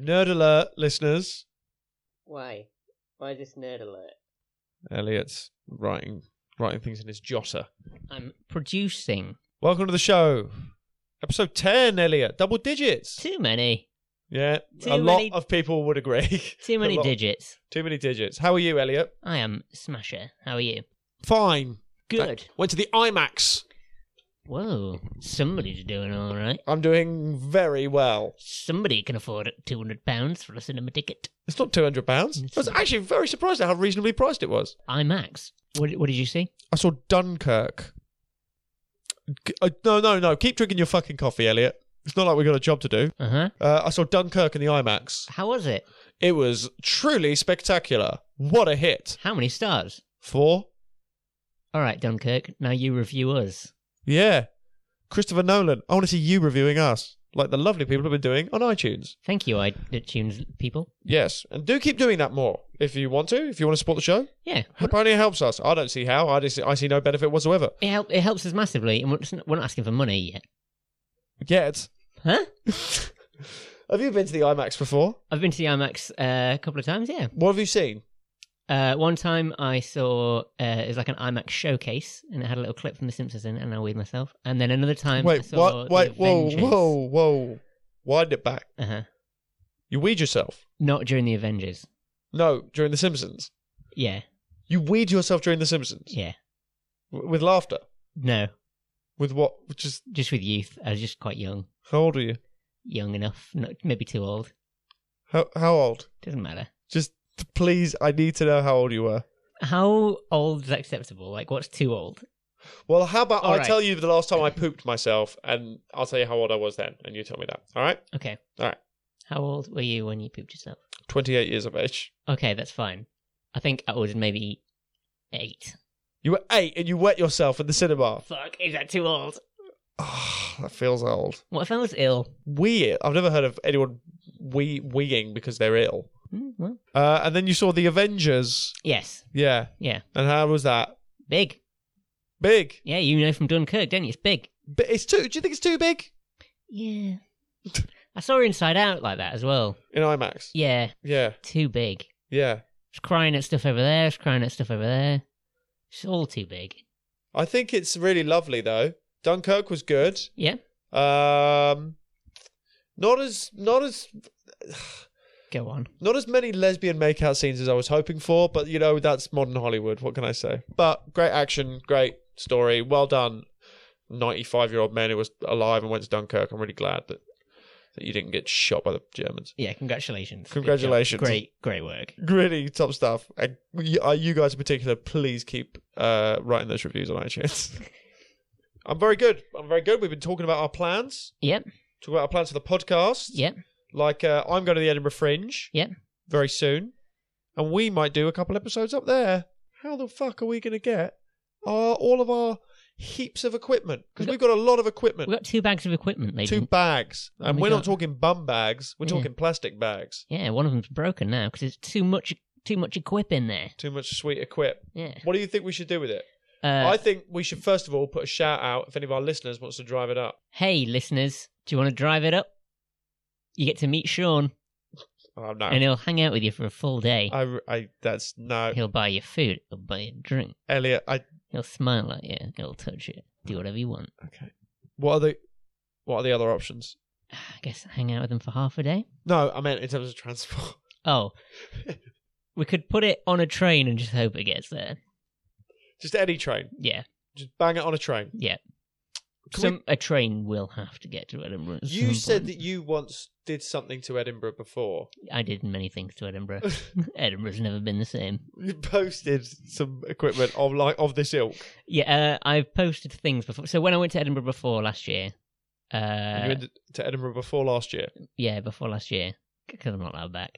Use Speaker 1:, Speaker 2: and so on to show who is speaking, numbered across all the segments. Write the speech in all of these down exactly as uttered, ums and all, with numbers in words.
Speaker 1: Nerd alert, listeners.
Speaker 2: Why? Why this nerd alert?
Speaker 1: Elliot's writing writing things in his jotter.
Speaker 2: I'm producing.
Speaker 1: Welcome to the show. Episode ten, Elliot. Double digits.
Speaker 2: Too many.
Speaker 1: Yeah,
Speaker 2: Too
Speaker 1: a lot
Speaker 2: many-
Speaker 1: of people would agree.
Speaker 2: Too many
Speaker 1: A lot-
Speaker 2: digits.
Speaker 1: Too many digits. How are you, Elliot?
Speaker 2: I am Smasher. How are you?
Speaker 1: Fine.
Speaker 2: Good.
Speaker 1: Went to the IMAX.
Speaker 2: Whoa. Somebody's doing all right.
Speaker 1: I'm doing very well.
Speaker 2: Somebody can afford two hundred pounds for a cinema ticket.
Speaker 1: It's not two hundred pounds. I was actually very surprised at how reasonably priced it was.
Speaker 2: IMAX. What, what did you see?
Speaker 1: I saw Dunkirk. G- uh, no, no, no. Keep drinking your fucking coffee, Elliot. It's not like we've got a job to do.
Speaker 2: Uh-huh.
Speaker 1: Uh, I saw Dunkirk in the IMAX.
Speaker 2: How was it?
Speaker 1: It was truly spectacular. What a hit.
Speaker 2: How many stars?
Speaker 1: Four?
Speaker 2: All right, Dunkirk. Now you review us.
Speaker 1: Yeah. Christopher Nolan. I want to see you reviewing us, like the lovely people have been doing on iTunes.
Speaker 2: Thank you, iTunes people.
Speaker 1: Yes. And do keep doing that more if you want to, if you want to support the show.
Speaker 2: Yeah.
Speaker 1: Apparently it helps us. I don't see how. I, just, I see no benefit whatsoever.
Speaker 2: It, help, it helps us massively, and we're not, we're not asking for money yet.
Speaker 1: Yet.
Speaker 2: Huh?
Speaker 1: Have you been to the IMAX before?
Speaker 2: I've been to the IMAX uh, a couple of times, yeah.
Speaker 1: What have you seen?
Speaker 2: Uh, one time I saw, uh, it was like an IMAX showcase, and it had a little clip from The Simpsons in it, and I weed myself. And then another time I
Speaker 1: Wait,
Speaker 2: saw
Speaker 1: what?
Speaker 2: The
Speaker 1: Wait, whoa,
Speaker 2: Avengers.
Speaker 1: whoa, whoa. Wind it back.
Speaker 2: Uh-huh.
Speaker 1: You weed yourself?
Speaker 2: Not during The Avengers.
Speaker 1: No, during The Simpsons.
Speaker 2: Yeah,
Speaker 1: You weed yourself during The Simpsons?
Speaker 2: yeah.
Speaker 1: W- with laughter?
Speaker 2: No,
Speaker 1: With what? Just
Speaker 2: just with youth. I was just quite young.
Speaker 1: how old are you?
Speaker 2: Young enough, not, maybe too old.
Speaker 1: How how old?
Speaker 2: Doesn't matter.
Speaker 1: Just please, I need to know how old you were.
Speaker 2: How old is acceptable? Like, what's too old?
Speaker 1: Well, how about
Speaker 2: All
Speaker 1: I
Speaker 2: right.
Speaker 1: tell you the last time I pooped myself, and I'll tell you how old I was then, and you tell me that. All right?
Speaker 2: Okay.
Speaker 1: All right.
Speaker 2: How old were you when you pooped yourself?
Speaker 1: twenty-eight years of age.
Speaker 2: Okay, that's fine. I think I was maybe eight.
Speaker 1: You were eight, and you wet yourself in the cinema.
Speaker 2: Fuck, is that too old?
Speaker 1: Oh, that feels old.
Speaker 2: What if I was ill?
Speaker 1: Weird. I've never heard of anyone wee weeing because they're ill.
Speaker 2: Hmm, well,
Speaker 1: Uh, and then you saw the Avengers.
Speaker 2: yes.
Speaker 1: Yeah.
Speaker 2: Yeah.
Speaker 1: And how was that?
Speaker 2: Big.
Speaker 1: Big.
Speaker 2: Yeah, you know from Dunkirk, don't you? It's big.
Speaker 1: But it's too. Do you think it's too big
Speaker 2: Yeah. I saw Inside Out like that as well.
Speaker 1: in IMAX?
Speaker 2: Yeah,
Speaker 1: Yeah.
Speaker 2: too big.
Speaker 1: Yeah.
Speaker 2: I was crying at stuff over there, I was crying at stuff over there. It's all too big.
Speaker 1: I think it's really lovely though. Dunkirk was good.
Speaker 2: Yeah?
Speaker 1: Um, not as not as
Speaker 2: Go on.
Speaker 1: not as many lesbian makeout scenes as I was hoping for, but you know that's modern Hollywood. What can I say? But great action, great story, well done. ninety-five-year-old man who was alive and went to Dunkirk. I'm really glad that, that you didn't get shot by the Germans.
Speaker 2: Yeah, congratulations. Good
Speaker 1: Congratulations.
Speaker 2: job. Great, great work.
Speaker 1: Really top stuff. And you, uh, you guys in particular, please keep uh, writing those reviews on iTunes. I'm very good. I'm very good. We've been talking about our plans.
Speaker 2: Yep,
Speaker 1: Talking about our plans for the podcast.
Speaker 2: yep,
Speaker 1: Like, uh, I'm going to the Edinburgh Fringe.
Speaker 2: Yep.
Speaker 1: Very soon. And we might do a couple episodes up there. How the fuck are we going to get our, all of our heaps of equipment? Because
Speaker 2: We've
Speaker 1: we've got a lot of equipment.
Speaker 2: we've got two bags of equipment, ladies.
Speaker 1: Two bags. And
Speaker 2: We
Speaker 1: we're
Speaker 2: got-
Speaker 1: not talking bum bags. We're
Speaker 2: Yeah.
Speaker 1: talking plastic bags.
Speaker 2: Yeah, one of them's broken now because it's too much, too much equip in there.
Speaker 1: Too much sweet equip.
Speaker 2: Yeah.
Speaker 1: What do you think we should do with it?
Speaker 2: Uh,
Speaker 1: I think we should first of all put a shout out if any of our listeners wants to drive it up.
Speaker 2: hey, listeners, do you want to drive it up? You get to meet Sean,
Speaker 1: Oh no,
Speaker 2: and he'll hang out with you for a full day.
Speaker 1: I, I that's no,
Speaker 2: He'll buy you food. He'll buy you a drink.
Speaker 1: Elliot. I
Speaker 2: He'll smile at you. He'll touch you. Do whatever you want.
Speaker 1: okay. What are the what are the other options?
Speaker 2: I guess hang out with him for half a day.
Speaker 1: No, I meant in terms of transport.
Speaker 2: Oh, we could put it on a train and just hope it gets there.
Speaker 1: Just any train.
Speaker 2: Yeah,
Speaker 1: Just bang it on a train.
Speaker 2: yeah.
Speaker 1: Can
Speaker 2: Some a train will have to get to Edinburgh. at
Speaker 1: You
Speaker 2: some
Speaker 1: said
Speaker 2: point.
Speaker 1: that you once did something to Edinburgh before.
Speaker 2: I did many things to Edinburgh. Edinburgh's never been the same.
Speaker 1: You posted some equipment of like of this ilk.
Speaker 2: Yeah, uh, I've posted things before. So when I went to Edinburgh before last year, uh,
Speaker 1: you went to Edinburgh before last year.
Speaker 2: yeah, before last year, because I'm not allowed back,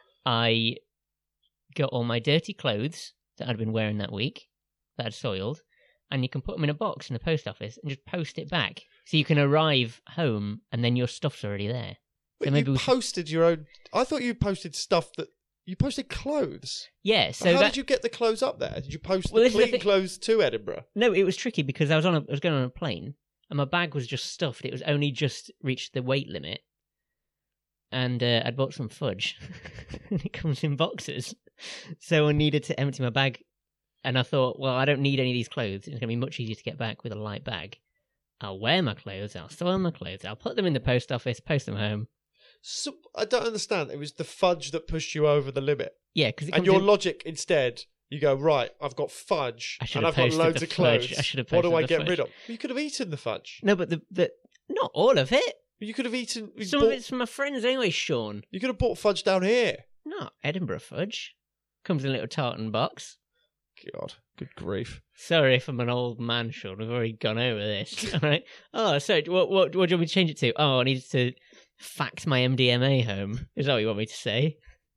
Speaker 2: I got all my dirty clothes that I'd been wearing that week, that I'd soiled, and you can put them in a box in the post office and just post it back. So you can arrive home and then your stuff's already there.
Speaker 1: But
Speaker 2: So maybe
Speaker 1: you
Speaker 2: we should-
Speaker 1: posted your own. I thought you posted stuff that you posted clothes.
Speaker 2: Yeah,
Speaker 1: But
Speaker 2: so
Speaker 1: how
Speaker 2: that...
Speaker 1: did you get the clothes up there? Did you post
Speaker 2: Well,
Speaker 1: the
Speaker 2: this is the
Speaker 1: clean
Speaker 2: thing-
Speaker 1: clothes to Edinburgh?
Speaker 2: No, it was tricky because I was on a, I was going on a plane and my bag was just stuffed. It was only just reached the weight limit. and uh, I'd bought some fudge. And it comes in boxes. So I needed to empty my bag. And I thought, well, I don't need any of these clothes. It's going to be much easier to get back with a light bag. I'll wear my clothes, I'll soil my clothes, I'll put them in the post office, post them home.
Speaker 1: So, I don't understand. It was the fudge that pushed you over the limit.
Speaker 2: Yeah, because
Speaker 1: And your
Speaker 2: in...
Speaker 1: logic instead, you go, right, I've got fudge and I've got loads of clothes.
Speaker 2: I should have
Speaker 1: what do I
Speaker 2: the
Speaker 1: get
Speaker 2: fudge.
Speaker 1: rid of? You could have eaten the fudge.
Speaker 2: No, but the, the not all of it.
Speaker 1: You could have eaten... you
Speaker 2: Some
Speaker 1: bought-
Speaker 2: of it's from my friends anyway, Sean.
Speaker 1: You could have bought fudge down here.
Speaker 2: Not Edinburgh fudge. Comes in a little tartan box.
Speaker 1: God, good grief.
Speaker 2: Sorry if I'm an old man, Sean. We've already gone over this. All right. Oh, so what, what, what do you want me to change it to? Oh, I needed to fax my M D M A home. Is that what you want me to say?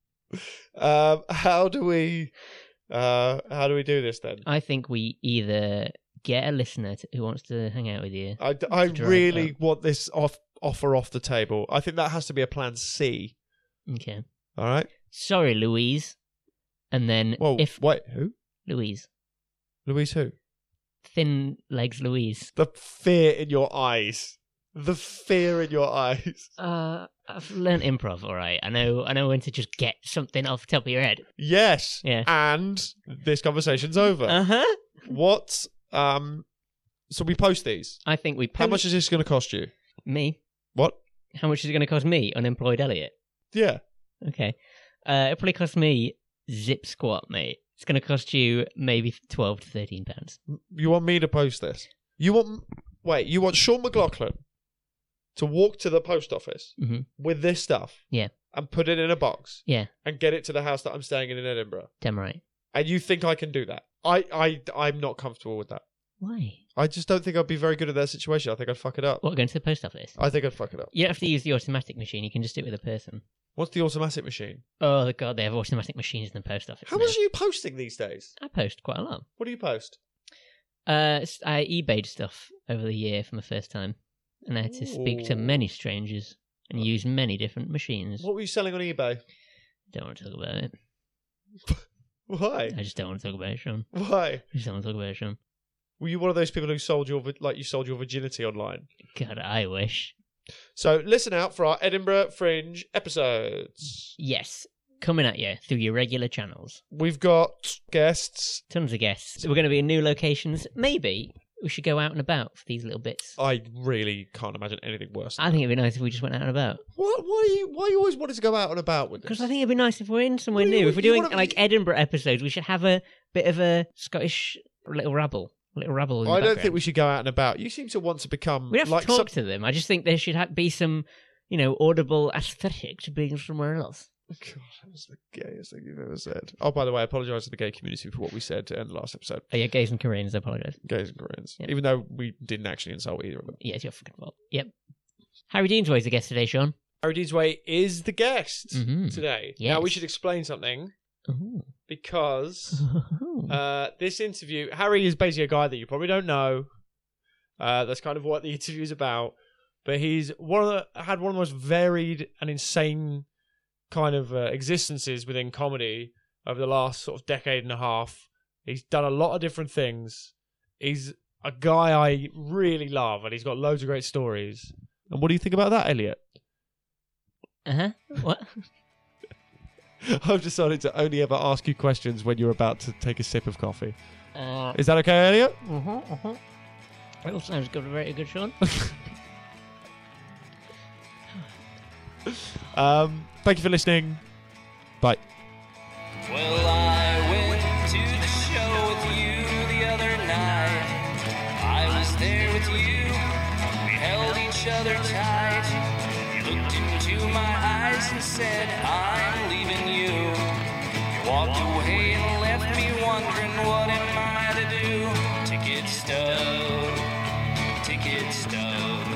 Speaker 1: Um, how do we... Uh, how do we do this then?
Speaker 2: I think we either get a listener to, who wants to hang out with you.
Speaker 1: I, I
Speaker 2: drive
Speaker 1: really
Speaker 2: up.
Speaker 1: want this off offer off the table. I think that has to be a plan C.
Speaker 2: Okay.
Speaker 1: All right?
Speaker 2: Sorry, Louise. And then
Speaker 1: Well,
Speaker 2: if
Speaker 1: wait, who?
Speaker 2: Louise,
Speaker 1: Louise who?
Speaker 2: thin legs, Louise.
Speaker 1: The fear in your eyes. The fear in your eyes.
Speaker 2: Uh, I've learnt improv. All right. I know. I know when to just get something off the top of your head.
Speaker 1: Yes.
Speaker 2: Yeah.
Speaker 1: And this conversation's over.
Speaker 2: Uh huh.
Speaker 1: What? Um. So we post these.
Speaker 2: I think we. Post...
Speaker 1: How much is this going to cost you?
Speaker 2: Me.
Speaker 1: What?
Speaker 2: How much is it going to cost me, unemployed Elliot?
Speaker 1: Yeah.
Speaker 2: Okay. Uh, it probably cost me zip squat, mate. It's going to cost you maybe twelve to thirteen pounds.
Speaker 1: You want me to post this? You want? Wait. You want Sean McLaughlin to walk to the post office
Speaker 2: Mm-hmm.
Speaker 1: with this stuff?
Speaker 2: Yeah.
Speaker 1: And put it in a box
Speaker 2: Yeah.
Speaker 1: and get it to the house that I'm staying in in Edinburgh.
Speaker 2: Damn right.
Speaker 1: And you think I can do that? I, I, I'm not comfortable with that.
Speaker 2: Why?
Speaker 1: I just don't think I'd be very good at their situation. I think I'd fuck it up.
Speaker 2: What, going to the post office?
Speaker 1: I think I'd fuck it up.
Speaker 2: You don't have to use the automatic machine. You can just do it with a person.
Speaker 1: What's the automatic machine?
Speaker 2: Oh, God, they have automatic machines in the post office
Speaker 1: How
Speaker 2: now.
Speaker 1: much are you posting these days?
Speaker 2: I post quite a lot.
Speaker 1: What do you post?
Speaker 2: Uh, s- I eBayed stuff over the year for my first time. And I had to speak to
Speaker 1: Ooh.
Speaker 2: many strangers and use many different machines.
Speaker 1: What were you selling on eBay?
Speaker 2: Don't want to talk about it.
Speaker 1: Why?
Speaker 2: I just don't want to talk about it, Sean.
Speaker 1: Why?
Speaker 2: I just don't want to talk about it, Sean.
Speaker 1: Were you one of those people who sold your vi- like you sold your virginity online?
Speaker 2: God, I wish.
Speaker 1: So listen out for our Edinburgh Fringe episodes.
Speaker 2: Yes, coming at you through your regular channels.
Speaker 1: We've got guests.
Speaker 2: Tons of guests. So we're going to be in new locations. Maybe we should go out and about for these little bits.
Speaker 1: I really can't imagine anything worse.
Speaker 2: I think it'd be nice if we just went out and about.
Speaker 1: What? Why? Are you, why you always wanted to go out and about with this?
Speaker 2: Because I think it'd be nice if we're in somewhere
Speaker 1: Well, you-
Speaker 2: new. If we're
Speaker 1: you
Speaker 2: doing
Speaker 1: wanna-
Speaker 2: like Edinburgh episodes, we should have a bit of a Scottish little rabble. Little rabble in the
Speaker 1: I don't
Speaker 2: background.
Speaker 1: think we should go out and about. You seem to want to become
Speaker 2: We have
Speaker 1: like
Speaker 2: to talk
Speaker 1: some-
Speaker 2: to them. I just think there should ha- be some, you know, audible aesthetic to being somewhere else.
Speaker 1: God, that was the gayest thing you've ever said. Oh, by the way, I apologise to the gay community for what we said to end the last episode.
Speaker 2: Oh yeah, gays and Koreans, I apologise.
Speaker 1: Gays and Koreans.
Speaker 2: Yeah.
Speaker 1: Even though we didn't actually insult either of them.
Speaker 2: Yeah, it's your fucking fault. Yep. Harry Deansway's the guest today, Sean.
Speaker 1: Harry Deansway is the guest
Speaker 2: Mhm.
Speaker 1: today.
Speaker 2: Yes.
Speaker 1: Now, we should explain something
Speaker 2: Ooh.
Speaker 1: because uh, this interview, Harry is basically a guy that you probably don't know. Uh, that's kind of what the interview is about. But he's one of the, had one of the most varied and insane kind of uh, existences within comedy over the last sort of decade and a half. He's done a lot of different things. He's a guy I really love, and he's got loads of great stories. And what do you think about that, Elliot?
Speaker 2: Uh-huh. What?
Speaker 1: I've decided to only ever ask you questions when you're about to take a sip of coffee.
Speaker 2: Uh,
Speaker 1: Is that okay, Elliot?
Speaker 2: uh-huh, uh-huh. That all sounds good, very good, Sean.
Speaker 1: Um, thank you for listening. Bye.
Speaker 3: Well, I went to the show with you the other night. I was there with you. We held each other tight. You looked into my eyes and said, I'm leaving you. You walked away and left me wondering, what am I to do? Ticket stub, ticket stub.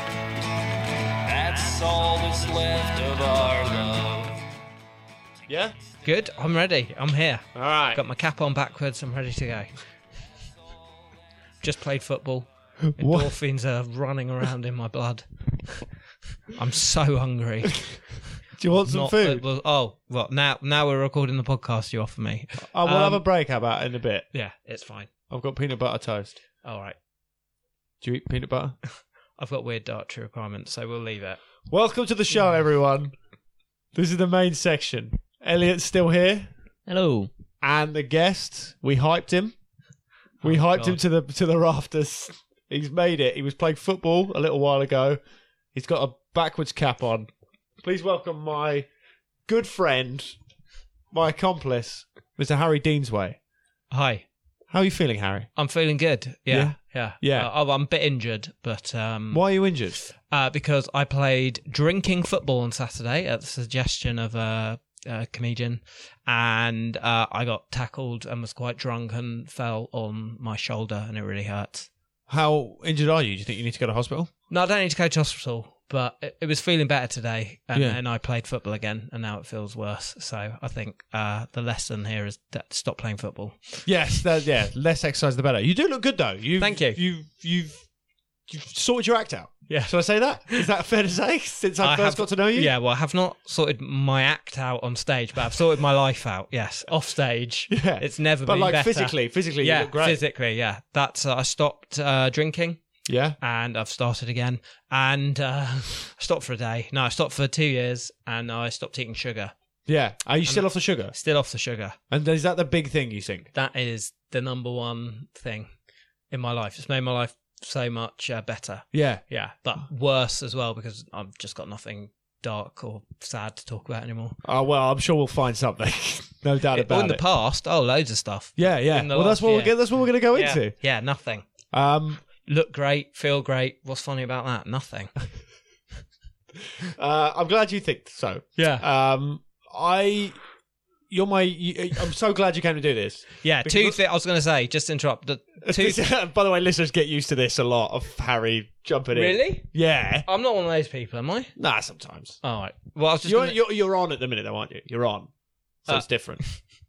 Speaker 3: That's all that's left of our love.
Speaker 1: Yeah?
Speaker 4: Good, I'm ready. I'm here.
Speaker 1: All right.
Speaker 4: Got my cap on backwards. I'm ready to go. Just played football.
Speaker 1: What?
Speaker 4: Endorphins are running around in my blood. I'm so hungry.
Speaker 1: Do you want some
Speaker 4: Not-
Speaker 1: food?
Speaker 4: well, oh, well, now now we're recording the podcast. You offer me.
Speaker 1: I will
Speaker 4: um,
Speaker 1: have a break. How about in a bit?
Speaker 4: Yeah, it's fine.
Speaker 1: I've got peanut butter toast.
Speaker 4: All right.
Speaker 1: Do you eat peanut butter?
Speaker 4: I've got weird dietary requirements, so we'll leave it.
Speaker 1: Welcome to the show, everyone. This is the main section. Elliot's still here,
Speaker 2: Hello.
Speaker 1: and the guest. We hyped him. We
Speaker 4: Oh,
Speaker 1: hyped
Speaker 4: God.
Speaker 1: him to the to the rafters. He's made it. He was playing football a little while ago. He's got a backwards cap on. Please welcome my good friend, my accomplice, Mister Harry Deansway.
Speaker 4: Hi.
Speaker 1: How are you feeling, Harry?
Speaker 4: I'm feeling good. Yeah. Yeah.
Speaker 1: Yeah.
Speaker 4: Uh, I'm a bit injured, but um,
Speaker 1: Why are you injured?
Speaker 4: uh, because I played drinking football on Saturday at the suggestion of a, a comedian, and uh, I got tackled and was quite drunk and fell on my shoulder, and it really hurts.
Speaker 1: How injured are you? Do you think you need to go to hospital?
Speaker 4: No, I don't need to go to hospital, but it, it was feeling better today, and
Speaker 1: Yeah.
Speaker 4: then I played football again, and now it feels worse. So I think uh, the lesson here is that stop playing football.
Speaker 1: Yes, that, yeah. Less exercise, the better. You do look good, though. You,
Speaker 4: Thank you.
Speaker 1: You've you've you've sorted your act out.
Speaker 4: Yeah.
Speaker 1: Should I say that? Is that fair to say? Since I,
Speaker 4: I
Speaker 1: first
Speaker 4: have-
Speaker 1: got to know you.
Speaker 4: Yeah, well, I have not sorted my act out on stage, but I've sorted my life out. Yes, off stage.
Speaker 1: Yeah.
Speaker 4: It's never
Speaker 1: But
Speaker 4: been
Speaker 1: like
Speaker 4: better.
Speaker 1: physically, physically,
Speaker 4: yeah,
Speaker 1: you look great.
Speaker 4: physically, yeah. That's uh, I stopped uh, drinking,
Speaker 1: Yeah.
Speaker 4: and I've started again, and uh, I stopped for a day. No, I stopped for two years, and I stopped eating sugar.
Speaker 1: Yeah. Are you still off the sugar?
Speaker 4: Still off the sugar.
Speaker 1: And is that the big thing you think?
Speaker 4: That is the number one thing in my life. It's made my life so much uh, better.
Speaker 1: Yeah.
Speaker 4: Yeah, but worse as well because I've just got nothing dark or sad to talk about anymore.
Speaker 1: Oh well, I'm sure we'll find something. No doubt
Speaker 4: Well,
Speaker 1: about
Speaker 4: in the
Speaker 1: it.
Speaker 4: past, oh, loads of stuff.
Speaker 1: Yeah, yeah.
Speaker 4: in the
Speaker 1: Well, that's
Speaker 4: last
Speaker 1: what we're
Speaker 4: year.
Speaker 1: gonna, that's what we're going to go
Speaker 4: Yeah.
Speaker 1: into.
Speaker 4: Yeah, nothing.
Speaker 1: Um,
Speaker 4: Look great, feel great. What's funny about that? Nothing.
Speaker 1: uh, I'm glad you think so.
Speaker 4: Yeah.
Speaker 1: Um, I, you're my. You, I'm so glad you came to do this.
Speaker 4: Yeah,
Speaker 1: Because-
Speaker 4: two things. I was going to say, just to interrupt. The two.
Speaker 1: By the way, listeners get used to this a lot of Harry jumping in.
Speaker 4: Really?
Speaker 1: Yeah.
Speaker 4: I'm not one of those people, am I?
Speaker 1: Nah, sometimes.
Speaker 4: All right. Well, I was just.
Speaker 1: You're,
Speaker 4: Gonna,
Speaker 1: you're you're on at the minute, though, aren't you? You're on, so
Speaker 4: Uh,
Speaker 1: it's different.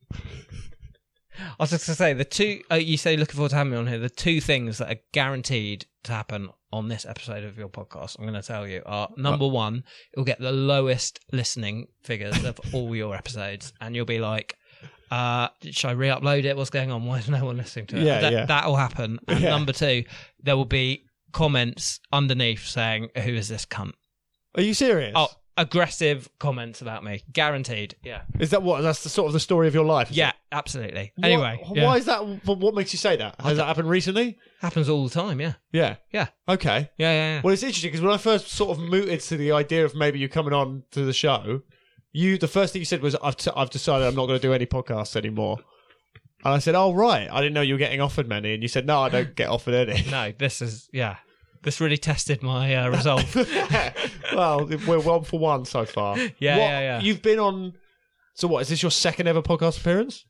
Speaker 4: I was just going to say the two. Uh, you say looking forward to having me on here. The two things that are guaranteed to happen on this episode of your podcast, I'm going to tell you, are number one, it'll get the lowest listening figures of all your episodes, and you'll be like, uh, should I re-upload it? What's going on? Why is no one listening to it?
Speaker 1: Yeah,
Speaker 4: that,
Speaker 1: yeah.
Speaker 4: That'll happen. And
Speaker 1: Yeah.
Speaker 4: number two, there will be comments underneath saying, "Who is this cunt?"
Speaker 1: Are you serious?
Speaker 4: Oh, aggressive comments about me, guaranteed. Yeah,
Speaker 1: Is that what? That's the sort of the story of your life. is
Speaker 4: yeah,
Speaker 1: it?
Speaker 4: absolutely.
Speaker 1: What-
Speaker 4: Anyway, yeah.
Speaker 1: why is that? What what makes you say that? Has that happened recently?
Speaker 4: Happens all the time. Yeah,
Speaker 1: Yeah.
Speaker 4: yeah,
Speaker 1: Okay.
Speaker 4: yeah, yeah. yeah.
Speaker 1: Well, it's interesting because when I first sort of mooted to the idea of maybe you coming on to the show, you the first thing you said was, "I've t- I've decided I'm not going to do any podcasts anymore." And I said, "Oh right, I didn't know you were getting offered many." And you said, "No, I don't get offered any."
Speaker 4: No, this is yeah. This really tested my uh, resolve.
Speaker 1: Well, we're one for one so far.
Speaker 4: Yeah,
Speaker 1: What-
Speaker 4: yeah, yeah.
Speaker 1: You've been on. So what? Is this your second ever podcast appearance?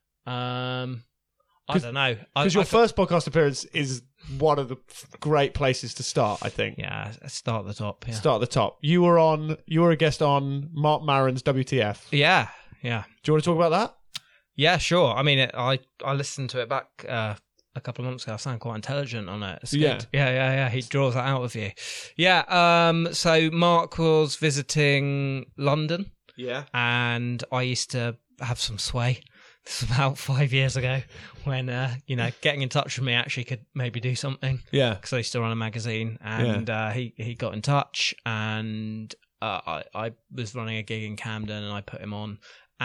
Speaker 4: Um, I don't know. I-
Speaker 1: Because your
Speaker 4: I-
Speaker 1: first podcast appearance is one of the great places to start. I think.
Speaker 4: yeah, start at the top. Yeah,
Speaker 1: Start at the top. You were on. You were a guest on Mark Maron's W T F.
Speaker 4: yeah, yeah,
Speaker 1: Do you want to talk about that?
Speaker 4: yeah. Sure. I mean, it, I I listened to it back uh, a couple of months ago. I sound quite intelligent on it. It's good.
Speaker 1: Yeah.
Speaker 4: yeah, yeah, yeah. He draws that out of you. Yeah. Um. So Mark was visiting London,
Speaker 1: Yeah.
Speaker 4: and I used to have some sway. This was about five years ago, when uh, you know, getting in touch with me actually could maybe do something.
Speaker 1: Yeah.
Speaker 4: Because I used to run a magazine, and uh, he he got in touch, and uh, I I was running a gig in Camden, and I put him on,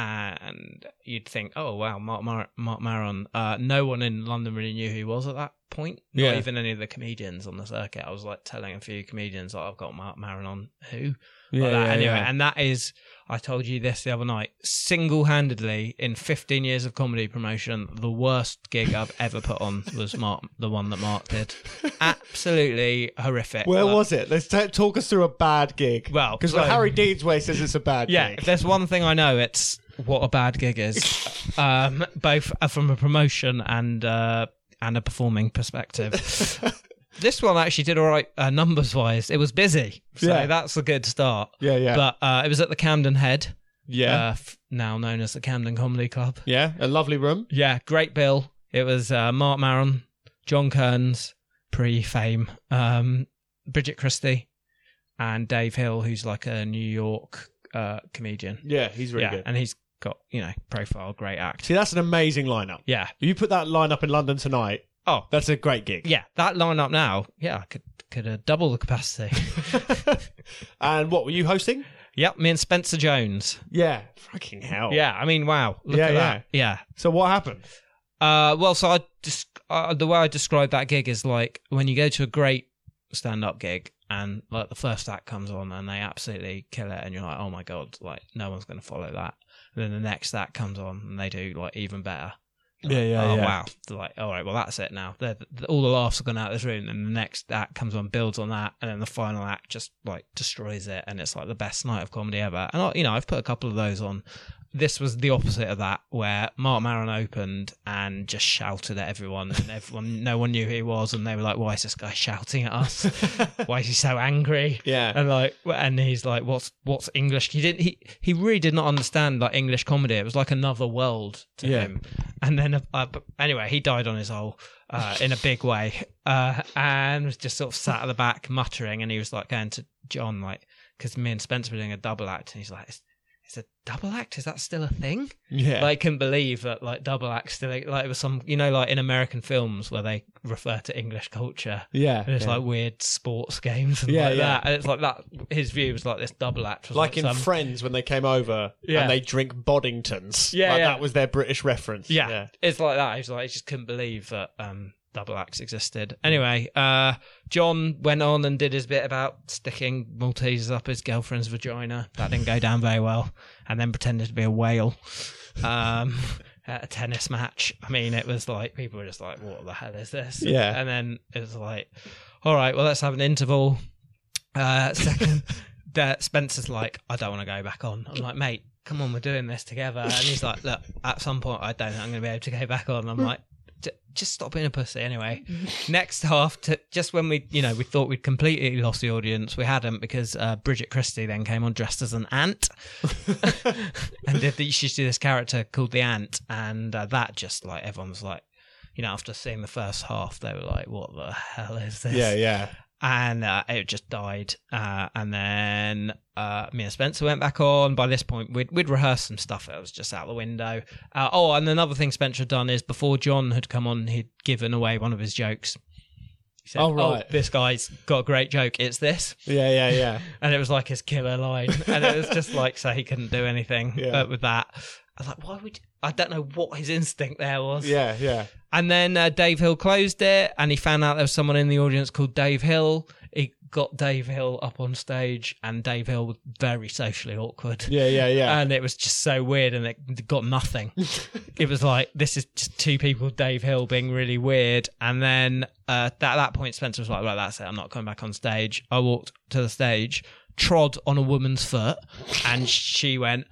Speaker 4: and you'd think, oh wow, Mark Mar- Mark Maron. Uh, no one in London really knew who he was at that point. Not
Speaker 1: Yeah.
Speaker 4: even any of the comedians on the circuit. I was like telling a few comedians, like, I've got Mark Maron on. Who?
Speaker 1: Yeah.
Speaker 4: Like that.
Speaker 1: yeah,
Speaker 4: Anyway,
Speaker 1: yeah.
Speaker 4: and that is, I told you this the other night, single-handedly in fifteen years of comedy promotion, the worst gig I've ever put on was Mark, the one that Mark did. Absolutely horrific.
Speaker 1: Where
Speaker 4: Like,
Speaker 1: was it? Let's t- talk us through a bad gig.
Speaker 4: Well,
Speaker 1: because
Speaker 4: so-
Speaker 1: Harry Deansway says it's a bad
Speaker 4: Yeah,
Speaker 1: gig.
Speaker 4: if there's one thing I know, it's what a bad gig is, um, both from a promotion and uh, and a performing perspective. This one actually did all right uh, numbers-wise. It was busy, so
Speaker 1: Yeah.
Speaker 4: that's a good start.
Speaker 1: Yeah, yeah,
Speaker 4: But uh, it was at the Camden Head,
Speaker 1: yeah,
Speaker 4: uh, f- now known as the Camden Comedy Club.
Speaker 1: yeah. A lovely room.
Speaker 4: Yeah, great bill. It was uh, Mark Maron, John Kearns, pre-fame, um, Bridget Christie, and Dave Hill, who's like a New York uh, comedian.
Speaker 1: Yeah, he's really
Speaker 4: yeah,
Speaker 1: good.
Speaker 4: and he's got, you know, profile, great act.
Speaker 1: See, that's an amazing lineup.
Speaker 4: Yeah.
Speaker 1: If you put that lineup in London tonight,
Speaker 4: Oh,
Speaker 1: that's a great gig.
Speaker 4: yeah, that lineup now, yeah, I could could uh, double the capacity.
Speaker 1: And what were you hosting?
Speaker 4: Yep, me and Spencer Jones.
Speaker 5: Yeah. Fucking hell.
Speaker 4: Yeah, I mean, wow. Look
Speaker 5: Yeah,
Speaker 4: at
Speaker 5: yeah.
Speaker 4: that. Yeah.
Speaker 5: So what happened?
Speaker 4: Uh, well, so I just uh, the way I describe that gig is like when you go to a great stand-up gig and like the first act comes on and they absolutely kill it, and you're like, oh my god, like no one's going to follow that. And then the next act comes on and they do like even better. You're
Speaker 5: Yeah,
Speaker 4: like,
Speaker 5: yeah,
Speaker 4: oh
Speaker 5: yeah.
Speaker 4: wow. They're like, all right, well that's it now. They're, they're- all the laughs have gone out of this room, and the next act comes on, builds on that, and then the final act just like destroys it, and it's like the best night of comedy ever. And I, you know, I've put a couple of those on. This was the opposite of that, where Mark Maron opened and just shouted at everyone, and everyone, no one knew who he was, and they were like, "Why is this guy shouting at us? Why is he so angry?"
Speaker 5: Yeah.
Speaker 4: And like, and he's like, "What's what's English?" He didn't. He he really did not understand like English comedy. It was like another world to
Speaker 5: Yeah.
Speaker 4: him. And then, uh, but anyway, he died on his hole uh, in a big way, uh, and was just sort of sat at the back muttering, and he was like going to John, like, because me and Spencer were doing a double act, and he's like, "Is, is a double act? Is that still a thing?"
Speaker 5: Yeah.
Speaker 4: Like, couldn't believe that like double act still like it was some, you know, like in American films where they refer to English culture.
Speaker 5: yeah.
Speaker 4: And it's
Speaker 5: yeah.
Speaker 4: like weird sports games and
Speaker 5: Yeah,
Speaker 4: like
Speaker 5: yeah.
Speaker 4: that. And it's like that. His view was like this double act was
Speaker 5: like
Speaker 4: like,
Speaker 5: in
Speaker 4: some,
Speaker 5: Friends when they came over
Speaker 4: Yeah.
Speaker 5: and they drink Boddingtons.
Speaker 4: Yeah,
Speaker 5: Like,
Speaker 4: yeah.
Speaker 5: that was their British reference.
Speaker 4: Yeah,
Speaker 5: Yeah.
Speaker 4: it's like that. He's like, he just couldn't believe that um, double acts existed. Anyway, uh, John went on and did his bit about sticking Maltesers up his girlfriend's vagina. That didn't go down very well. And then pretended to be a whale um, at a tennis match. I mean, it was like, people were just like, what the hell is this?
Speaker 5: Yeah.
Speaker 4: And then it was like, all right, well, let's have an interval. Uh, second, uh, Spencer's like, I don't want to go back on. I'm like, mate, come on, we're doing this together. And he's like, look, at some point, I don't think I'm going to be able to go back on. I'm like, "J- just stop being a pussy anyway. Next half, to, just when we, you know, we thought we'd completely lost the audience, we hadn't, because uh, Bridget Christie then came on dressed as an ant and did the, she did this character called the Ant, and uh, that just like everyone was like, you know, after seeing the first half, they were like, what the hell is this?
Speaker 5: Yeah, yeah.
Speaker 4: And uh, it just died. Uh, and then uh, me and Spencer went back on. By this point, we'd, we'd rehearsed some stuff that was just out the window. Uh, oh, and another thing Spencer had done is before John had come on, he'd given away one of his jokes. He said,
Speaker 5: Oh, right.
Speaker 4: this guy's got a great joke. It's this.
Speaker 5: Yeah, yeah, yeah.
Speaker 4: And it was like his killer line. And it was just like, so he couldn't do anything
Speaker 5: Yeah.
Speaker 4: uh, with that. I was like, why would... I don't know what his instinct there was.
Speaker 5: Yeah, yeah.
Speaker 4: And then uh, Dave Hill closed it, and he found out there was someone in the audience called Dave Hill. He got Dave Hill up on stage, and Dave Hill was very socially awkward.
Speaker 5: Yeah, yeah, yeah.
Speaker 4: And it was just so weird, and it got nothing. It was like, this is just two people, Dave Hill, being really weird. And then uh, at that point, Spencer was like, well, that's it, I'm not coming back on stage. I walked to the stage, trod on a woman's foot, and she went,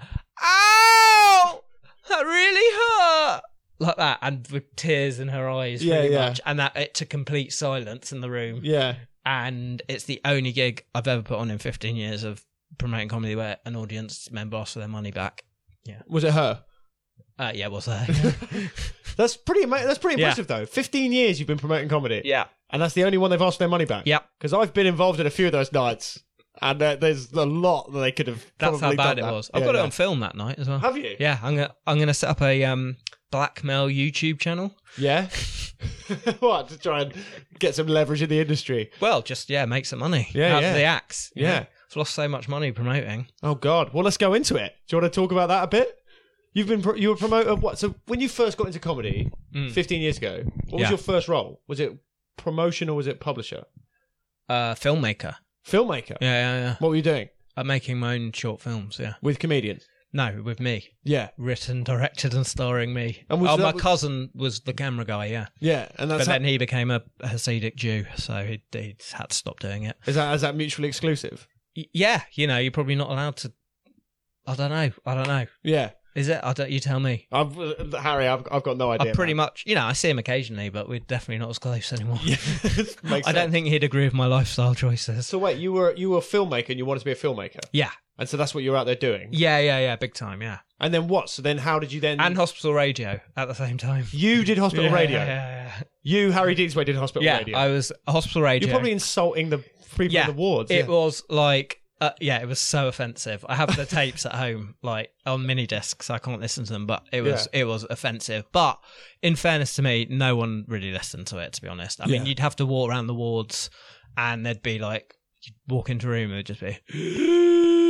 Speaker 4: ow! That really hurt! Like that, and with tears in her eyes,
Speaker 5: Yeah,
Speaker 4: pretty
Speaker 5: yeah.
Speaker 4: much. And that it to complete silence in the room.
Speaker 5: yeah.
Speaker 4: And it's the only gig I've ever put on in fifteen years of promoting comedy where an audience member asked for their money back.
Speaker 5: Was it her?
Speaker 4: Uh, yeah, was there?
Speaker 5: That's pretty ama- That's pretty
Speaker 4: Yeah.
Speaker 5: impressive, though. fifteen years you've been promoting comedy.
Speaker 4: yeah.
Speaker 5: And that's the only one they've asked their money back.
Speaker 4: Yep.
Speaker 5: Because I've been involved in a few of those nights. And uh, there's a lot that they could have
Speaker 4: That's
Speaker 5: probably
Speaker 4: how bad
Speaker 5: done
Speaker 4: it
Speaker 5: that.
Speaker 4: was. I've
Speaker 5: Yeah,
Speaker 4: got
Speaker 5: yeah.
Speaker 4: it on film that night as well.
Speaker 5: Have you?
Speaker 4: Yeah, I'm gonna I'm gonna set up a um blackmail YouTube channel.
Speaker 5: Yeah? What? To try and get some leverage in the industry.
Speaker 4: Well, just yeah, make some money.
Speaker 5: Yeah,
Speaker 4: out
Speaker 5: yeah.
Speaker 4: of the acts. you
Speaker 5: Yeah.
Speaker 4: know. I've lost so much money promoting.
Speaker 5: Oh, God. Well, let's go into it. Do you want to talk about that a bit? You've been pro- you were promoter what? So when you first got into comedy
Speaker 4: Mm.
Speaker 5: fifteen years ago, what was
Speaker 4: Yeah.
Speaker 5: your first role? Was it promotion or was it publisher?
Speaker 4: Uh, filmmaker.
Speaker 5: Filmmaker.
Speaker 4: Yeah, yeah, yeah.
Speaker 5: What were you doing
Speaker 4: I'm making my own short films. Yeah.
Speaker 5: with comedians?
Speaker 4: No, with me.
Speaker 5: Yeah,
Speaker 4: Written, directed, and starring me.
Speaker 5: And was
Speaker 4: oh,
Speaker 5: that-
Speaker 4: my cousin was the camera guy. Yeah.
Speaker 5: yeah, and that's
Speaker 4: But
Speaker 5: how-
Speaker 4: then he became a Hasidic Jew, so he, he had to stop doing it.
Speaker 5: is that is that mutually exclusive?
Speaker 4: Y- Yeah, you know, you're probably not allowed to. I don't know. I don't know.
Speaker 5: Yeah,
Speaker 4: Is it? I don't. You tell me.
Speaker 5: I've, uh, Harry, I've I've got no idea.
Speaker 4: I pretty
Speaker 5: man.
Speaker 4: much, you know, I see him occasionally, but we're definitely not as close anymore.
Speaker 5: Yeah, makes
Speaker 4: I
Speaker 5: sense.
Speaker 4: don't think he'd agree with my lifestyle choices.
Speaker 5: So wait, you were you were a filmmaker and you wanted to be a filmmaker,
Speaker 4: Yeah,
Speaker 5: and so that's what you were out there doing.
Speaker 4: yeah, yeah, yeah, big time, yeah.
Speaker 5: And then what? So then how did you then?
Speaker 4: And hospital radio at the same time.
Speaker 5: you did hospital
Speaker 4: Yeah,
Speaker 5: radio.
Speaker 4: Yeah, yeah,
Speaker 5: You, Harry Deansway, did hospital
Speaker 4: yeah.
Speaker 5: radio.
Speaker 4: Yeah, I was hospital radio.
Speaker 5: You're probably insulting the people
Speaker 4: yeah,
Speaker 5: in the wards.
Speaker 4: It
Speaker 5: yeah.
Speaker 4: was like, uh, yeah, it was so offensive. I have the tapes at home, like on mini discs. I can't listen to them, but it was it was offensive. But in fairness to me, no one really listened to it. To be honest, I mean,
Speaker 5: Yeah.
Speaker 4: you'd have to walk around the wards, and there'd be like, you'd walk into a room, and it'd just be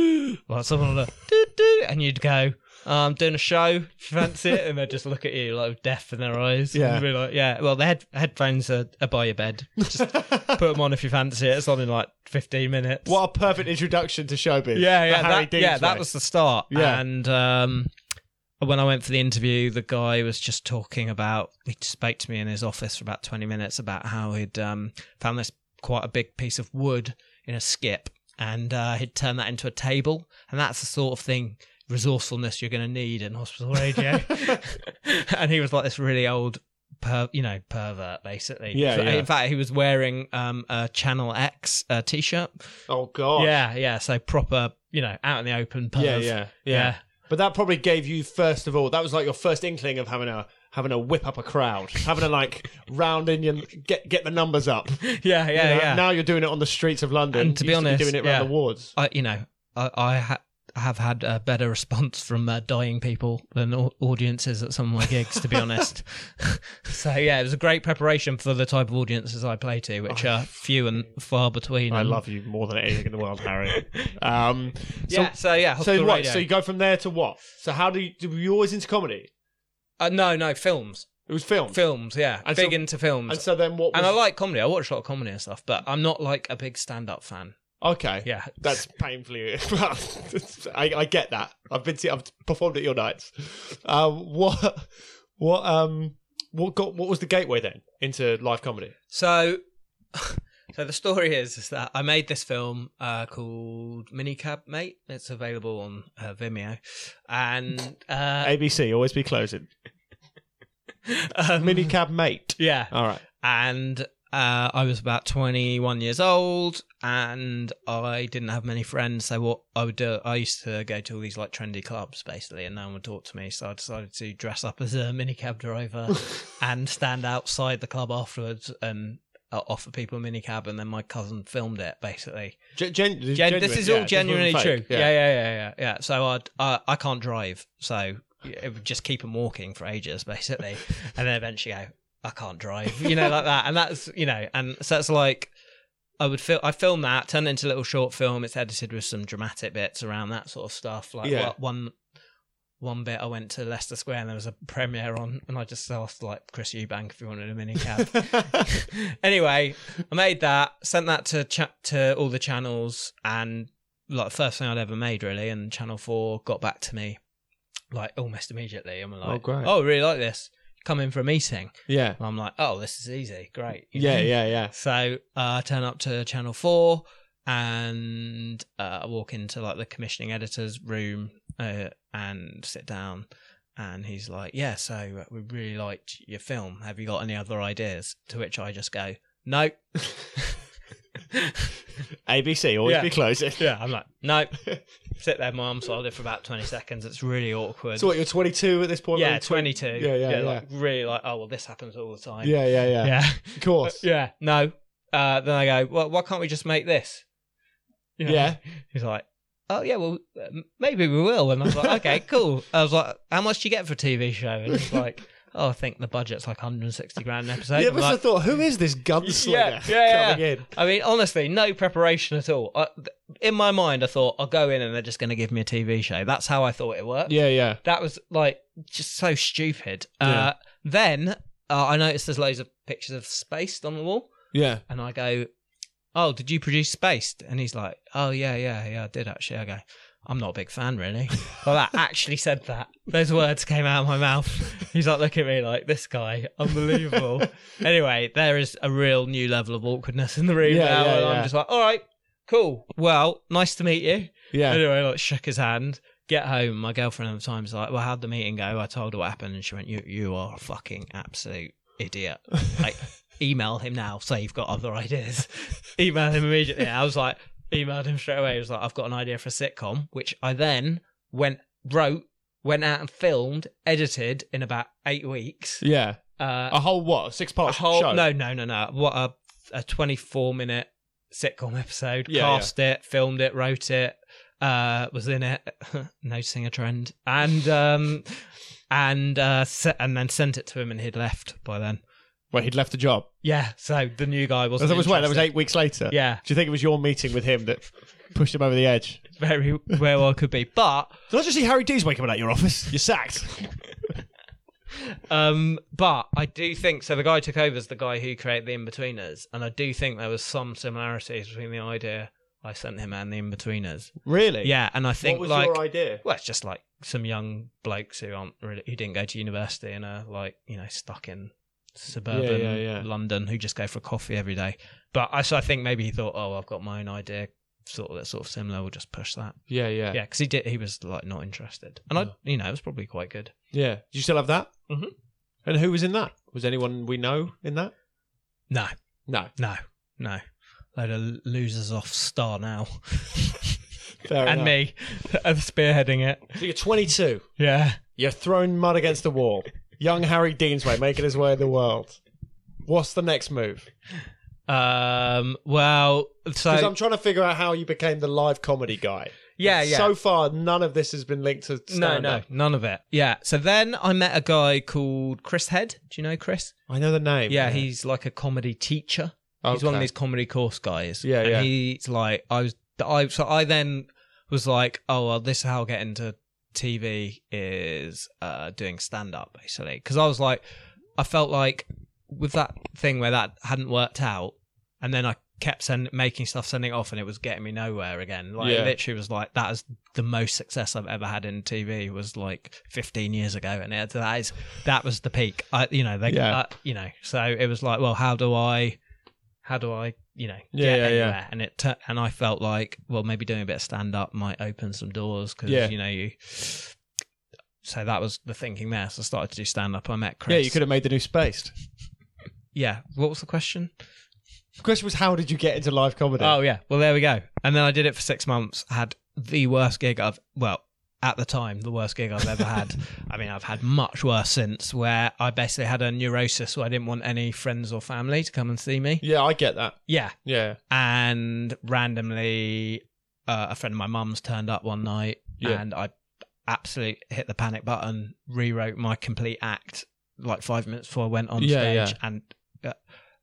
Speaker 4: Well, someone will do do, and you'd go, oh, "I'm doing a show. If you fancy it?" And they'd just look at you like with death in their eyes.
Speaker 5: Yeah.
Speaker 4: And be like, "Yeah, well, the head- headphones are, are by your bed. Just put them on if you fancy it. It's on in like fifteen minutes."
Speaker 5: What a perfect introduction to showbiz.
Speaker 4: Yeah,
Speaker 5: The
Speaker 4: yeah,
Speaker 5: Harry
Speaker 4: that,
Speaker 5: Deans
Speaker 4: yeah. That
Speaker 5: way.
Speaker 4: was the start.
Speaker 5: Yeah.
Speaker 4: And um, when I went for the interview, the guy was just talking about. He spoke to me in his office for about twenty minutes about how he'd um, found this quite a big piece of wood in a skip, and uh, he'd turned that into a table, and that's the sort of thing. Resourcefulness you're going to need in hospital radio. And he was like this really old per, you know pervert basically.
Speaker 5: Yeah,
Speaker 4: So,
Speaker 5: yeah.
Speaker 4: in fact he was wearing um a Channel X uh, t-shirt.
Speaker 5: Oh god.
Speaker 4: Yeah, yeah, so proper, you know, out in the open perv.
Speaker 5: Yeah, yeah, yeah,
Speaker 4: Yeah.
Speaker 5: But that probably gave you first of all. That was like your first inkling of having a having a whip up a crowd, having a like round in your get get the numbers up.
Speaker 4: yeah, yeah,
Speaker 5: You know,
Speaker 4: yeah.
Speaker 5: Now you're doing it on the streets of London.
Speaker 4: And to
Speaker 5: You
Speaker 4: be
Speaker 5: used
Speaker 4: honest,
Speaker 5: doing it around
Speaker 4: yeah.
Speaker 5: the wards.
Speaker 4: I, you know, I, I ha- have had a better response from uh, dying people than au- audiences at some of my gigs, to be honest. So yeah, it was a great preparation for the type of audiences I play to, which are few and far between.
Speaker 5: I
Speaker 4: And-
Speaker 5: love you more than anything in the world, Harry. Um, so,
Speaker 4: Yeah, so yeah,
Speaker 5: so
Speaker 4: hospital
Speaker 5: what?
Speaker 4: radio.
Speaker 5: So you go from there to what? So how do you? Were you always into comedy?
Speaker 4: Uh, no, no, films.
Speaker 5: It was film.
Speaker 4: Films, yeah.
Speaker 5: And
Speaker 4: big
Speaker 5: so-
Speaker 4: into films.
Speaker 5: And so then what? Was,
Speaker 4: And I like comedy. I watch a lot of comedy and stuff, but I'm not like a big stand-up fan.
Speaker 5: Okay.
Speaker 4: Yeah.
Speaker 5: That's painfully. I, I get that. I've been. To, I've performed at your nights. Um, what? What? Um. What got? What was the gateway then into live comedy?
Speaker 4: So, so the story is, is that I made this film uh, called Minicab Mate. It's available on uh, Vimeo, and uh,
Speaker 5: A B C always be closing.
Speaker 4: um,
Speaker 5: Minicab mate.
Speaker 4: yeah,
Speaker 5: All right.
Speaker 4: and uh, I was about twenty-one years old, and I didn't have many friends. So what I would do, I used to go to all these like trendy clubs, basically, and no one would talk to me. So I decided to dress up as a minicab driver and stand outside the club afterwards and uh, offer people a minicab. And then my cousin filmed it, basically.
Speaker 5: Gen- gen-
Speaker 4: Gen-
Speaker 5: genuine,
Speaker 4: this is
Speaker 5: yeah,
Speaker 4: all
Speaker 5: this
Speaker 4: genuinely
Speaker 5: wasn't
Speaker 4: true.
Speaker 5: fake,
Speaker 4: Yeah. yeah, yeah, yeah, yeah. So I'd, I I can't drive, so it would just keep them walking for ages, basically, and then eventually go, I can't drive, you know, like that. And that's, you know, and so it's like I would film, I filmed that, turned it into a little short film. It's edited with some dramatic bits around that sort of stuff. Like
Speaker 5: Yeah.
Speaker 4: one one bit, I went to Leicester Square and there was a premiere on, and I just asked like Chris Eubank if he wanted a minicab. Anyway, I made that, sent that to cha- to all the channels, and like the first thing I'd ever made, really. And Channel Four got back to me like almost immediately, and were like,
Speaker 5: Oh, great.
Speaker 4: "Oh, I really like this. Come in for a meeting."
Speaker 5: Yeah.
Speaker 4: And I'm like, "Oh, this is easy, great." you
Speaker 5: Yeah.
Speaker 4: know?
Speaker 5: Yeah. Yeah.
Speaker 4: So uh, I turn up to Channel Four, and uh, I walk into like the commissioning editor's room uh, and sit down. And he's like, "Yeah, so uh, we really liked your film. Have you got any other ideas?" To which I just go, "No."
Speaker 5: A B C always
Speaker 4: Yeah.
Speaker 5: be closing.
Speaker 4: Yeah, I'm like, "No." Sit there, my arm solid for about twenty seconds. It's really awkward.
Speaker 5: So what? You're twenty-two at this point.
Speaker 4: yeah,
Speaker 5: maybe twenty-
Speaker 4: twenty-two.
Speaker 5: Yeah. Yeah. Yeah.
Speaker 4: Like really, like, oh well, this happens all the time.
Speaker 5: yeah. Yeah. Yeah.
Speaker 4: yeah,
Speaker 5: Of course.
Speaker 4: yeah. No. Uh, then I go, well, why can't we just make this? You know?
Speaker 5: Yeah.
Speaker 4: He's like, oh yeah, well uh, maybe we will. And I was like, okay, cool. I was like, how much do you get for a T V show? And he's like, oh, I think the budget's like one hundred sixty grand an episode.
Speaker 5: You
Speaker 4: I'm
Speaker 5: must
Speaker 4: like,
Speaker 5: have thought, who is this gunslinger
Speaker 4: Yeah, yeah,
Speaker 5: coming
Speaker 4: yeah.
Speaker 5: in?
Speaker 4: I mean, honestly, no preparation at all. I, th- in my mind, I thought I'll go in and they're just going to give me a T V show. That's how I thought it worked.
Speaker 5: Yeah. Yeah.
Speaker 4: That was like just so stupid.
Speaker 5: Yeah.
Speaker 4: Uh, then uh, I noticed there's loads of pictures of Spaced on the wall,
Speaker 5: Yeah.
Speaker 4: and I go, "Oh, did you produce Spaced?" And he's like, "Oh yeah, yeah, yeah, I did actually." I go, "I'm not a big fan, really." Well, that actually said that. Those words came out of my mouth. He's like, look at me like, this guy, unbelievable. Anyway, there is a real new level of awkwardness in the room
Speaker 5: Yeah,
Speaker 4: now.
Speaker 5: yeah,
Speaker 4: and
Speaker 5: yeah.
Speaker 4: I'm just like, all right, cool. Well, nice to meet you.
Speaker 5: Yeah.
Speaker 4: Anyway, like, shook his hand. Get home. My girlfriend at the time was like, well, how'd the meeting go? I told her what happened, and she went, you you are a fucking absolute idiot. Like, email him now, say you've got other ideas. Email him immediately. I was like, emailed him straight away. He was like, I've got an idea for a sitcom, which I then went, wrote, went out and filmed, edited in about eight weeks.
Speaker 5: Yeah.
Speaker 4: Uh,
Speaker 5: A whole what? Six
Speaker 4: a
Speaker 5: part
Speaker 4: whole,
Speaker 5: show?
Speaker 4: no, no, no, no. What a, a twenty-four minute sitcom episode.
Speaker 5: Yeah,
Speaker 4: Cast it, filmed it, wrote it, uh, was in it, noticing a trend, and um, and uh, se- and then sent it to him, and he'd left by then.
Speaker 5: Well, he'd left the job.
Speaker 4: Yeah, so the new guy wasn't.
Speaker 5: That was when? That was
Speaker 4: interested.
Speaker 5: eight weeks later.
Speaker 4: Yeah.
Speaker 5: Do you think it was your meeting with him that pushed him over the edge?
Speaker 4: very well could be. But
Speaker 5: Did I just see Harry Dees waking up at your office? You're sacked.
Speaker 4: um, but I do think so. The guy who took over is the guy who created the In-Betweeners, and I do think there was some similarities between the idea I sent him and the In-Betweeners.
Speaker 5: Really?
Speaker 4: Yeah, and I think
Speaker 5: What was
Speaker 4: like
Speaker 5: your idea?
Speaker 4: well, it's just like some young blokes who aren't really who didn't go to university and are like you know stuck in suburban
Speaker 5: Yeah, yeah, yeah.
Speaker 4: London who just go for a coffee every day. But I so I think maybe he thought, oh, I've got my own idea, sort of that's sort of similar. We'll just push that.
Speaker 5: Yeah, yeah,
Speaker 4: Yeah, because he did. He was like not interested, and I,
Speaker 5: Yeah.
Speaker 4: you know, it was probably quite good.
Speaker 5: yeah. Do you still have that?
Speaker 4: Mhm.
Speaker 5: And who was in that? Was anyone we know in that?
Speaker 4: No,
Speaker 5: No.
Speaker 4: no, no. Load of losers off Star Now,
Speaker 5: Fair
Speaker 4: and
Speaker 5: enough.
Speaker 4: me, spearheading it.
Speaker 5: So you're twenty-two.
Speaker 4: Yeah.
Speaker 5: You're throwing mud against the wall. Young Harry Deansway making his way in the world. What's the next move?
Speaker 4: Um. Well, so
Speaker 5: Because I'm trying to figure out how you became the live comedy guy.
Speaker 4: yeah, yeah.
Speaker 5: So far, none of this has been linked to
Speaker 4: no,
Speaker 5: stand
Speaker 4: no,
Speaker 5: up.
Speaker 4: none of it. Yeah. So then I met a guy called Chris Head. Do you know Chris?
Speaker 5: I know the name.
Speaker 4: Yeah, he's like a comedy teacher. He's
Speaker 5: Okay.
Speaker 4: one of these comedy course guys.
Speaker 5: Yeah,
Speaker 4: and
Speaker 5: yeah.
Speaker 4: he's like, I was, I so I then was like, oh well, this is how I get into T V is uh, doing stand up basically, because I was like, I felt like with that thing where that hadn't worked out, and then I kept send, making stuff, sending it off, and it was getting me nowhere again. Like
Speaker 5: Yeah.
Speaker 4: it literally was like that is the most success I've ever had in T V was like fifteen years ago, and it, that is that was the peak. I, you know, they,
Speaker 5: Yeah.
Speaker 4: uh, you know, so it was like, well, how do I, how do I, you know,
Speaker 5: Yeah,
Speaker 4: get
Speaker 5: yeah,
Speaker 4: anywhere?
Speaker 5: yeah.
Speaker 4: And it, tu- and I felt like, well, maybe doing a bit of stand up might open some doors because
Speaker 5: Yeah.
Speaker 4: you know you. So that was the thinking there. So I started to do stand up. I met Chris.
Speaker 5: Yeah, you could have made the new Spaced.
Speaker 4: Yeah. What was the question?
Speaker 5: The question was, how did you get into live comedy?
Speaker 4: Oh yeah, well there we go. And then I did it for six months. Had the worst gig I've well at the time the worst gig I've ever had. I mean I've had much worse since. Where I basically had a neurosis where I didn't want any friends or family to come and see me.
Speaker 5: Yeah, I get that.
Speaker 4: Yeah,
Speaker 5: Yeah.
Speaker 4: and randomly uh, a friend of my mum's turned up one night,
Speaker 5: Yeah.
Speaker 4: and I absolutely hit the panic button, rewrote my complete act like five minutes before I went on
Speaker 5: Yeah,
Speaker 4: stage,
Speaker 5: yeah.
Speaker 4: and. Uh,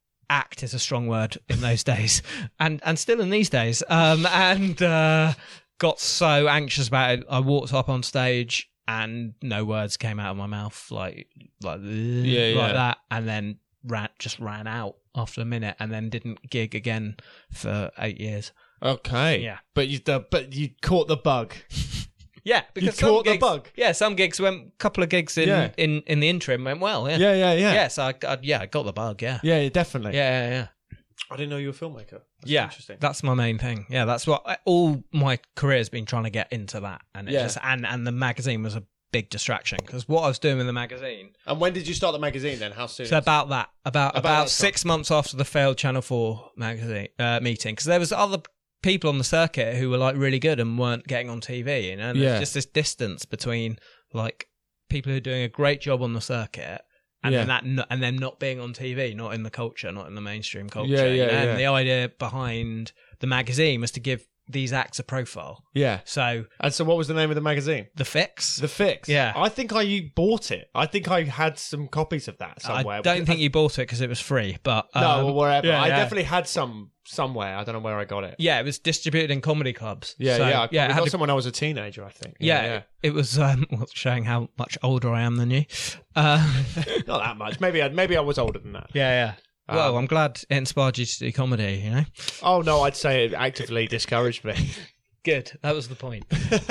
Speaker 4: act is a strong word in those days and and still in these days um and uh got so anxious about it I walked up on stage and no words came out of my mouth like like
Speaker 5: Yeah,
Speaker 4: like
Speaker 5: yeah.
Speaker 4: that, and then ran just ran out after a minute and then didn't gig again for eight years.
Speaker 5: Okay.
Speaker 4: Yeah.
Speaker 5: But you, the, but you caught the bug.
Speaker 4: Yeah, because
Speaker 5: You caught
Speaker 4: some
Speaker 5: the
Speaker 4: gigs,
Speaker 5: bug.
Speaker 4: Yeah, some gigs went a couple of gigs in,
Speaker 5: Yeah.
Speaker 4: in in the interim went well. Yeah,
Speaker 5: Yeah, yeah, yeah.
Speaker 4: yeah. So I, I yeah I got the bug. Yeah,
Speaker 5: Yeah, definitely.
Speaker 4: yeah, yeah. yeah.
Speaker 5: I didn't know you were a filmmaker. That's
Speaker 4: Yeah,
Speaker 5: interesting.
Speaker 4: that's my main thing. Yeah, that's what I, all my career's been trying to get into that, and it
Speaker 5: Yeah.
Speaker 4: just and and the magazine was a big distraction because what I was doing with the magazine.
Speaker 5: And when did you start the magazine then? How soon?
Speaker 4: So about that, about
Speaker 5: About
Speaker 4: about,
Speaker 5: that
Speaker 4: six months after the failed Channel Four magazine uh, meeting, because there was other people on the circuit who were like really good and weren't getting on T V, you know. And
Speaker 5: Yeah.
Speaker 4: there's just this distance between like people who are doing a great job on the circuit. And
Speaker 5: Yeah.
Speaker 4: then that, no- and them not being on T V, not in the culture, not in the mainstream culture.
Speaker 5: Yeah,
Speaker 4: you
Speaker 5: yeah,
Speaker 4: know?
Speaker 5: yeah.
Speaker 4: And the idea behind the magazine was to give these acts a profile.
Speaker 5: Yeah.
Speaker 4: So
Speaker 5: And so what was the name of the magazine?
Speaker 4: the Fix.
Speaker 5: The Fix.
Speaker 4: Yeah.
Speaker 5: I think I bought it. I think I had some copies of that somewhere.
Speaker 4: I don't think you bought it because it was free, but um,
Speaker 5: No, or wherever.
Speaker 4: yeah,
Speaker 5: I
Speaker 4: yeah.
Speaker 5: definitely had some somewhere. I don't know where I got it.
Speaker 4: Yeah, it was distributed in comedy clubs.
Speaker 5: Yeah,
Speaker 4: So,
Speaker 5: yeah. I
Speaker 4: yeah.
Speaker 5: yeah,
Speaker 4: it
Speaker 5: got
Speaker 4: had to-
Speaker 5: some when I was a teenager, I think.
Speaker 4: yeah, It was um, well, showing how much older I am than you. Uh,
Speaker 5: Not that much. Maybe I, maybe I was older than that.
Speaker 4: yeah, yeah. Well,
Speaker 5: Um,
Speaker 4: I'm glad it inspired you to do comedy. You know,
Speaker 5: Oh, no, I'd say it actively discouraged me.
Speaker 4: good. That was the point.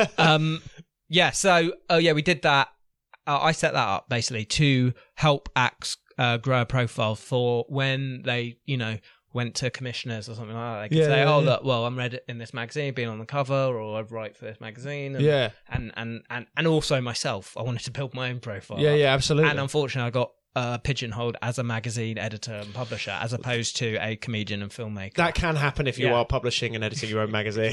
Speaker 4: um, yeah. So, oh yeah, we did that. Uh, I set that up basically to help acts uh, grow a profile for when they, you know, went to commissioners or something like that. They could
Speaker 5: Yeah,
Speaker 4: say,
Speaker 5: yeah,
Speaker 4: "Oh,
Speaker 5: yeah.
Speaker 4: look, well, I'm read in this magazine, being on the cover, or I write for this magazine." And,
Speaker 5: Yeah.
Speaker 4: and and and and also myself, I wanted to build my own profile.
Speaker 5: Yeah,
Speaker 4: up.
Speaker 5: yeah, absolutely.
Speaker 4: And unfortunately, I got uh, pigeonholed as a magazine editor and publisher, as opposed to a comedian and filmmaker.
Speaker 5: That can happen if you
Speaker 4: Yeah.
Speaker 5: are publishing and editing your own magazine.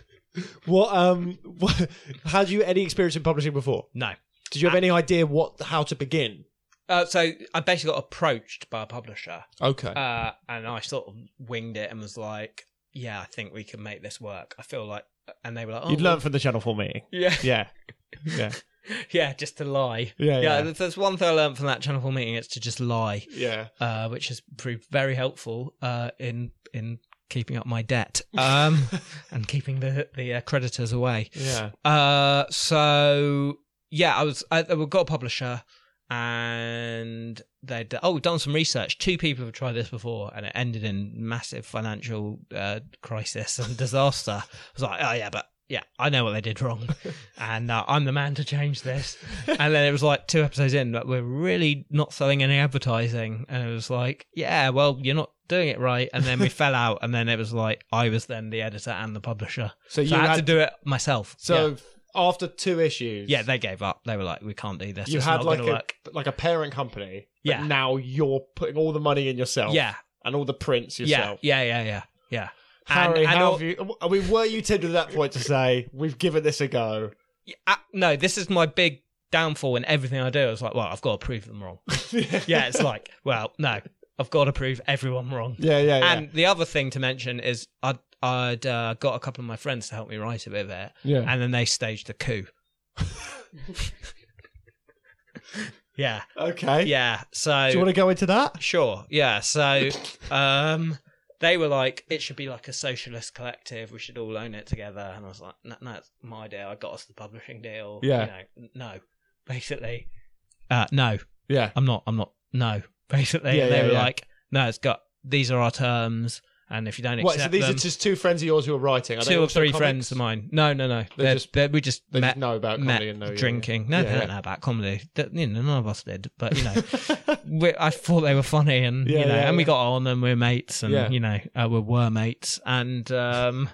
Speaker 5: What um what, had you any experience in publishing before?
Speaker 4: no.
Speaker 5: Did you have any idea what how to begin?
Speaker 4: Uh, so I basically got approached by a publisher,
Speaker 5: Okay.
Speaker 4: uh, and I sort of winged it and was like, "Yeah, I think we can make this work." I feel like, and they were like, "Oh,
Speaker 5: You'd
Speaker 4: well,
Speaker 5: learned from the Channel four meeting.
Speaker 4: yeah,
Speaker 5: Yeah. Yeah.
Speaker 4: yeah, just to lie."
Speaker 5: Yeah,
Speaker 4: Yeah,
Speaker 5: yeah.
Speaker 4: if there's one thing I learned from that Channel Four meeting, it's to just lie,
Speaker 5: Yeah.
Speaker 4: uh, which has proved very helpful uh, in in keeping up my debt um, and keeping the the uh, creditors away.
Speaker 5: Yeah.
Speaker 4: Uh, so yeah, I was I, I got a publisher, and they'd oh done some research. Two people have tried this before, and it ended in massive financial uh, crisis and disaster. I was like, oh yeah, but yeah, I know what they did wrong, and uh, I'm the man to change this. And then it was like two episodes in, but we're really not selling any advertising, and it was like, yeah, well, you're not doing it right. And then we fell out, and then it was like I was then the editor and the publisher,
Speaker 5: So
Speaker 4: so
Speaker 5: you
Speaker 4: I had,
Speaker 5: had
Speaker 4: to do it myself.
Speaker 5: So
Speaker 4: yeah.
Speaker 5: after two issues,
Speaker 4: Yeah, they gave up. They were like, we can't do this.
Speaker 5: you
Speaker 4: It's
Speaker 5: had
Speaker 4: not
Speaker 5: like
Speaker 4: gonna
Speaker 5: a
Speaker 4: work.
Speaker 5: like a parent company. But
Speaker 4: Yeah.
Speaker 5: now you're putting all the money in yourself.
Speaker 4: Yeah,
Speaker 5: And all the prints
Speaker 4: yeah,
Speaker 5: yourself.
Speaker 4: yeah, yeah, yeah, yeah.
Speaker 5: Harry,
Speaker 4: And- and
Speaker 5: how
Speaker 4: all-
Speaker 5: have you? I mean, were you tempted at that point to say we've given this a go?
Speaker 4: Uh, no, this is my big downfall in everything I do. I was like, well, I've got to prove them wrong. Yeah, it's like, well, no, I've got to prove everyone wrong.
Speaker 5: Yeah, yeah, yeah.
Speaker 4: And the other thing to mention is I'd, I'd uh, got a couple of my friends to help me write a bit of it,
Speaker 5: yeah.
Speaker 4: and then they staged a coup. Yeah,
Speaker 5: Okay.
Speaker 4: yeah. So
Speaker 5: Do you want to go into that?
Speaker 4: sure, yeah. So um, they were like, it should be like a socialist collective. We should all own it together. And I was like, no, no it's my idea. I got us the publishing deal.
Speaker 5: Yeah.
Speaker 4: You know, no, basically, uh, no.
Speaker 5: Yeah.
Speaker 4: I'm not. I'm not. No, basically.
Speaker 5: Yeah,
Speaker 4: and they
Speaker 5: yeah,
Speaker 4: were
Speaker 5: yeah.
Speaker 4: like, no, it's got. These are our terms, and if you don't
Speaker 5: What?
Speaker 4: accept
Speaker 5: So these
Speaker 4: them,
Speaker 5: are just two friends of yours who are writing. Are they
Speaker 4: two or
Speaker 5: also
Speaker 4: three
Speaker 5: comics?
Speaker 4: friends of mine. No, no, no. They're,
Speaker 5: just-
Speaker 4: they're- we just
Speaker 5: They
Speaker 4: met,
Speaker 5: just know about
Speaker 4: met
Speaker 5: comedy and know you.
Speaker 4: drinking. No,
Speaker 5: Yeah,
Speaker 4: they
Speaker 5: yeah.
Speaker 4: don't know about comedy. Th- You know, none of us did. But you know, we, I thought they were funny, and
Speaker 5: Yeah,
Speaker 4: you know,
Speaker 5: yeah,
Speaker 4: and we
Speaker 5: yeah.
Speaker 4: got on, and we're mates, and
Speaker 5: Yeah.
Speaker 4: you know, uh, we were mates, and um,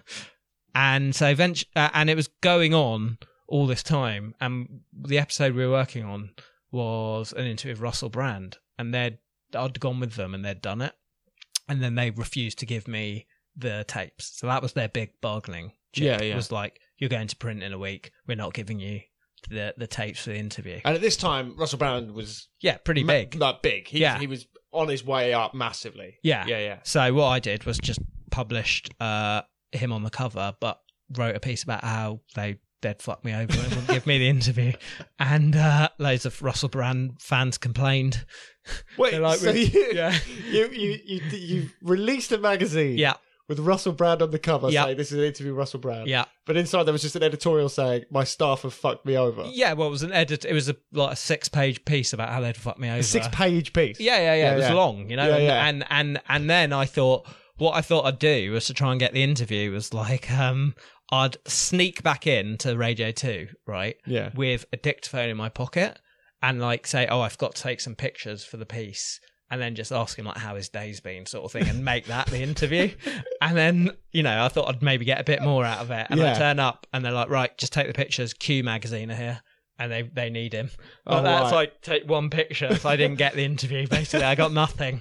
Speaker 4: and so eventually, uh, and it was going on all this time, and the episode we were working on was an interview with Russell Brand, and they'd I'd gone with them, and they'd done it, and then they refused to give me the tapes. So that was their big bargaining chip.
Speaker 5: Yeah, yeah.
Speaker 4: Was like, you're going to print in a week. We're not giving you the the tapes for the interview.
Speaker 5: And at this time, Russell Brand was
Speaker 4: Yeah, pretty
Speaker 5: ma-
Speaker 4: big.
Speaker 5: Like big. He,
Speaker 4: Yeah.
Speaker 5: He was on his way up massively.
Speaker 4: Yeah.
Speaker 5: Yeah, yeah.
Speaker 4: So what I did was just published uh, him on the cover, but wrote a piece about how they they'd fuck me over and wouldn't give me the interview. And uh, loads of Russell Brand fans complained.
Speaker 5: Wait,
Speaker 4: They're like,
Speaker 5: so
Speaker 4: we-
Speaker 5: you,
Speaker 4: yeah.
Speaker 5: you, you, you, you released a magazine
Speaker 4: Yeah,
Speaker 5: with Russell Brand on the cover
Speaker 4: Yeah.
Speaker 5: saying this is an interview with Russell Brand.
Speaker 4: yeah.
Speaker 5: But inside there was just an editorial saying, my staff have fucked me over.
Speaker 4: Yeah, well, it was an edit. It was a like a six-page piece about how they'd fuck me over.
Speaker 5: A six page piece.
Speaker 4: Yeah, yeah, yeah.
Speaker 5: Yeah,
Speaker 4: it was
Speaker 5: yeah.
Speaker 4: long, you know.
Speaker 5: Yeah,
Speaker 4: and,
Speaker 5: yeah.
Speaker 4: and and and then I thought what I thought I'd do was to try and get the interview was like um I'd sneak back into Radio Two, right?
Speaker 5: Yeah.
Speaker 4: With a dictaphone in my pocket and like say, oh, I've got to take some pictures for the piece. And then just ask him like how his day's been, sort of thing, and make that the interview. And then, you know, I thought I'd maybe get a bit more out of it. And
Speaker 5: Yeah.
Speaker 4: I turn up, and they're like, "Right, just take the pictures. Q Magazine are here, and they they need him." But
Speaker 5: Oh,
Speaker 4: that's
Speaker 5: right.
Speaker 4: like take one picture, so I didn't get the interview. Basically, I got nothing.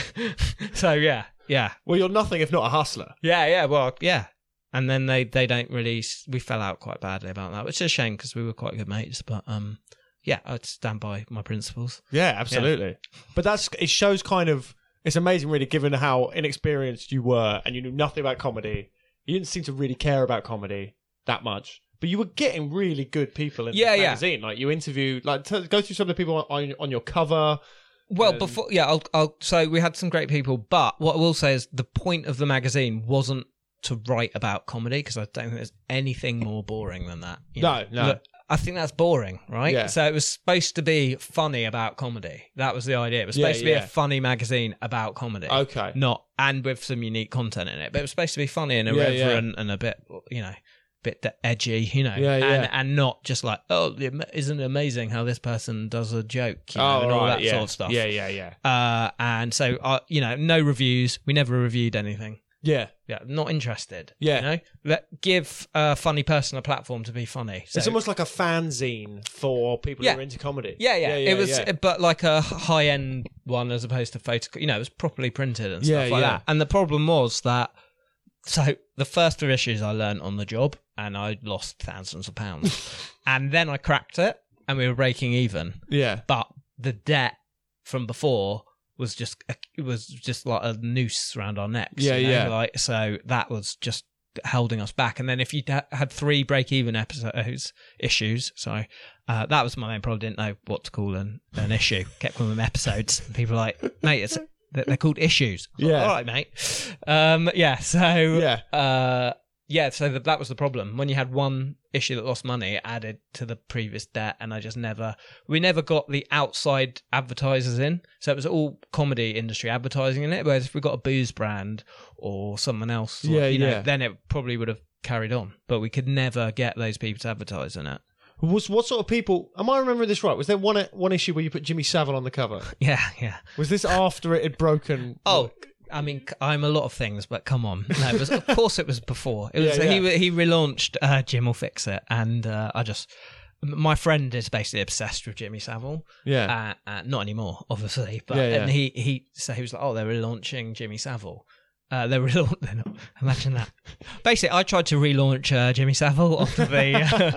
Speaker 4: So yeah, yeah,
Speaker 5: Well, you're nothing if not a hustler.
Speaker 4: yeah, yeah. Well, yeah. And then they they don't really. We fell out quite badly about that, which is a shame because we were quite good mates. But um, yeah, I'd stand by my principles.
Speaker 5: Yeah, absolutely. But that's it shows kind of it's amazing really given how inexperienced you were and you knew nothing about comedy. You didn't seem to really care about comedy that much. But you were getting really good people in
Speaker 4: Yeah,
Speaker 5: the
Speaker 4: yeah.
Speaker 5: magazine. Like you interviewed like t- go through some of the people on on, on your cover.
Speaker 4: Well,
Speaker 5: Um,
Speaker 4: before yeah, I'll, I'll so we had some great people, but what I will say is the point of the magazine wasn't to write about comedy because I don't think there's anything more boring than that. you
Speaker 5: No,
Speaker 4: know.
Speaker 5: no.
Speaker 4: Look, I think that's boring, right?
Speaker 5: Yeah.
Speaker 4: So it was supposed to be funny about comedy. That was the idea. It was
Speaker 5: Yeah,
Speaker 4: supposed to be
Speaker 5: yeah.
Speaker 4: a funny magazine about comedy.
Speaker 5: Okay.
Speaker 4: Not and with some unique content in it, but it was supposed to be funny and
Speaker 5: Yeah,
Speaker 4: irreverent and a bit, you know, bit edgy, you know,
Speaker 5: Yeah,
Speaker 4: and
Speaker 5: yeah.
Speaker 4: and not just like, oh, isn't it amazing how this person does a joke, you know,
Speaker 5: Oh,
Speaker 4: and all
Speaker 5: right,
Speaker 4: that
Speaker 5: yeah.
Speaker 4: sort of stuff.
Speaker 5: Yeah, yeah, yeah.
Speaker 4: Uh, and so, uh, you know, no reviews. We never reviewed anything.
Speaker 5: Yeah.
Speaker 4: Yeah, not interested.
Speaker 5: Yeah.
Speaker 4: You know, Let, give a funny person a platform to be funny. So,
Speaker 5: It's almost like a fanzine for people
Speaker 4: Yeah.
Speaker 5: who are into comedy.
Speaker 4: yeah, yeah,
Speaker 5: yeah,
Speaker 4: It was,
Speaker 5: yeah.
Speaker 4: but like a high end one as opposed to photo. You know, it was properly printed and
Speaker 5: Yeah,
Speaker 4: stuff like
Speaker 5: yeah.
Speaker 4: that. And the problem was that. So the first three issues I learned on the job, and I lost thousands of pounds. And then I cracked it, and we were breaking even.
Speaker 5: Yeah.
Speaker 4: But the debt from before was just it was just like a noose around our necks.
Speaker 5: Yeah,
Speaker 4: you know?
Speaker 5: yeah.
Speaker 4: Like so that was just holding us back. And then if you ha- had three break-even episodes issues, sorry, uh, that was my main problem. Didn't know what to call an an issue. Kept calling them episodes. And people were like, mate, it's They're, they're called issues.
Speaker 5: Yeah.
Speaker 4: All right, mate. Um, yeah. So
Speaker 5: Yeah.
Speaker 4: uh, yeah. So the, that was the problem. When you had one issue that lost money, it added to the previous debt, and I just never. We never got the outside advertisers in, so it was all comedy industry advertising in it. Whereas if we got a booze brand or someone else, like,
Speaker 5: Yeah,
Speaker 4: you know,
Speaker 5: yeah.
Speaker 4: then it probably would have carried on. But we could never get those people to advertise in it.
Speaker 5: Was what sort of people? Am I remembering this right? Was there one one issue where you put Jimmy Savile on the cover?
Speaker 4: Yeah, yeah.
Speaker 5: Was this after it had broken?
Speaker 4: Oh, I mean, I'm a lot of things, but come on. No, it was, of course it was before. It was
Speaker 5: Yeah, yeah.
Speaker 4: he he relaunched uh, Jim Will Fix It, and uh, I just my friend is basically obsessed with Jimmy Savile.
Speaker 5: yeah,
Speaker 4: Uh, uh, not anymore, obviously, but
Speaker 5: Yeah, yeah.
Speaker 4: and he he so he was like, oh, they're relaunching Jimmy Savile. Uh, they relaunch. They're not, imagine that. Basically, I tried to relaunch uh, Jimmy Savile after the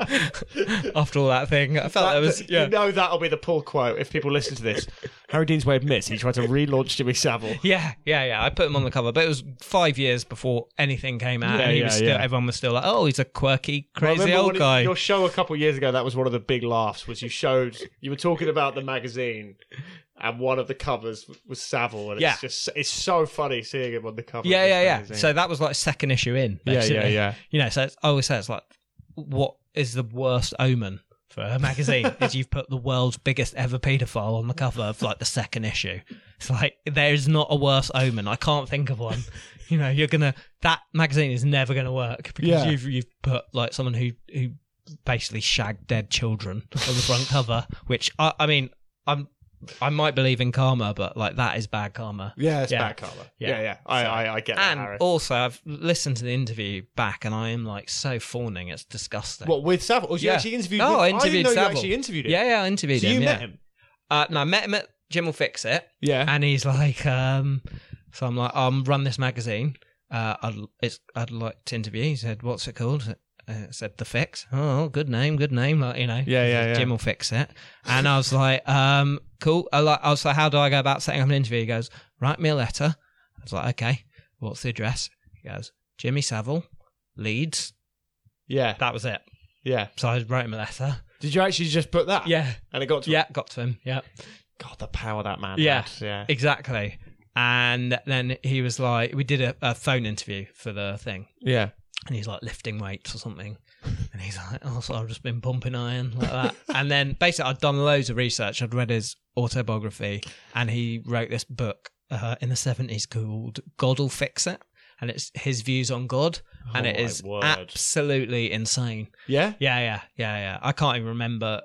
Speaker 4: uh, after all that thing. I felt
Speaker 5: That-
Speaker 4: that was yeah.
Speaker 5: You know that'll be the pull quote if people listen to this. Harry Dean's Way admits he tried to relaunch Jimmy Savile.
Speaker 4: Yeah, yeah, yeah. I put him on the cover, but it was five years before anything came out,
Speaker 5: Yeah,
Speaker 4: and he
Speaker 5: yeah,
Speaker 4: was still.
Speaker 5: yeah.
Speaker 4: Everyone was still like, "Oh, he's a quirky,
Speaker 5: I
Speaker 4: crazy
Speaker 5: remember
Speaker 4: old
Speaker 5: when it-
Speaker 4: guy."
Speaker 5: Your show a couple of years ago, that was one of the big laughs. Was you showed you were talking about the magazine, and one of the covers was Savile, and
Speaker 4: Yeah.
Speaker 5: it's just it's so funny seeing him on the cover.
Speaker 4: Yeah,
Speaker 5: of this
Speaker 4: yeah, yeah.
Speaker 5: magazine.
Speaker 4: So that was like second issue in.
Speaker 5: yeah,
Speaker 4: Basically.
Speaker 5: yeah, yeah.
Speaker 4: You know, so it's, I always say it's like, what is the worst omen for a magazine? Is you've put the world's biggest ever paedophile on the cover of like the second issue. It's like there's not a worse omen. I can't think of one. You know, you're gonna that magazine is never gonna work because
Speaker 5: Yeah.
Speaker 4: you've you've put like someone who who basically shagged dead children on the front cover. Which I, I mean, I'm I might believe in karma, but like that is bad karma.
Speaker 5: Yeah, it's
Speaker 4: Yeah.
Speaker 5: bad colour.
Speaker 4: Yeah.
Speaker 5: Yeah, yeah. I,
Speaker 4: So-
Speaker 5: I, I get that,
Speaker 4: And
Speaker 5: Harry.
Speaker 4: also, I've listened to the interview back, and I am like so fawning. It's disgusting.
Speaker 5: What, with Savile? Or you
Speaker 4: Yeah.
Speaker 5: actually interviewed
Speaker 4: No,
Speaker 5: with,
Speaker 4: I
Speaker 5: didn't
Speaker 4: interviewed
Speaker 5: know
Speaker 4: Savile.
Speaker 5: you actually interviewed him.
Speaker 4: Yeah, yeah, I interviewed
Speaker 5: So
Speaker 4: him.
Speaker 5: you
Speaker 4: yeah.
Speaker 5: met him?
Speaker 4: Uh, no, I met him at Jim Will Fix It,
Speaker 5: Yeah.
Speaker 4: and he's like, um, so I'm like, um, run this magazine. Uh, I'd, it's, I'd like to interview. He said, what's it called? Uh, said The Fix. Oh, good name, good name. Like, you know,
Speaker 5: Yeah, yeah, yeah.
Speaker 4: Jim Will Fix It. And I was like, um, cool. I, like, I was like, how do I go about setting up an interview? He goes, write me a letter. I was like, okay. What's the address? He goes, Jimmy Savile, Leeds.
Speaker 5: Yeah.
Speaker 4: That was it.
Speaker 5: Yeah.
Speaker 4: So I wrote him a letter.
Speaker 5: Did you actually just put that?
Speaker 4: Yeah.
Speaker 5: And it got to
Speaker 4: Yeah, got to him. Yeah.
Speaker 5: God, the power that man
Speaker 4: Yeah.
Speaker 5: had. Yeah.
Speaker 4: Exactly. And then he was like, we did a, a phone interview for the thing.
Speaker 5: Yeah.
Speaker 4: And he's like lifting weights or something. And he's like, oh, so I've just been pumping iron like that. And then basically I'd done loads of research. I'd read his autobiography, and he wrote this book uh, in the seventies called God'll Fix It. And it's his views on God. And
Speaker 5: Oh,
Speaker 4: it
Speaker 5: my
Speaker 4: is
Speaker 5: word.
Speaker 4: absolutely insane.
Speaker 5: Yeah?
Speaker 4: Yeah, yeah, yeah, yeah. I can't even remember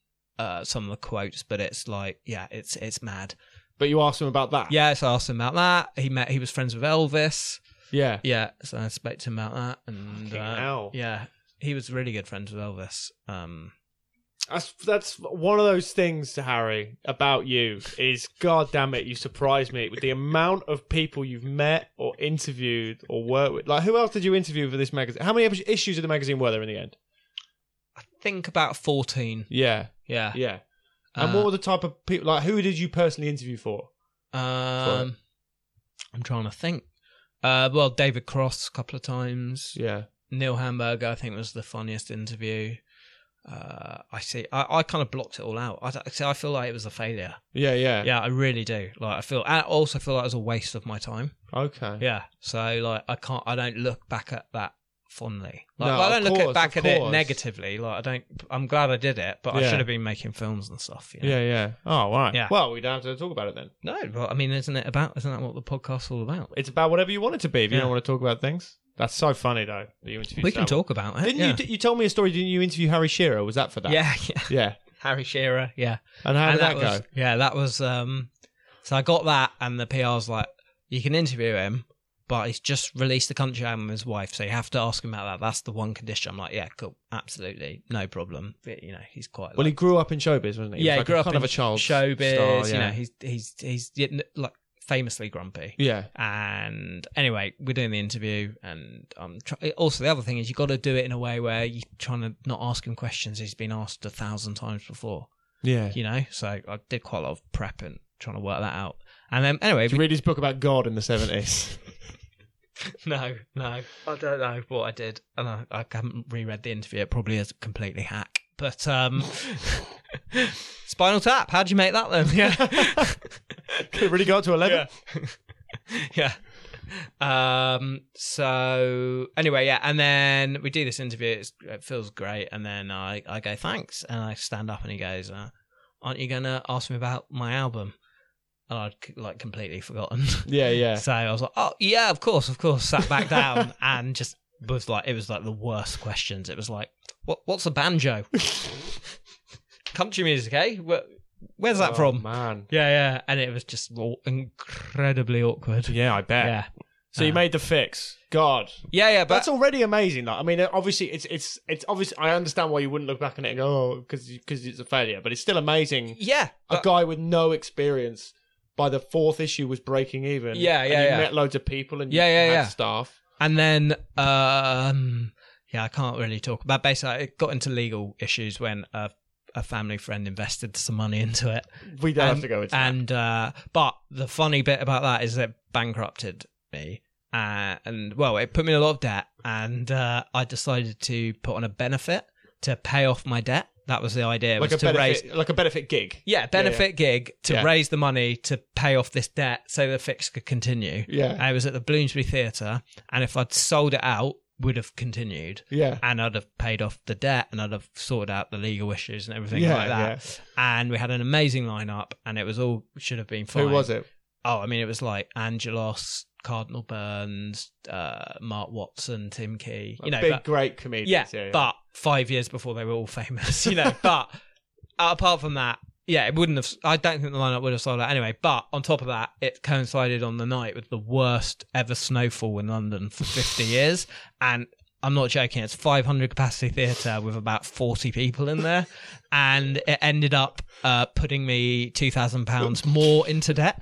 Speaker 4: uh, some of the quotes, but it's like, yeah, it's it's mad.
Speaker 5: But you asked him about that?
Speaker 4: Yeah, so I asked him about that. He met. He was friends with Elvis.
Speaker 5: Yeah.
Speaker 4: Yeah, so I spoke to him about that, and
Speaker 5: Fucking
Speaker 4: uh,
Speaker 5: hell.
Speaker 4: yeah, he was really good friends with Elvis. Um,
Speaker 5: That's that's one of those things, Harry, about you is, God damn it, you surprise me with the amount of people you've met or interviewed or worked with. Like, who else did you interview for this magazine? How many issues of the magazine were there in the end?
Speaker 4: I think about fourteen.
Speaker 5: Yeah,
Speaker 4: Yeah.
Speaker 5: yeah. And
Speaker 4: Uh,
Speaker 5: what were the type of people? Like, who did you personally interview for?
Speaker 4: Um, I'm trying to think. Uh, well, David Cross a couple of times.
Speaker 5: Yeah,
Speaker 4: Neil Hamburger, I think, was the funniest interview. Uh, I see. I, I kind of blocked it all out. I don't- see. I feel like it was a failure.
Speaker 5: yeah, yeah.
Speaker 4: Yeah, I really do. Like, I feel. I also feel like it was a waste of my time.
Speaker 5: Okay.
Speaker 4: Yeah. So, like, I can't. I don't look back at that fondly. Like,
Speaker 5: No,
Speaker 4: I don't
Speaker 5: of
Speaker 4: look at
Speaker 5: course,
Speaker 4: back
Speaker 5: of
Speaker 4: at it
Speaker 5: course.
Speaker 4: negatively. Like, I don't. I'm glad I did it, but I
Speaker 5: Yeah.
Speaker 4: should have been making films and stuff. You know?
Speaker 5: Yeah, yeah. Oh, right.
Speaker 4: Yeah.
Speaker 5: Well, we don't have to talk about it then.
Speaker 4: No, but I mean, isn't it about? Isn't that what the podcast's all about?
Speaker 5: It's about whatever you want it to be. If you
Speaker 4: Yeah.
Speaker 5: don't want to talk about things, that's so funny though. That you interviewed
Speaker 4: We can
Speaker 5: Savile.
Speaker 4: talk about it.
Speaker 5: Didn't
Speaker 4: yeah.
Speaker 5: you? You told me a story. Didn't you interview Harry Shearer? Was that for that?
Speaker 4: Yeah, yeah.
Speaker 5: Yeah.
Speaker 4: Harry Shearer. Yeah.
Speaker 5: And how
Speaker 4: and
Speaker 5: did that,
Speaker 4: was,
Speaker 5: go?
Speaker 4: Yeah, that was. um So I got that, and the P R's like, you can interview him, but he's just released the country album with his wife, so you have to ask him about that. That's the one condition. I'm like, yeah, cool, absolutely, no problem. But, you know, he's quite.
Speaker 5: Well, he
Speaker 4: like,
Speaker 5: grew up in showbiz, wasn't he?
Speaker 4: yeah,
Speaker 5: was
Speaker 4: he
Speaker 5: like
Speaker 4: grew
Speaker 5: a,
Speaker 4: up
Speaker 5: kind
Speaker 4: in
Speaker 5: of a child
Speaker 4: showbiz.
Speaker 5: star,
Speaker 4: You
Speaker 5: yeah.
Speaker 4: know, he's he's he's yeah, like famously grumpy.
Speaker 5: Yeah.
Speaker 4: And anyway, we're doing the interview, and um, try- also the other thing is you got to do it in a way where you're trying to not ask him questions he's been asked a thousand times before.
Speaker 5: Yeah.
Speaker 4: You know, so I did quite a lot of prep and trying to work that out. And then anyway,
Speaker 5: Did you read his book about God in the seventies?
Speaker 4: no, no, I don't know what I did, and I, I haven't reread the interview. It probably is completely hack. But um, Spinal Tap, how'd you make that then? Yeah.
Speaker 5: Could it really go up to eleven?
Speaker 4: Yeah. Um. So anyway, yeah, and then we do this interview. It's, it feels great, and then I, I go thanks, and I stand up, and he goes, uh, "Aren't you gonna ask me about my album?" And I'd like completely forgotten.
Speaker 5: Yeah, yeah.
Speaker 4: So I was like, "Oh yeah, of course, of course." Sat back down and just was like, it was like the worst questions. It was like, "What? What's a banjo?" Country music, eh? Where, where's that
Speaker 5: Oh,
Speaker 4: from?
Speaker 5: man.
Speaker 4: Yeah, yeah, and it was just all incredibly awkward.
Speaker 5: Yeah, I bet.
Speaker 4: Yeah.
Speaker 5: So you
Speaker 4: Uh,
Speaker 5: made the fix. God.
Speaker 4: Yeah, yeah, but
Speaker 5: That's already amazing. Like, I mean, obviously, it's it's it's obviously. I understand why you wouldn't look back on it and go, "Oh," because because it's a failure. But it's still amazing.
Speaker 4: yeah,
Speaker 5: A
Speaker 4: but-
Speaker 5: guy with no experience by the fourth issue was breaking even.
Speaker 4: Yeah,
Speaker 5: and
Speaker 4: yeah,
Speaker 5: you
Speaker 4: yeah.
Speaker 5: met loads of people and
Speaker 4: Yeah,
Speaker 5: you
Speaker 4: yeah,
Speaker 5: had
Speaker 4: yeah.
Speaker 5: staff.
Speaker 4: and then um, yeah, I can't really talk about. Basically, I got into legal issues when a a family friend invested some money into it,
Speaker 5: We don't
Speaker 4: and,
Speaker 5: have to go into that.
Speaker 4: and uh, but the funny bit about that is that it bankrupted me. Uh, and well, it put me in a lot of debt, and uh, I decided to put on a benefit to pay off my debt. That was the idea.
Speaker 5: like
Speaker 4: was
Speaker 5: a
Speaker 4: to
Speaker 5: benefit,
Speaker 4: raise,
Speaker 5: like a benefit gig.
Speaker 4: yeah, benefit gig to
Speaker 5: Yeah.
Speaker 4: raise the money to pay off this debt so the fix could continue.
Speaker 5: Yeah.
Speaker 4: I was at the Bloomsbury Theatre, and if I'd sold it out, would have continued,
Speaker 5: Yeah.
Speaker 4: and I'd have paid off the debt, and I'd have sorted out the legal issues and everything
Speaker 5: Yeah,
Speaker 4: like that. And we had an amazing lineup, and it was all should have been fine.
Speaker 5: Who was it?
Speaker 4: Oh, I mean, it was like Angelos, Cardinal Burns, uh, Mark Watson, Tim Key. You know,
Speaker 5: Big,
Speaker 4: but-
Speaker 5: great comedians.
Speaker 4: yeah,
Speaker 5: Yeah, yeah.
Speaker 4: but five years before they were all famous, you know. But apart from that, yeah, it wouldn't have. I don't think the lineup would have sold out anyway. But on top of that, it coincided on the night with the worst ever snowfall in London for fifty years, and I'm not joking. It's five hundred capacity theatre with about forty people in there, and it ended up uh, putting me two thousand pounds more into debt.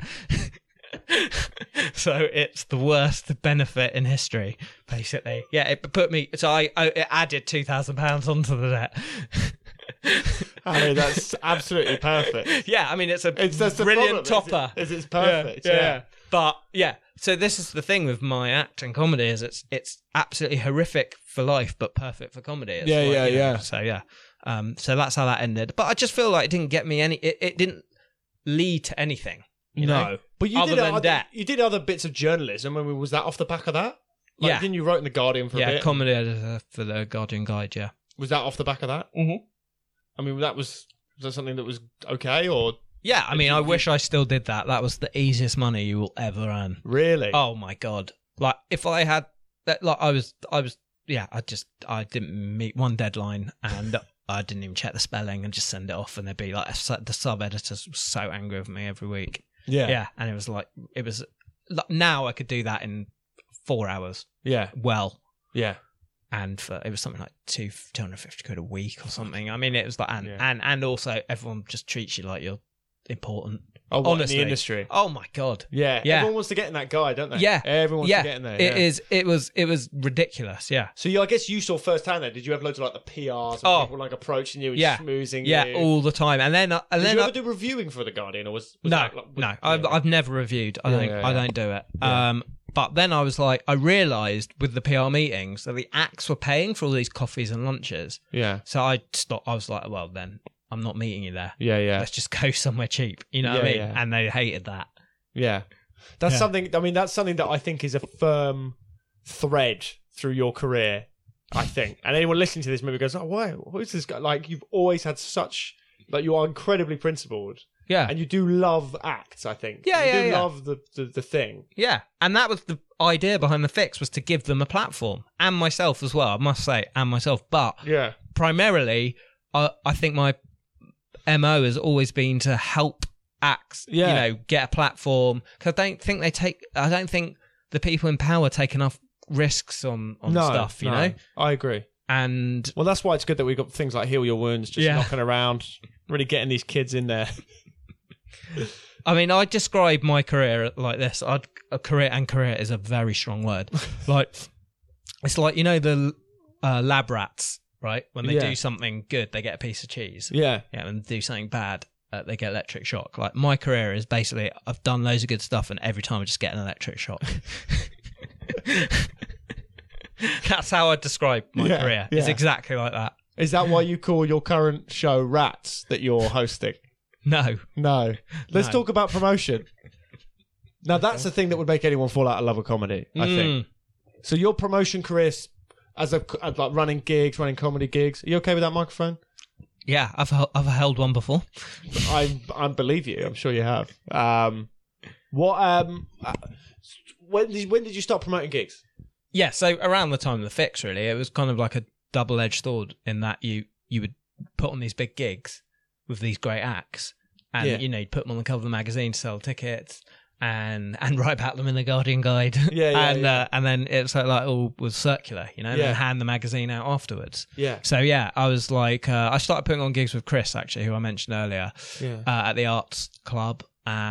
Speaker 4: So it's the worst benefit in history, basically. Yeah, it put me. So I, I it added two thousand pounds onto the debt.
Speaker 5: I mean, that's absolutely perfect.
Speaker 4: Yeah, I mean it's a
Speaker 5: It's that's the
Speaker 4: brilliant
Speaker 5: problem,
Speaker 4: topper.
Speaker 5: Is, it, is it's perfect.
Speaker 4: Yeah,
Speaker 5: Yeah,
Speaker 4: yeah. But yeah, so this is the thing with my act and comedy is it's it's absolutely horrific for life, but perfect for comedy. It's
Speaker 5: Yeah,
Speaker 4: like,
Speaker 5: yeah,
Speaker 4: you know,
Speaker 5: yeah.
Speaker 4: So yeah, um, so that's how that ended. But I just feel like it didn't get me any. It, it didn't lead to anything. You know?
Speaker 5: But you
Speaker 4: Other
Speaker 5: did
Speaker 4: than
Speaker 5: other,
Speaker 4: that.
Speaker 5: you did other bits of journalism. I mean, was that off the back of that? Like,
Speaker 4: Yeah.
Speaker 5: Didn't you write in the Guardian for a
Speaker 4: Yeah,
Speaker 5: bit?
Speaker 4: comedy editor for the Guardian Guide. Yeah.
Speaker 5: Was that off the back of that?
Speaker 4: Mm-hmm.
Speaker 5: I mean, that was was that something that was okay or
Speaker 4: Yeah, I mean,
Speaker 5: you-
Speaker 4: I
Speaker 5: you-
Speaker 4: wish I still did that. That was the easiest money you will ever earn.
Speaker 5: really?
Speaker 4: Oh my god! Like if I had that, like I was, I was, yeah. I just, I didn't meet one deadline, and I didn't even check the spelling, and just send it off, and they'd be like, the sub editors were so angry with me every week.
Speaker 5: yeah,
Speaker 4: Yeah, and it was like, it was like, now I could do that in four hours.
Speaker 5: yeah,
Speaker 4: Well,
Speaker 5: yeah.
Speaker 4: and for it was something like two two hundred fifty quid a week or something. I mean, it was like, and
Speaker 5: Yeah.
Speaker 4: and and also everyone just treats you like you're important.
Speaker 5: Oh, what,
Speaker 4: Honestly.
Speaker 5: in the industry.
Speaker 4: Oh my god.
Speaker 5: Yeah,
Speaker 4: Yeah.
Speaker 5: Everyone wants to get in that guy, don't they?
Speaker 4: Yeah.
Speaker 5: everyone wants
Speaker 4: yeah,
Speaker 5: to get in there.
Speaker 4: It
Speaker 5: yeah.
Speaker 4: is. It was. It was ridiculous. Yeah.
Speaker 5: So you, I guess you saw firsthand there. Did you have loads of like the P Rs and
Speaker 4: Oh.
Speaker 5: people like approaching you and
Speaker 4: Yeah.
Speaker 5: schmoozing
Speaker 4: Yeah,
Speaker 5: you?
Speaker 4: all the time. And then, uh, and
Speaker 5: Did
Speaker 4: then,
Speaker 5: you
Speaker 4: I-
Speaker 5: ever do reviewing for the Guardian, or was, was
Speaker 4: no,
Speaker 5: that, like, was-
Speaker 4: no, I've,
Speaker 5: yeah.
Speaker 4: I've never reviewed. I
Speaker 5: Yeah,
Speaker 4: don't.
Speaker 5: yeah,
Speaker 4: I
Speaker 5: yeah.
Speaker 4: don't do it.
Speaker 5: Yeah.
Speaker 4: Um, but then I was like, I realised with the P R meetings that the acts were paying for all these coffees and lunches.
Speaker 5: yeah,
Speaker 4: So I stopped. I was like, well, then I'm not meeting you there.
Speaker 5: yeah, yeah,
Speaker 4: Let's just go somewhere cheap. You know what I
Speaker 5: Yeah,
Speaker 4: mean?
Speaker 5: yeah.
Speaker 4: And they hated that.
Speaker 5: yeah. That's
Speaker 4: Yeah.
Speaker 5: something. I mean, that's something that I think is a firm thread through your career. I think, and anyone listening to this movie goes, "Oh, why? Who's this guy?" Like, you've always had such, like, you are incredibly principled,
Speaker 4: Yeah.
Speaker 5: and you do love acts. I think.
Speaker 4: Yeah,
Speaker 5: you
Speaker 4: yeah,
Speaker 5: do
Speaker 4: yeah.
Speaker 5: love the, the the thing.
Speaker 4: Yeah, and that was the idea behind the fix, was to give them a platform, and myself as well. I must say, and myself, but
Speaker 5: Yeah,
Speaker 4: primarily, I, I think my M O has always been to help acts,
Speaker 5: Yeah.
Speaker 4: you know, get a platform. Because I don't think they take, I don't think the people in power take enough risks on, on
Speaker 5: no
Speaker 4: stuff, you
Speaker 5: no,
Speaker 4: know?
Speaker 5: I agree.
Speaker 4: And
Speaker 5: Well, that's why it's good that we've got things like Heal Your Wounds just
Speaker 4: Yeah.
Speaker 5: knocking around, really getting these kids in there.
Speaker 4: I mean, I describe my career like this. I'd, a career, and career is a very strong word. Like, it's like, you know, the uh, lab rats, right? When they
Speaker 5: Yeah.
Speaker 4: do something good, they get a piece of cheese.
Speaker 5: Yeah,
Speaker 4: Yeah, and do something bad, uh, they get electric shock. Like, my career is basically, I've done loads of good stuff, and every time I just get an electric shock. That's how I describe my
Speaker 5: Yeah,
Speaker 4: career. It's
Speaker 5: yeah.
Speaker 4: exactly like that.
Speaker 5: is that why you call your current show Rats that you're hosting?
Speaker 4: No.
Speaker 5: No. Let's
Speaker 4: No.
Speaker 5: talk about promotion. Now, that's the thing that would make anyone fall out of love with comedy, I
Speaker 4: Mm.
Speaker 5: think. So your promotion career as a as like running gigs, running comedy gigs. Are you okay with that microphone?
Speaker 4: Yeah, I've hel- I've held one before.
Speaker 5: I I believe you. I'm sure you have. Um, what um, uh, when did when did you start promoting gigs?
Speaker 4: Yeah, so around the time of the Fix, really, it was kind of like a double-edged sword in that you you would put on these big gigs with these great acts, and
Speaker 5: Yeah.
Speaker 4: you know you'd put them on the cover of the magazine to sell tickets. And and write about them in the Guardian Guide,
Speaker 5: Yeah, yeah,
Speaker 4: and
Speaker 5: yeah.
Speaker 4: Uh, and then it's like, like all was circular, you know, and
Speaker 5: Yeah.
Speaker 4: then hand the magazine out afterwards.
Speaker 5: Yeah,
Speaker 4: So yeah, I was like, uh, I started putting on gigs with Chris actually, who I mentioned earlier,
Speaker 5: yeah.
Speaker 4: uh, at the Arts Club,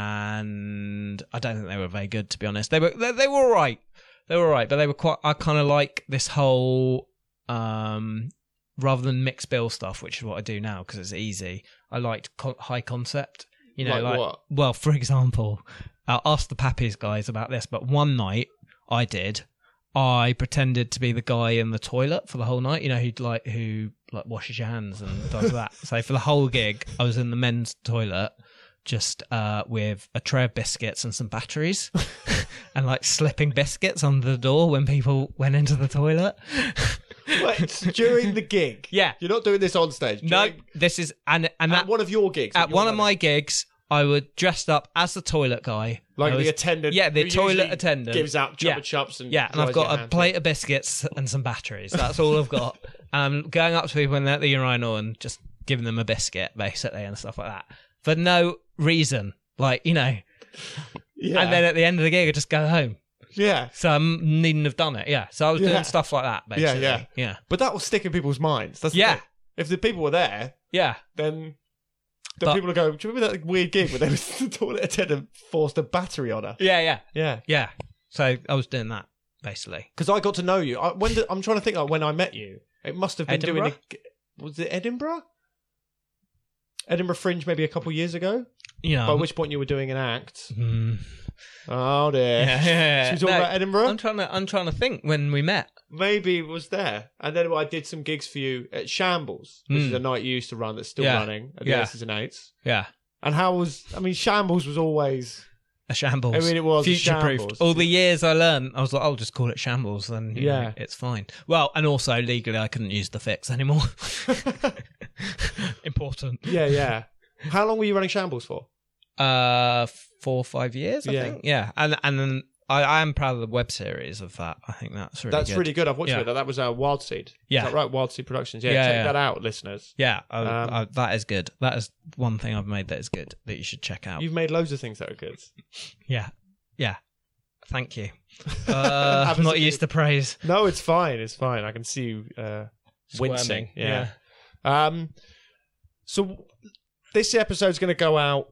Speaker 4: and I don't think they were very good, to be honest. They were they, they were all right, they were all right, but they were quite. I kind of like this whole, um, rather than mixed bill stuff, which is what I do now because it's easy. I liked co- high concept, you know,
Speaker 5: Like
Speaker 4: like,
Speaker 5: what?
Speaker 4: well, for example, I'll ask the Pappies guys about this, but one night I did. I pretended to be the guy in the toilet for the whole night. You know, who like who like washes your hands and does that. So for the whole gig, I was in the men's toilet, just uh, with a tray of biscuits and some batteries, and like slipping biscuits under the door when people went into the toilet.
Speaker 5: Wait, it's during the gig.
Speaker 4: Yeah.
Speaker 5: You're not doing this on stage.
Speaker 4: No,
Speaker 5: During-
Speaker 4: this is and and
Speaker 5: at
Speaker 4: that,
Speaker 5: one of your gigs. that
Speaker 4: at
Speaker 5: you're
Speaker 4: one of
Speaker 5: running.
Speaker 4: my gigs, I would dressed up as the toilet guy,
Speaker 5: like
Speaker 4: I was-
Speaker 5: the attendant.
Speaker 4: Yeah, the
Speaker 5: who
Speaker 4: toilet
Speaker 5: usually
Speaker 4: attendant
Speaker 5: gives out
Speaker 4: Yeah.
Speaker 5: chupa chups and
Speaker 4: Yeah, and I've
Speaker 5: dries
Speaker 4: got
Speaker 5: your
Speaker 4: a
Speaker 5: hands.
Speaker 4: plate of biscuits and some batteries. That's all I've got. Um, going up to people when they're at the urinal and just giving them a biscuit, basically, and stuff like that. For no reason. Like, you know.
Speaker 5: Yeah.
Speaker 4: And then at the end of the gig, I just go home.
Speaker 5: yeah.
Speaker 4: So I needn't have done it. Yeah. So I was
Speaker 5: Yeah.
Speaker 4: doing stuff like that, basically.
Speaker 5: yeah.
Speaker 4: Yeah.
Speaker 5: But that will stick in people's minds. That's the
Speaker 4: Yeah.
Speaker 5: thing. If the people were there,
Speaker 4: Yeah.
Speaker 5: then then
Speaker 4: But-
Speaker 5: people will go, do you remember that weird gig where there was the toilet attendant forced a battery on her?
Speaker 4: Yeah. Yeah.
Speaker 5: Yeah.
Speaker 4: Yeah. So I was doing that, basically.
Speaker 5: Because I got to know you. I, when did, I'm trying to think like when I met you. It must have been doing
Speaker 4: Edinburgh?
Speaker 5: a, was it Edinburgh? Edinburgh Fringe maybe a couple years ago.
Speaker 4: You know.
Speaker 5: By which point you were doing an act.
Speaker 4: Mm.
Speaker 5: Oh dear.
Speaker 4: Yeah, yeah,
Speaker 5: Should we talk
Speaker 4: No,
Speaker 5: about Edinburgh?
Speaker 4: I'm trying to. I'm trying to think when we met.
Speaker 5: Maybe it was there. And then I did some gigs for you at Shambles, which
Speaker 4: Mm.
Speaker 5: is a night you used to run that's still
Speaker 4: Yeah.
Speaker 5: running at the
Speaker 4: Yeah.
Speaker 5: S's and Eights.
Speaker 4: Yeah.
Speaker 5: And how was, I mean, Shambles was always,
Speaker 4: A shambles.
Speaker 5: I mean, it was a
Speaker 4: future proofed.
Speaker 5: shambles.
Speaker 4: All the years I learned, I was like, I'll just call it shambles, and you
Speaker 5: Yeah.
Speaker 4: know, it's fine. Well, and also legally, I couldn't use the Fix anymore. Important.
Speaker 5: yeah, yeah. How long were you running Shambles for?
Speaker 4: Uh, four or five years, I
Speaker 5: Yeah.
Speaker 4: think. Yeah, and and then I, I am proud of the web series of that. I think that's really
Speaker 5: That's
Speaker 4: good.
Speaker 5: really good. I've watched
Speaker 4: Yeah.
Speaker 5: it. That was uh, Wild Seed.
Speaker 4: Yeah.
Speaker 5: Is that right? Wild Seed Productions. Yeah,
Speaker 4: Yeah,
Speaker 5: check
Speaker 4: yeah.
Speaker 5: that out, listeners.
Speaker 4: Yeah, I,
Speaker 5: Um,
Speaker 4: I, that is good. That is one thing I've made that is good that you should check out.
Speaker 5: You've made loads of things that are good.
Speaker 4: Yeah, yeah. Thank you. Uh,
Speaker 5: Have
Speaker 4: I'm
Speaker 5: a
Speaker 4: not
Speaker 5: seat.
Speaker 4: used to praise.
Speaker 5: No, it's fine. It's fine. I can see you uh, wincing.
Speaker 4: Squirming.
Speaker 5: Yeah. Um. So this episode's going to go out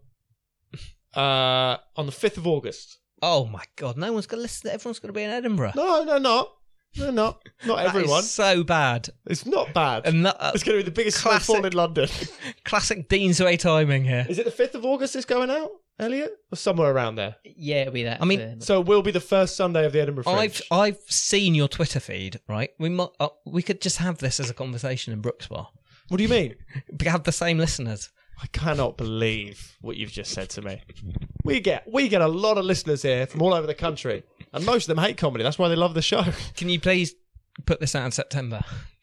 Speaker 5: uh, on the fifth of August.
Speaker 4: Oh my god, no one's going to listen. Everyone's going to be in Edinburgh.
Speaker 5: No, no, not. No, not. Not
Speaker 4: That is
Speaker 5: everyone.
Speaker 4: so bad.
Speaker 5: It's not bad.
Speaker 4: And that, uh,
Speaker 5: It's going to be the biggest
Speaker 4: Classic.
Speaker 5: snowfall in London.
Speaker 4: classic Deansway timing here.
Speaker 5: Is it the fifth of August it's going out, Elliot? Or somewhere around there?
Speaker 2: Yeah, it'll be that.
Speaker 4: I mean,
Speaker 2: for-
Speaker 5: So it will be the first Sunday of the Edinburgh Fringe.
Speaker 4: I've I've seen your Twitter feed, right? We might uh, we could just have this as a conversation in Brooks Bar.
Speaker 5: What do you mean?
Speaker 4: We have the same listeners.
Speaker 5: I cannot believe what you've just said to me. We get we get a lot of listeners here from all over the country, and most of them hate comedy. That's why they love the show.
Speaker 4: Can you please put this out in September?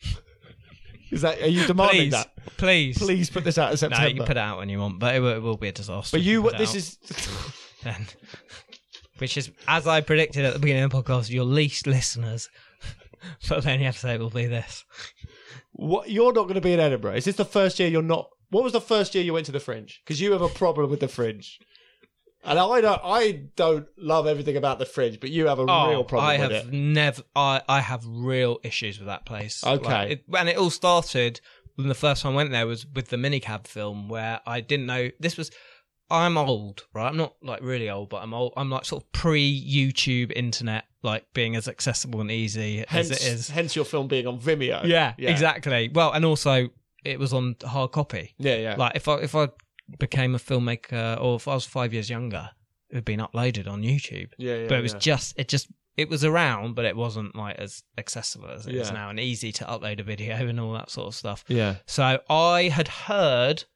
Speaker 5: Is that are you demanding
Speaker 4: Please,
Speaker 5: that?
Speaker 4: please,
Speaker 5: Please put this out in
Speaker 4: No,
Speaker 5: September.
Speaker 4: you can put it out when you want, but it will, it will be a disaster.
Speaker 5: but
Speaker 4: if
Speaker 5: you,
Speaker 4: put it
Speaker 5: this
Speaker 4: out
Speaker 5: is
Speaker 4: then. Which is, as I predicted at the beginning of the podcast, your least listeners. But then you have to say it will be this.
Speaker 5: what you're not going to be in Edinburgh. Is this the first year you're not? What was the first year you went to the Fringe? Because you have a problem with the Fringe, and I don't. I don't love everything about the Fringe, but you have a real problem
Speaker 4: I
Speaker 5: with
Speaker 4: have
Speaker 5: it.
Speaker 4: never. I, I have real issues with that place.
Speaker 5: Okay.
Speaker 4: Like, it, and it all started when the first time I went there was with the minicab film, where I didn't know this was. I'm old, right? I'm not like really old, but I'm old. I'm like sort of pre-YouTube internet, like being as accessible and easy
Speaker 5: Hence,
Speaker 4: as it is.
Speaker 5: hence your film being on Vimeo.
Speaker 4: Yeah,
Speaker 5: yeah,
Speaker 4: exactly. Well, and also it was on hard copy.
Speaker 5: yeah, yeah.
Speaker 4: Like if I if I became a filmmaker, or if I was five years younger, it had been uploaded on YouTube.
Speaker 5: yeah, yeah.
Speaker 4: but it was
Speaker 5: yeah.
Speaker 4: just it just it was around, but it wasn't like as accessible as it is
Speaker 5: Yeah.
Speaker 4: now, and easy to upload a video and all that sort of stuff.
Speaker 5: yeah.
Speaker 4: So I had heard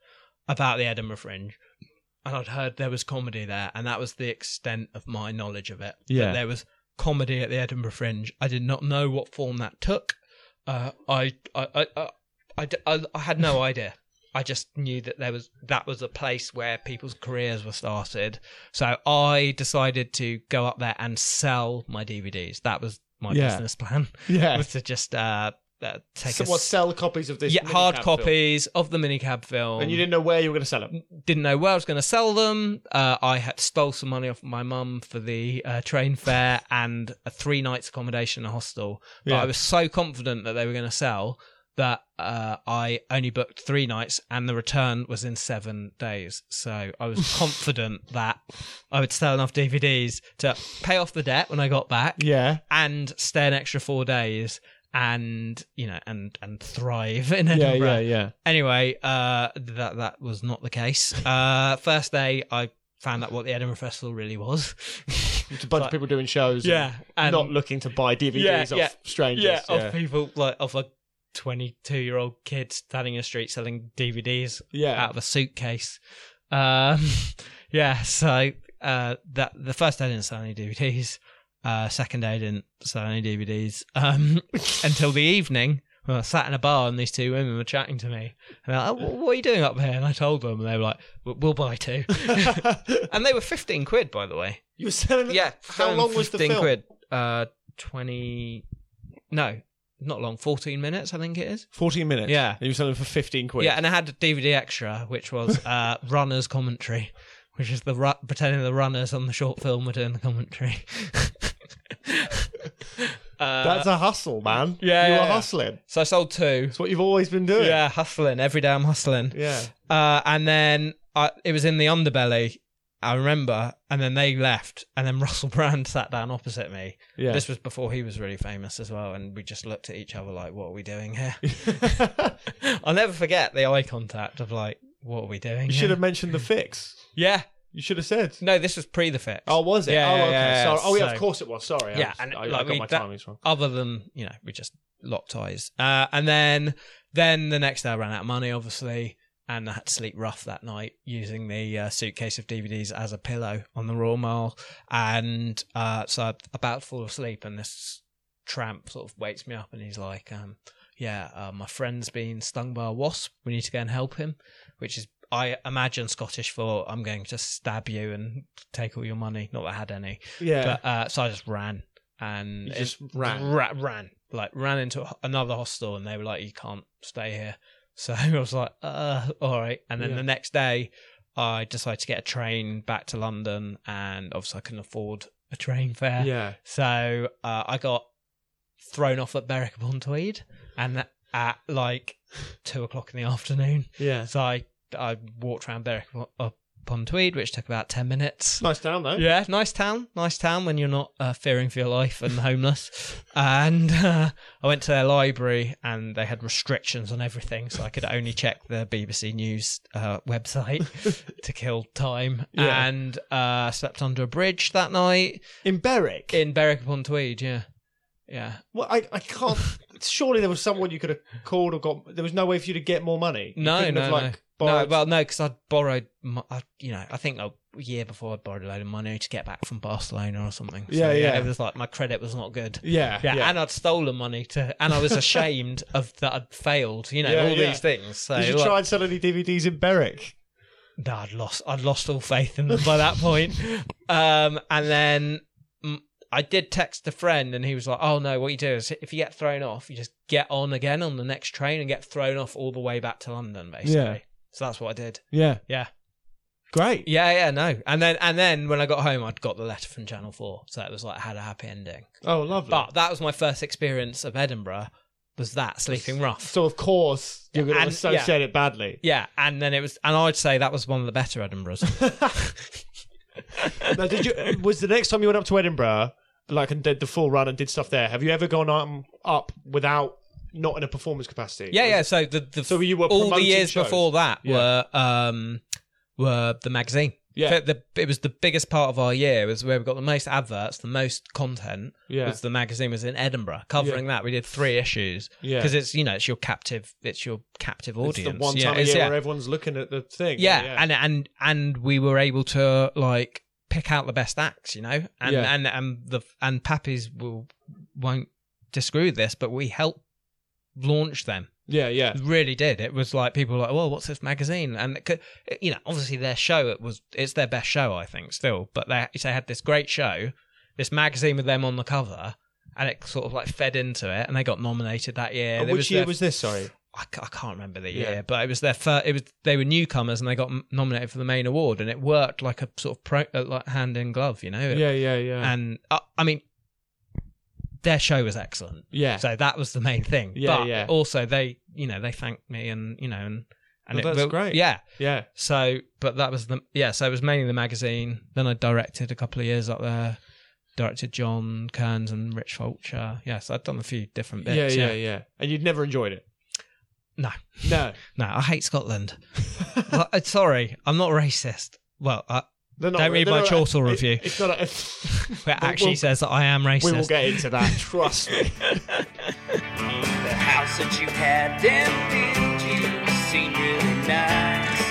Speaker 4: about the Edinburgh Fringe, and I'd heard there was comedy there, and that was the extent of my knowledge of it.
Speaker 5: Yeah.
Speaker 4: That there was comedy at the Edinburgh Fringe. I did not know what form that took. Uh, I, I, I, I, I, I, I had no idea. I just knew that there was that was a place where people's careers were started. So I decided to go up there and sell my D V Ds. That was my
Speaker 5: Yeah.
Speaker 4: business plan.
Speaker 5: Yeah.
Speaker 4: Was to just uh, uh, take
Speaker 5: So
Speaker 4: a
Speaker 5: what?
Speaker 4: s-
Speaker 5: Sell copies of this?
Speaker 4: yeah,
Speaker 5: minicab
Speaker 4: hard
Speaker 5: film?
Speaker 4: copies of the minicab film.
Speaker 5: And you didn't know where you were going to sell them.
Speaker 4: Didn't know where I was going to sell them. Uh, I had stole some money off my mum for the uh, train fare and a three nights accommodation in a hostel. But
Speaker 5: Yeah.
Speaker 4: I was so confident that they were going to sell that uh, I only booked three nights and the return was in seven days. So I was confident that I would sell enough D V Ds to pay off the debt when I got back
Speaker 5: Yeah.
Speaker 4: and stay an extra four days and, you know, and, and thrive in
Speaker 5: Yeah.
Speaker 4: Edinburgh.
Speaker 5: Yeah. Yeah.
Speaker 4: Anyway, uh, that that was not the case. Uh, first day, I found out what the Edinburgh Festival really was.
Speaker 5: It's a bunch of people doing shows.
Speaker 4: Yeah,
Speaker 5: And
Speaker 4: and
Speaker 5: not looking to buy D V Ds
Speaker 4: Yeah, yeah.
Speaker 5: off strangers.
Speaker 4: yeah, of people like of a twenty-two-year-old kid standing in the street selling D V Ds
Speaker 5: Yeah.
Speaker 4: out of a suitcase. Um, yeah, so uh, that the first day I didn't sell any D V Ds. Uh, second day I didn't sell any D V Ds um, until the evening. When I sat in a bar and these two women were chatting to me. And they're like, oh, what are you doing up here? And I told them, and they were like, we'll, we'll buy two. And they were fifteen quid, by the way.
Speaker 5: You were selling them?
Speaker 4: Yeah.
Speaker 5: How long was the
Speaker 4: fifteen
Speaker 5: film?
Speaker 4: quid. Uh, twenty... No, not long. fourteen minutes, I think it is.
Speaker 5: fourteen minutes.
Speaker 4: Yeah.
Speaker 5: And you were selling them for fifteen quid.
Speaker 4: Yeah, and I had a D V D extra, which was uh, Runners commentary, which is the ru- pretending the runners on the short film were doing the commentary. uh,
Speaker 5: That's a hustle, man.
Speaker 4: Yeah,
Speaker 5: You
Speaker 4: yeah,
Speaker 5: were
Speaker 4: yeah.
Speaker 5: hustling.
Speaker 4: so I sold two.
Speaker 5: It's what you've always been doing.
Speaker 4: Yeah, hustling. Every day I'm hustling.
Speaker 5: Yeah.
Speaker 4: Uh, and then I, it was in the underbelly, I remember, and then they left, and then Russell Brand sat down opposite me.
Speaker 5: Yeah.
Speaker 4: This was before he was really famous as well, and we just looked at each other like, what are we doing here? I'll never forget the eye contact of like, what are we doing
Speaker 5: You
Speaker 4: here?
Speaker 5: should have mentioned the fix.
Speaker 4: Yeah.
Speaker 5: You should have said.
Speaker 4: No, this was pre the fix.
Speaker 5: Oh, was it?
Speaker 4: Yeah,
Speaker 5: oh,
Speaker 4: yeah,
Speaker 5: okay.
Speaker 4: yeah,
Speaker 5: Sorry. Oh, yeah,
Speaker 4: so-
Speaker 5: of course it was. Sorry.
Speaker 4: Yeah,
Speaker 5: I,
Speaker 4: and
Speaker 5: I,
Speaker 4: like
Speaker 5: I got
Speaker 4: we-
Speaker 5: my
Speaker 4: that-
Speaker 5: timings wrong.
Speaker 4: Other than, you know, we just locked eyes. Uh, and then then the next day I ran out of money, obviously, and I had to sleep rough that night using the uh, suitcase of D V Ds as a pillow on the Royal Mile. And uh, so I'm about to fall asleep, and this tramp sort of wakes me up, and he's like, um, yeah, uh, my friend's been stung by a wasp. We need to go and help him, which is, I imagine, Scottish for I'm going to stab you and take all your money. Not that I had any.
Speaker 5: Yeah.
Speaker 4: But uh, so I just ran and
Speaker 5: You just
Speaker 4: it-
Speaker 5: ran?
Speaker 4: ra- ran, like ran into a- another hostel, and they were like, "You can't stay here." So I was like, "Uh, all right." And then
Speaker 5: Yeah.
Speaker 4: the next day, I decided to get a train back to London, and obviously I couldn't afford a train fare.
Speaker 5: yeah.
Speaker 4: So uh, I got thrown off at Berwick upon Tweed, and at like two o'clock in the afternoon.
Speaker 5: Yeah.
Speaker 4: So I I walked around Berwick upon Tweed, which took about ten minutes.
Speaker 5: Nice town, though.
Speaker 4: Yeah, nice town, nice town when you're not uh, fearing for your life and homeless. And uh, I went to their library, and they had restrictions on everything, so I could only check the B B C News uh, website to kill time.
Speaker 5: Yeah.
Speaker 4: And uh, slept under a bridge that night
Speaker 5: In Berwick.
Speaker 4: in Berwick upon Tweed. Yeah, yeah.
Speaker 5: Well, I, I can't. Surely there was someone you could have called or got. There was no way for you to get more money. You
Speaker 4: No,
Speaker 5: couldn't
Speaker 4: no,
Speaker 5: have,
Speaker 4: no.
Speaker 5: like,
Speaker 4: No,
Speaker 5: borrowed-
Speaker 4: well, no, because I'd borrowed, mo- I, you know, I think a year before I'd borrowed a load of money to get back from Barcelona or something. So,
Speaker 5: Yeah, yeah.
Speaker 4: It was like my credit was not good.
Speaker 5: Yeah,
Speaker 4: Yeah,
Speaker 5: yeah.
Speaker 4: and I'd stolen money to, and I was ashamed of that I'd failed. You know,
Speaker 5: Yeah,
Speaker 4: all
Speaker 5: yeah.
Speaker 4: these things. So
Speaker 5: Did you
Speaker 4: like,
Speaker 5: try and sell any D V Ds in Berwick?
Speaker 4: no, I'd lost, I'd lost all faith in them by that point. Um, and then mm, I did text a friend, and he was like, "Oh no, what you do is if you get thrown off, you just get on again on the next train and get thrown off all the way back to London, basically."
Speaker 5: Yeah.
Speaker 4: So that's what I did.
Speaker 5: Yeah.
Speaker 4: Yeah.
Speaker 5: Great.
Speaker 4: Yeah, yeah, no. And then and then when I got home, I'd got the letter from Channel four. So it was like, I had a happy ending.
Speaker 5: Oh, lovely.
Speaker 4: But that was my first experience of Edinburgh, was that, sleeping rough.
Speaker 5: So, of course, you're going to
Speaker 4: And-
Speaker 5: associate it badly.
Speaker 4: Yeah, and then it was, and I'd say that was one of the better Edinburghs.
Speaker 5: Now, did you? Was the next time you went up to Edinburgh, like, and did the full run and did stuff there? Have you ever gone um, up without not in a performance capacity?
Speaker 4: yeah, yeah. So the, the
Speaker 5: So you were
Speaker 4: all the
Speaker 5: promoting
Speaker 4: years
Speaker 5: shows?
Speaker 4: before that
Speaker 5: Yeah.
Speaker 4: were um were the magazine.
Speaker 5: Yeah.
Speaker 4: The, the, it was the biggest part of our year. It was where we got the most adverts, the most content.
Speaker 5: Yeah.
Speaker 4: Was the magazine was in Edinburgh, covering that. We did three issues.
Speaker 5: Yeah.
Speaker 4: Because it's you know it's your captive it's your captive audience.
Speaker 5: It's the one
Speaker 4: Yeah,
Speaker 5: time a
Speaker 4: it's-
Speaker 5: year
Speaker 4: yeah.
Speaker 5: where everyone's looking at the thing.
Speaker 4: Yeah,
Speaker 5: yeah.
Speaker 4: and and and we were able to like pick out the best acts, you know, and
Speaker 5: Yeah.
Speaker 4: and and the and Pappies will won't disagree with this, but we helped launch them.
Speaker 5: yeah, yeah.
Speaker 4: It really did. It was like people were like, "Well, what's this magazine?" And it could, you know, obviously their show it was it's their best show, I think, still. But they they had this great show, this magazine with them on the cover, and it sort of like fed into it, and they got nominated that year.
Speaker 5: And
Speaker 4: It
Speaker 5: which year
Speaker 4: their-
Speaker 5: was this? Sorry.
Speaker 4: I, ca- I can't remember the
Speaker 5: Yeah.
Speaker 4: year, but it was their first. It was they were newcomers and they got m- nominated for the main award, and it worked like a sort of pro, uh, like hand in glove, you know. It-
Speaker 5: Yeah, yeah, yeah.
Speaker 4: And uh, I mean, their show was excellent,
Speaker 5: yeah.
Speaker 4: so that was the main thing.
Speaker 5: Yeah,
Speaker 4: but
Speaker 5: yeah.
Speaker 4: also they, you know, they thanked me, and you know, and and
Speaker 5: Well,
Speaker 4: it,
Speaker 5: that's
Speaker 4: but-
Speaker 5: great.
Speaker 4: Yeah.
Speaker 5: yeah.
Speaker 4: So, but that was the yeah. So it was mainly the magazine. Then I directed a couple of years up there. Directed John Kearns and Rich Fulcher. Yes, I'd done a few different bits.
Speaker 5: yeah, yeah, yeah. And you'd never enjoyed it?
Speaker 4: No.
Speaker 5: No.
Speaker 4: No, I hate Scotland. Well, uh, sorry, I'm not racist. Well, uh,
Speaker 5: They're not-
Speaker 4: Don't read
Speaker 5: they're
Speaker 4: my
Speaker 5: not-
Speaker 4: Chortle
Speaker 5: it-
Speaker 4: review.
Speaker 5: It's not a,
Speaker 4: where it actually
Speaker 5: we'll-
Speaker 4: says that I am racist.
Speaker 5: we will get into that, trust me.
Speaker 3: The house that you had them build you seemed really nice.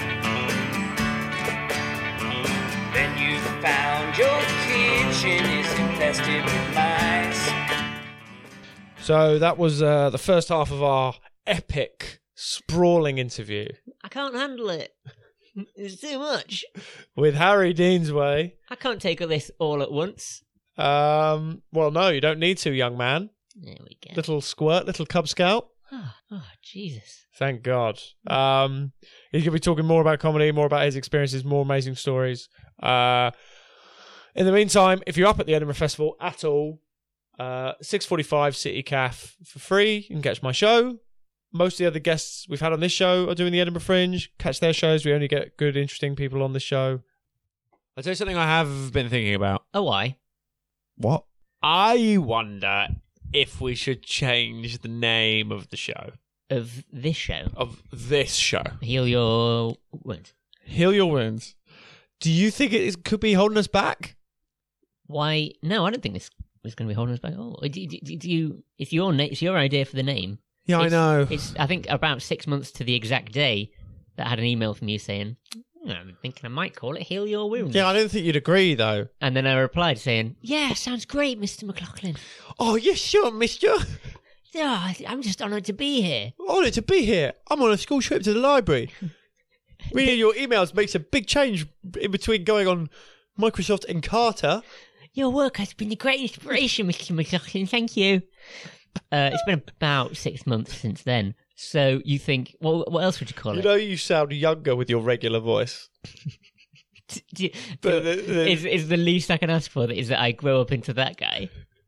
Speaker 3: Then you found your kitchen is infested with mice.
Speaker 1: So that was uh, the first half of our epic, sprawling interview
Speaker 2: I can't handle it. It's too much.
Speaker 1: with Harry Deansway.
Speaker 2: I can't take all this all at once.
Speaker 1: Um, well, no, you don't need to, young man.
Speaker 2: There we go.
Speaker 1: Little squirt, little Cub Scout.
Speaker 2: Oh, oh, Jesus.
Speaker 1: Thank God. Um, he's going to be talking more about comedy, more about his experiences, more amazing stories. Uh, in the meantime, if you're up at the Edinburgh Festival at all, uh, six forty-five City Caf for free. You can catch my show. Most of the other guests we've had on this show are doing the Edinburgh Fringe. Catch their shows. We only get good, interesting people on the show. I'll tell you something I have been thinking about.
Speaker 2: Oh, why?
Speaker 1: What? I wonder if we should change the name of the show.
Speaker 2: Of this show.
Speaker 1: Of this show.
Speaker 2: Heal your wounds.
Speaker 1: Heal your wounds. Do you think it is, could be holding us back?
Speaker 2: Why? No, I don't think this is going to be holding us back. Oh, do, do, do, do you? It's your na- It's your idea for the name.
Speaker 1: Yeah, I
Speaker 2: It's-
Speaker 1: know.
Speaker 2: It's I think about six months to the exact day that I had an email from you saying, "Hmm, I'm thinking I might call it Heal Your Wounds."
Speaker 1: Yeah, I don't think you'd agree, though.
Speaker 2: And then I replied saying, "Yeah, sounds great, Mister McLaughlin.
Speaker 1: Oh, yes, sure, mister.
Speaker 2: Yeah, I- I'm just honoured to be here."
Speaker 1: Honoured to be here. I'm on a school trip to the library. Reading your emails makes a big change in between going on Microsoft and Carter.
Speaker 2: Your work has been a great inspiration, Mister McLaughlin. Thank you. Uh, it's been about six months since then. So you think, well, what else would you call
Speaker 1: You
Speaker 2: it?
Speaker 1: know you sound younger with your regular voice.
Speaker 2: D- d-
Speaker 1: But the- the-
Speaker 2: is is the least I can ask for that is that I grow up into that guy.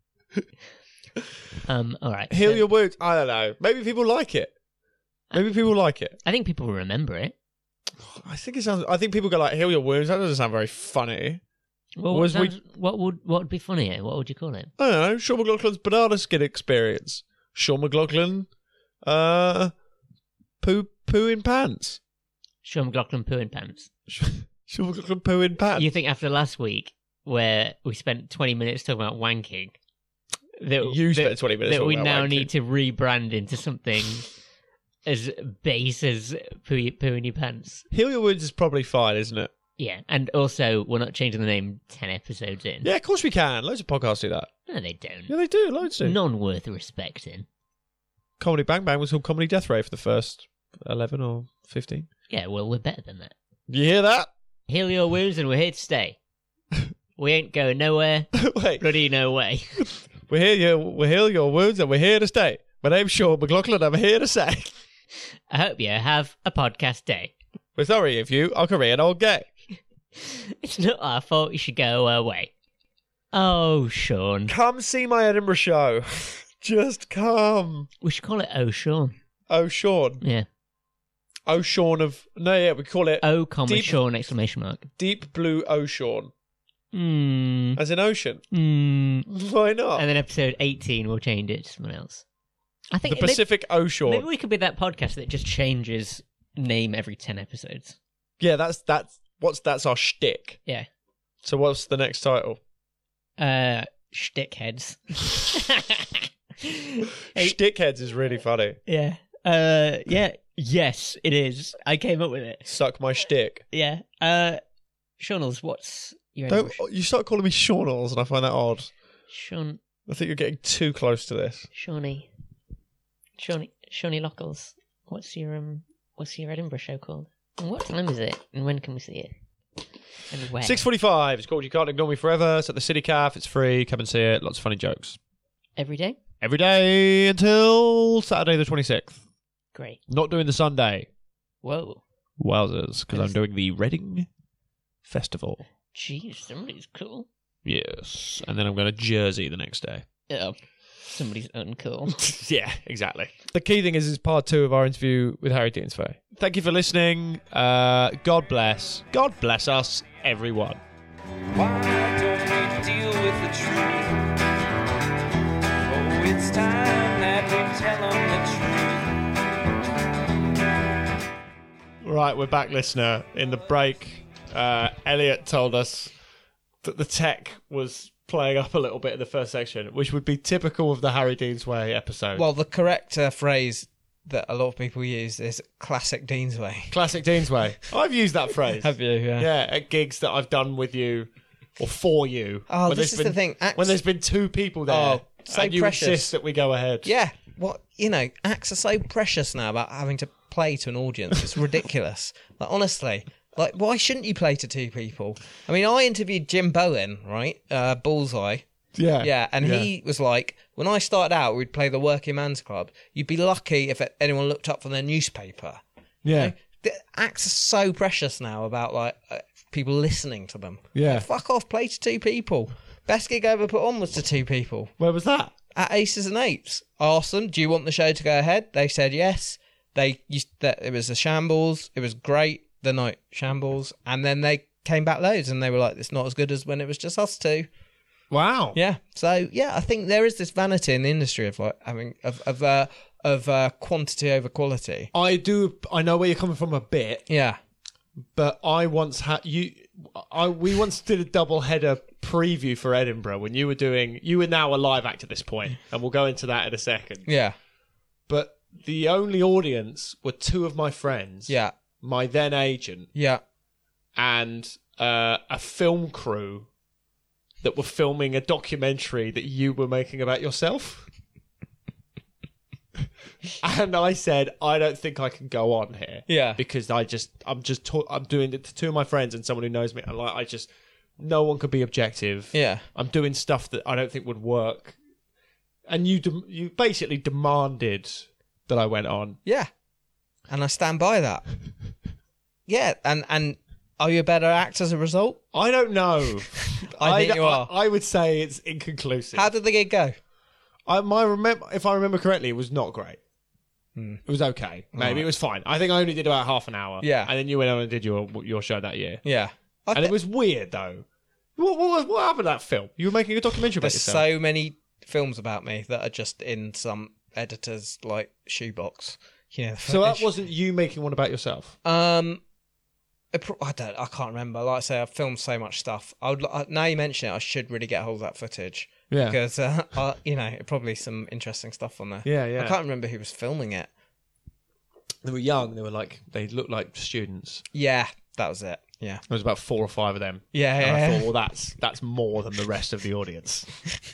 Speaker 2: Um. All right.
Speaker 1: Heal
Speaker 2: so
Speaker 1: your wounds. I don't know. Maybe people like it. Maybe people like it.
Speaker 2: I think people will remember it.
Speaker 1: I think it sounds. I think people go like, "Heal your wounds." That doesn't sound very funny.
Speaker 2: Well, what,
Speaker 1: Was we-
Speaker 2: sounds- what would what would be funnier? What would you call it?
Speaker 1: I don't know. Sean McLaughlin's banana skin experience. Sean McLaughlin, uh, poo poo in pants.
Speaker 2: Sean McLaughlin poo in pants.
Speaker 1: Sean McLaughlin poo in pants.
Speaker 2: You think after last week, where we spent twenty minutes talking about wanking, that
Speaker 1: You
Speaker 2: that,
Speaker 1: spent twenty minutes
Speaker 2: that we
Speaker 1: talking about
Speaker 2: now
Speaker 1: wanking.
Speaker 2: need to rebrand into something as base as poo poo in your pants?
Speaker 1: Heal your wounds is probably fine, isn't it?
Speaker 2: Yeah, and also we're not changing the name ten episodes in.
Speaker 1: Yeah, of course we can. Loads of podcasts do that.
Speaker 2: No, they don't.
Speaker 1: Yeah, they do. Loads do.
Speaker 2: None worth respecting.
Speaker 1: Comedy Bang Bang was called Comedy Death Ray for the first eleven or fifteen.
Speaker 2: Yeah, well, we're better than that.
Speaker 1: You hear that?
Speaker 2: Heal your wounds, and we're here to stay. We ain't going nowhere.
Speaker 1: Wait,
Speaker 2: Bloody no way.
Speaker 1: we're here. You, we heal your wounds, and we're here to stay. My name's Sean McLaughlin. I'm here to say,
Speaker 2: I hope you have a podcast day.
Speaker 1: we're sorry if you are Korean or gay.
Speaker 2: It's not our fault. You should go away. Oh, Sean.
Speaker 1: Come see my Edinburgh show. Just come.
Speaker 2: We should call it Oh, Sean.
Speaker 1: Oh, Sean.
Speaker 2: Yeah.
Speaker 1: Oh, Sean of no, yeah, we call it
Speaker 2: Oh, comma
Speaker 1: Deep-
Speaker 2: Sean! Exclamation mark.
Speaker 1: Deep Blue Ocean,
Speaker 2: Hmm.
Speaker 1: as in ocean.
Speaker 2: Hmm.
Speaker 1: Why not?
Speaker 2: And then episode eighteen, we'll change it to someone else. I think
Speaker 1: the Pacific
Speaker 2: maybe,
Speaker 1: Ocean.
Speaker 2: maybe we could be that podcast that just changes name every ten episodes.
Speaker 1: Yeah, that's that's what's that's our shtick.
Speaker 2: Yeah.
Speaker 1: So what's the next title?
Speaker 2: Uh, Shtickheads. Hey,
Speaker 1: Shtickheads is really funny.
Speaker 2: yeah. Uh, yeah. Yes, it is. I came up with it.
Speaker 1: Suck my shtick.
Speaker 2: Yeah. Uh, Shawnals, what's your
Speaker 1: Don't
Speaker 2: English?
Speaker 1: you start calling me Shawnals, and I find that odd.
Speaker 2: Sean,
Speaker 1: I think you're getting too close to this.
Speaker 2: Shawnee, Shawnee, Shawnee Lockles. What's your um? What's your Edinburgh show called? And what time is it? And when can we see it? And where?
Speaker 1: Six forty-five. It's called You Can't Ignore Me Forever. It's at the City Cafe. It's free. Come and see it. Lots of funny jokes
Speaker 2: Every day.
Speaker 1: every day until Saturday the twenty-sixth.
Speaker 2: Great.
Speaker 1: Not doing the Sunday.
Speaker 2: Whoa.
Speaker 1: Wowzers, because I'm doing the Reading Festival.
Speaker 2: Jeez, somebody's cool.
Speaker 1: Yes, and then I'm going to Jersey the next day.
Speaker 2: Oh, somebody's uncool.
Speaker 1: Yeah, exactly. The key thing is, is part two of our interview with Harry Deansway. Thank you for listening. Uh, God bless. God bless us, everyone.
Speaker 3: Why don't we deal with the truth? Oh, it's time that we tell them the truth.
Speaker 5: Right, we're back, listener. In the break, uh, Elliot told us that the tech was playing up a little bit in the first section, which would be typical of the Harry Deansway episode.
Speaker 4: Well, the correct uh, phrase that a lot of people use is classic Deansway.
Speaker 5: Classic Deansway. I've used that phrase.
Speaker 4: Have you? Yeah.
Speaker 5: Yeah, at gigs that I've done with you or for you.
Speaker 4: Oh,
Speaker 5: When
Speaker 4: this
Speaker 5: there's
Speaker 4: is the
Speaker 5: been-
Speaker 4: thing. Acts,
Speaker 5: When there's been two people there,
Speaker 4: Oh, so
Speaker 5: and you
Speaker 4: precious.
Speaker 5: insist that we go ahead.
Speaker 4: Yeah. What you know, acts are so precious now about having to play to an audience. It's ridiculous. Like honestly, like why shouldn't you play to two people? I mean, I interviewed Jim Bowen, right? Uh, Bullseye.
Speaker 5: Yeah.
Speaker 4: Yeah, and he was like, when I started out, we'd play the Working Man's Club. You'd be lucky if anyone looked up from their newspaper.
Speaker 5: Yeah.
Speaker 4: The acts are so precious now about like uh, people listening to them.
Speaker 5: Yeah.
Speaker 4: Like, fuck off, play to two people. Best gig I ever put on was to two people
Speaker 5: Where was that?
Speaker 4: at Aces and Eights. I asked them, "Do you want the show to go ahead?" They said yes. They used that it was a shambles. It was great the night shambles, and then they came back loads, and they were like, "It's not as good as when it was just us two."
Speaker 5: Wow.
Speaker 4: Yeah. So yeah, I think there is this vanity in the industry of like having of of uh, of uh, quantity over quality.
Speaker 5: I do. I know where you're coming from a bit,
Speaker 4: Yeah.
Speaker 5: but I once had you. I we once did a double header preview for Edinburgh when you were doing. You were now a live act at this point, and we'll go into that in a second.
Speaker 4: Yeah.
Speaker 5: But the only audience were two of my friends.
Speaker 4: Yeah.
Speaker 5: My then agent
Speaker 4: Yeah.
Speaker 5: and uh, a film crew that were filming a documentary that you were making about yourself. And I said, I don't think I can go on here.
Speaker 4: Yeah.
Speaker 5: Because I just, I'm just, ta- I'm doing it to two of my friends and someone who knows me. And like, I just, no one could be objective.
Speaker 4: Yeah.
Speaker 5: I'm doing stuff that I don't think would work. And you, dem- you basically demanded that I went on.
Speaker 4: Yeah. And I stand by that. Yeah. And and are you a better actor as a result?
Speaker 5: I don't know.
Speaker 4: I think you
Speaker 5: I,
Speaker 4: are.
Speaker 5: I would say it's inconclusive.
Speaker 4: How did the gig go?
Speaker 5: I my remember if I remember correctly, it was not great.
Speaker 4: Hmm.
Speaker 5: It was okay. Maybe
Speaker 4: Alright.
Speaker 5: it was fine. I think I only did about half an hour.
Speaker 4: Yeah.
Speaker 5: and then you went on and did your your show that year,
Speaker 4: Yeah. I
Speaker 5: and
Speaker 4: thi-
Speaker 5: it was weird though. What what, was- what happened to that film? You were making a documentary about
Speaker 4: There's
Speaker 5: yourself.
Speaker 4: so many films about me that are just in some editor's like shoebox. You know.
Speaker 5: So that wasn't you making one about yourself.
Speaker 4: Um, it pro- I don't. I can't remember. Like I say, I've filmed so much stuff. I would. I, now you mention it, I should really get hold of that footage.
Speaker 5: Yeah.
Speaker 4: Because uh, I, you know, probably some interesting stuff on there.
Speaker 5: Yeah, yeah.
Speaker 4: I can't remember who was filming it.
Speaker 5: They were young. They were like they looked like students.
Speaker 4: Yeah, that was it. Yeah.
Speaker 5: There was about four or five of them.
Speaker 4: Yeah.
Speaker 5: And
Speaker 4: yeah,
Speaker 5: I
Speaker 4: yeah.
Speaker 5: thought, well, that's that's more than the rest of the audience.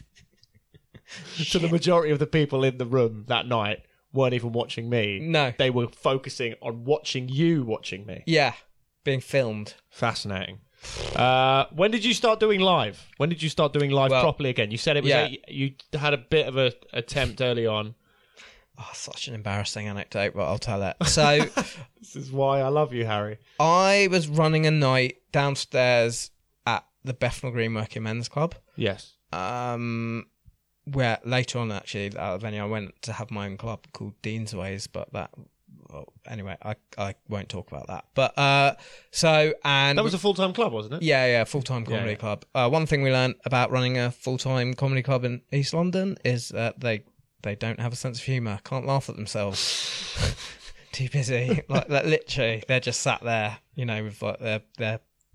Speaker 5: So the majority of the people in the room that night weren't even watching me.
Speaker 4: No.
Speaker 5: They were focusing on watching you watching me.
Speaker 4: Yeah, being filmed.
Speaker 5: Fascinating. Uh, when did you start doing live? When did you start doing live
Speaker 4: Well,
Speaker 5: properly again? You said it was
Speaker 4: yeah.
Speaker 5: a, you had a bit of a attempt early on.
Speaker 4: Oh, such an embarrassing anecdote, but I'll tell it. So
Speaker 5: This is why I love you, Harry.
Speaker 4: I was running a night downstairs at the Bethnal Green Working Men's Club.
Speaker 5: Yes.
Speaker 4: Um, where later on, actually, at the venue, I went to have my own club called Dean's Ways, but that, well, anyway, I, I won't talk about that. But, uh, so, and
Speaker 5: That was a full-time club, wasn't it?
Speaker 4: yeah, yeah, full-time comedy
Speaker 5: yeah.
Speaker 4: club. Uh, one thing we learned about running a full-time comedy club in East London is that they, they don't have a sense of humour, can't laugh at themselves. Too busy. Like, like, literally, they're just sat there, you know, with like their, their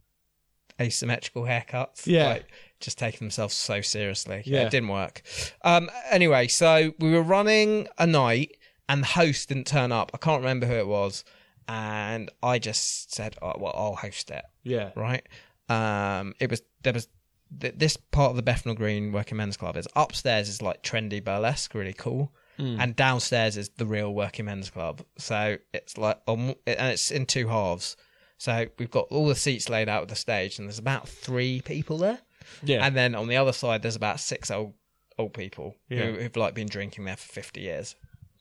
Speaker 4: asymmetrical haircuts.
Speaker 5: Yeah.
Speaker 4: Like, just taking themselves so seriously.
Speaker 5: Yeah.
Speaker 4: It didn't work. Um, anyway, so we were running a night and the host didn't turn up. I can't remember who it was. And I just said, oh, well, I'll host it.
Speaker 5: Yeah.
Speaker 4: Right. Um, it was, there was, th- this part of the Bethnal Green Working Men's Club is upstairs is like trendy burlesque, really cool. And downstairs is the real Working Men's Club. So it's like, um, and it's in two halves. So we've got all the seats laid out with the stage and there's about three people there.
Speaker 5: Yeah.
Speaker 4: And then on the other side, there's about six old old people
Speaker 5: Yeah.
Speaker 4: who, who've like been drinking there for fifty years.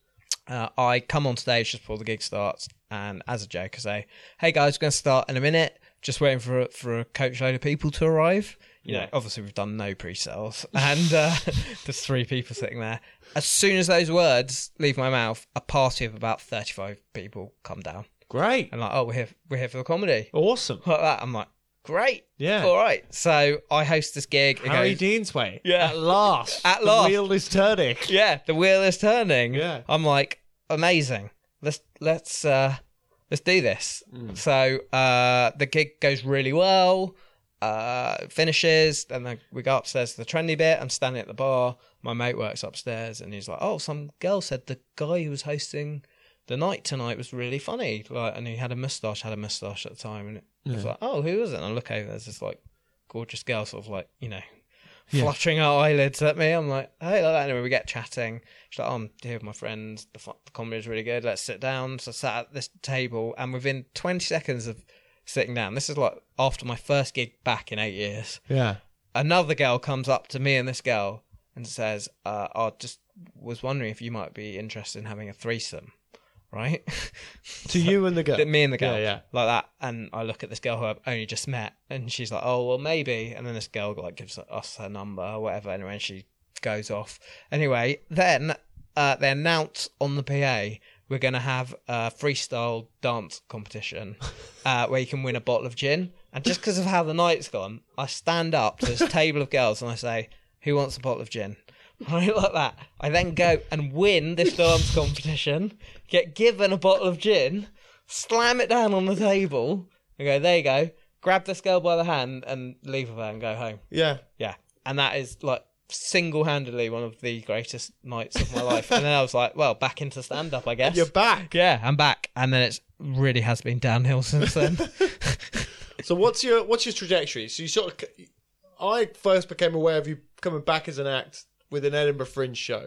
Speaker 4: Uh, I come on stage just before the gig starts, and as a joke, I say, "Hey guys, we're going to start in a minute. Just waiting for a, for a coach load of people to arrive." You
Speaker 5: Yeah.
Speaker 4: know, obviously we've done no pre-sales, and uh, there's three people sitting there. As soon as those words leave my mouth, a party of about thirty-five people come down,
Speaker 5: Great.
Speaker 4: and like, "Oh, we're here, we're here for the comedy."
Speaker 5: Awesome.
Speaker 4: Like that, I'm like, "Great,
Speaker 5: Yeah.
Speaker 4: all right." So I host this gig. It
Speaker 5: Harry
Speaker 4: goes-
Speaker 5: Deansway.
Speaker 4: Yeah.
Speaker 5: At last.
Speaker 4: At
Speaker 5: the
Speaker 4: last.
Speaker 5: wheel is turning.
Speaker 4: Yeah, the wheel is turning.
Speaker 5: Yeah.
Speaker 4: I'm like, amazing. Let's let's uh let's do this. So uh the gig goes really well. Uh finishes, and then we go upstairs to the trendy bit. I'm standing at the bar. My mate works upstairs and he's like, "Oh, some girl said the guy who was hosting the night tonight was really funny." Like, and he had a moustache, had a moustache at the time, and it was like, "Oh, who was it?" And I look over, there's this like gorgeous girl sort of like, you know, fluttering her eyelids at me. I'm like, "Hey," like that. Anyway, we get chatting. She's like, "Oh, I'm here with my friends. The, fu- the comedy is really good. Let's sit down." So I sat at this table, and within twenty seconds of sitting down, this is like after my first gig back in eight years,
Speaker 5: Yeah.
Speaker 4: another girl comes up to me and this girl and says, uh, "I just was wondering if you might be interested in having a threesome." Right?
Speaker 5: To you and the girl.
Speaker 4: Me and the girl,
Speaker 5: Yeah, yeah.
Speaker 4: like that. And I look at this girl who I've only just met, and she's like, "Oh, well, maybe." And then this girl like gives us her number or whatever. Anyway, and she goes off. Anyway, then uh, they announce on the P A we're going to have a freestyle dance competition uh, where you can win a bottle of gin. And just because of how the night's gone, I stand up to this table of girls and I say, "Who wants a bottle of gin?" Right, like that. I then go and win this dance competition, get given a bottle of gin, slam it down on the table, and go, "There you go." Grab this girl by the hand and leave with her and go home.
Speaker 5: Yeah.
Speaker 4: Yeah. And that is like single-handedly one of the greatest nights of my life. And then I was like, well, back into stand-up, I guess.
Speaker 5: You're back.
Speaker 4: Yeah, I'm back. And then it's really has been downhill since then.
Speaker 5: So what's your what's your trajectory? So you sort of, I first became aware of you coming back as an act with an Edinburgh Fringe show.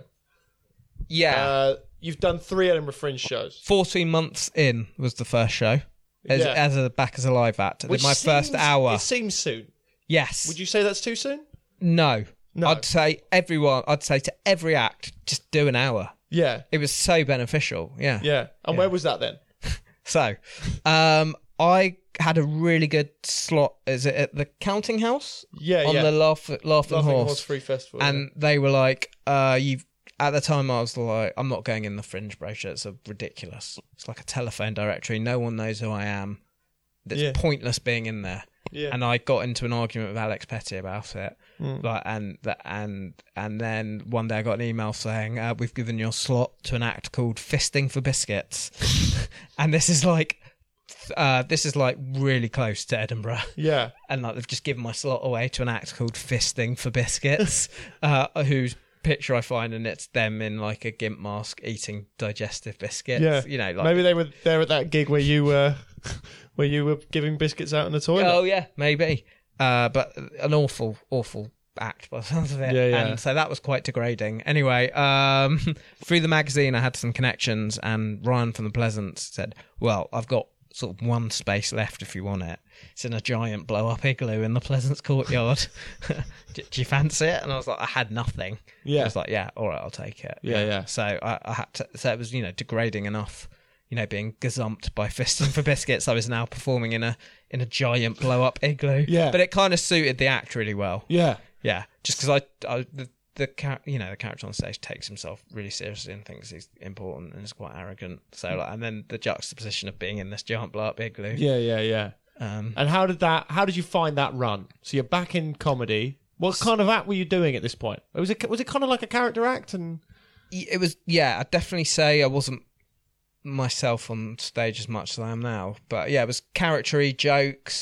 Speaker 4: Yeah.
Speaker 5: Uh, you've done three Edinburgh Fringe shows.
Speaker 4: fourteen months in was the first show. As,
Speaker 5: Yeah.
Speaker 4: as a back as a live act. I did
Speaker 5: Which
Speaker 4: my first
Speaker 5: seems-
Speaker 4: hour.
Speaker 5: It seems soon.
Speaker 4: Yes.
Speaker 5: Would you say that's too soon?
Speaker 4: No.
Speaker 5: No.
Speaker 4: I'd say everyone, I'd say to every act, just do an hour.
Speaker 5: Yeah.
Speaker 4: It was so beneficial. Yeah.
Speaker 5: Yeah. And where was that then?
Speaker 4: So, um, I had a really good slot. Is it at the Counting House?
Speaker 5: Yeah,
Speaker 4: On
Speaker 5: yeah.
Speaker 4: the Laugh, Laughing,
Speaker 5: Laughing
Speaker 4: Horse.
Speaker 5: Horse Free Festival.
Speaker 4: And they were like, uh, you've, at the time I was like, I'm not going in the Fringe brochure. It's a ridiculous. It's like a telephone directory. No one knows who I am. It's
Speaker 5: Yeah.
Speaker 4: pointless being in there.
Speaker 5: yeah.
Speaker 4: And I got into an argument with Alex Petty about it.
Speaker 5: Mm.
Speaker 4: Like, and that and and then one day I got an email saying, uh, "We've given your slot to an act called Fisting for Biscuits," and this is like, uh, this is like really close to Edinburgh.
Speaker 5: yeah.
Speaker 4: And like they've just given my slot away to an act called Fisting for Biscuits, uh, whose picture I find, and it's them in like a gimp mask eating digestive biscuits.
Speaker 5: Yeah.
Speaker 4: You know, like
Speaker 5: Maybe they were there at that gig where you were, where you were giving biscuits out in the toilet.
Speaker 4: oh yeah, maybe. Uh, but an awful, awful act by the sounds of it.
Speaker 5: Yeah, yeah.
Speaker 4: And so that was quite degrading. Anyway, um, through the magazine, I had some connections, and Ryan from the Pleasance said, "Well, I've got sort of one space left if you want it. It's in a giant blow-up igloo in the Pleasance courtyard. do, do you fancy it?" And I was like, I had nothing.
Speaker 5: Yeah.
Speaker 4: I was like, yeah, all right, I'll take it.
Speaker 5: Yeah, yeah.
Speaker 4: So I, I had to. So it was, you know, degrading enough. You know, being gazumped by Fisting for Biscuits, I was now performing in a in a giant blow up igloo.
Speaker 5: Yeah.
Speaker 4: But it kind of suited the act really well.
Speaker 5: Yeah.
Speaker 4: Yeah, just because I, I the the char- you know the character on stage takes himself really seriously and thinks he's important and is quite arrogant. So like, and then the juxtaposition of being in this giant blow up igloo.
Speaker 5: Yeah, yeah, yeah.
Speaker 4: Um,
Speaker 5: And how did that? How did you find that run? So you're back in comedy. What kind of act were you doing at this point? Was it was it kind of like a character act? And
Speaker 4: it was, yeah, I'd definitely say I wasn't myself on stage as much as I am now, but yeah, it was charactery jokes.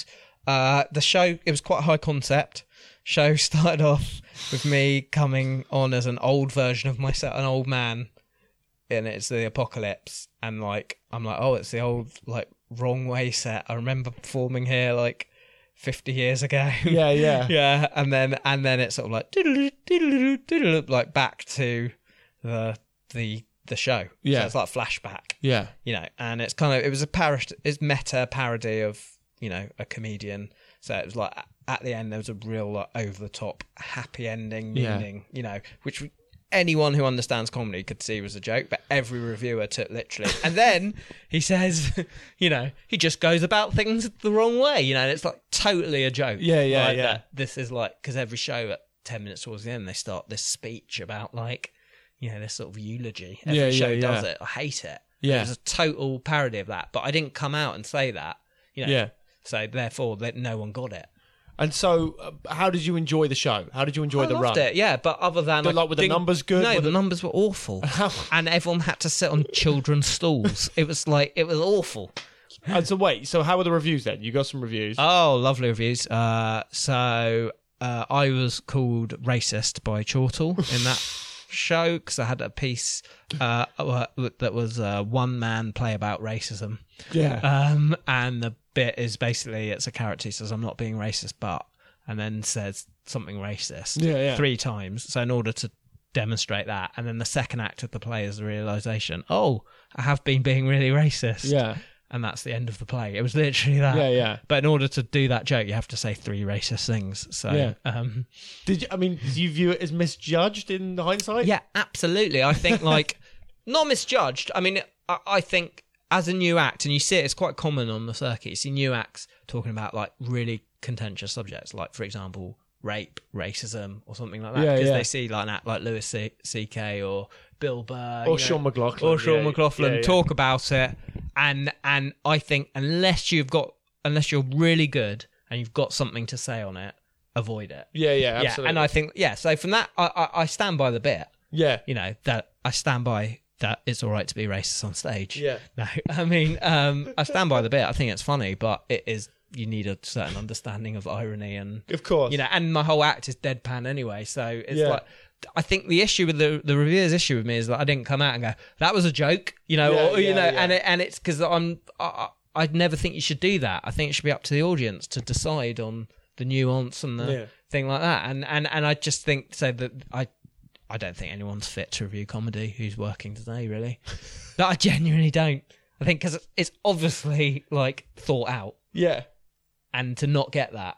Speaker 4: uh, the show, it was quite a high concept. Show started off with me coming on as an old version of myself, an old man, and it's the apocalypse. And like, I'm like, oh, it's the old like Wrong Way set. I remember performing here like fifty years ago.
Speaker 5: Yeah, yeah.
Speaker 4: yeah. And then and then it's sort of like doodle-doo, doodle-doo, doodle-doo, like back to the the the show.
Speaker 5: Yeah.
Speaker 4: So it's like flashback.
Speaker 5: Yeah.
Speaker 4: You know, and it's kind of it was a parody, it's meta parody of, you know, a comedian. So it was like at the end there was a real like, over the top happy ending
Speaker 5: Yeah.
Speaker 4: meaning, you know, which anyone who understands comedy could see was a joke, but every reviewer took literally. And then he says, you know, he just goes about things the wrong way, you know, and it's like totally a joke.
Speaker 5: Yeah, yeah,
Speaker 4: like
Speaker 5: yeah.
Speaker 4: that. This is like, because every show at ten minutes towards the end, they start this speech about like, you know, this sort of eulogy. Every
Speaker 5: Yeah,
Speaker 4: show
Speaker 5: yeah,
Speaker 4: does
Speaker 5: yeah.
Speaker 4: it. I hate it.
Speaker 5: Yeah.
Speaker 4: It was a total parody of that, but I didn't come out and say that, you know.
Speaker 5: Yeah.
Speaker 4: So therefore, that no one got it.
Speaker 5: And so, uh, how did you enjoy the show? How did you enjoy
Speaker 4: I
Speaker 5: the
Speaker 4: loved
Speaker 5: run?
Speaker 4: it, yeah. But other than
Speaker 5: But,
Speaker 4: I
Speaker 5: like, were the
Speaker 4: didn't-
Speaker 5: numbers good?
Speaker 4: No,
Speaker 5: Were
Speaker 4: the
Speaker 5: the-
Speaker 4: numbers were awful, and everyone had to sit on children's stools. It was like it was awful.
Speaker 5: And so, wait. So, how were the reviews then? You got some reviews.
Speaker 4: Oh, lovely reviews. Uh, so uh, I was called racist by Chortle in that show because I had a piece uh, that was a one-man play about racism.
Speaker 5: yeah.
Speaker 4: Um, and the bit is basically it's a character who says, I'm not being racist, but, and then says something racist
Speaker 5: Yeah, yeah.
Speaker 4: three times. So in order to demonstrate that, and then the second act of the play is the realization, oh, I have been being really racist.
Speaker 5: yeah.
Speaker 4: And that's the end of the play. It was literally that.
Speaker 5: Yeah, yeah.
Speaker 4: But in order to do that joke, you have to say three racist things. So,
Speaker 5: Yeah.
Speaker 4: um,
Speaker 5: Did you? I mean, do you view it as misjudged in hindsight?
Speaker 4: yeah, absolutely. I think like not misjudged. I mean, I, I think as a new act, and you see it, it's quite common on the circuit. You see new acts talking about like really contentious subjects, like for example, rape, racism, or something like that,
Speaker 5: Yeah,
Speaker 4: because
Speaker 5: yeah.
Speaker 4: they see like an act like Louis C K or Bill Burr
Speaker 5: Or
Speaker 4: you know,
Speaker 5: Sean McLaughlin.
Speaker 4: or Sean
Speaker 5: Yeah,
Speaker 4: McLaughlin
Speaker 5: yeah, yeah.
Speaker 4: talk about it, and and I think unless you've got unless you're really good and you've got something to say on it, avoid it.
Speaker 5: Yeah, yeah,
Speaker 4: Yeah,
Speaker 5: absolutely.
Speaker 4: and I think yeah. So from that, I, I I stand by the bit.
Speaker 5: yeah.
Speaker 4: You know that I stand by that it's all right to be racist on stage.
Speaker 5: Yeah.
Speaker 4: No, I mean um, I stand by the bit. I think it's funny, but it is you need a certain understanding of irony and
Speaker 5: Of course.
Speaker 4: you know, and my whole act is deadpan anyway. So it's
Speaker 5: Yeah.
Speaker 4: like, I think the issue with the the reviewers' issue with me is that I didn't come out and go, that was a joke, you know,
Speaker 5: Yeah,
Speaker 4: or you
Speaker 5: yeah,
Speaker 4: know,
Speaker 5: yeah.
Speaker 4: and it, and it's because I'm I, I I'd never think you should do that. I think it should be up to the audience to decide on the nuance and the
Speaker 5: Yeah.
Speaker 4: thing like that. And and and I just think so that I. I don't think anyone's fit to review comedy who's working today, really. But I genuinely don't. I think because it's obviously like thought out,
Speaker 5: Yeah.
Speaker 4: and to not get that,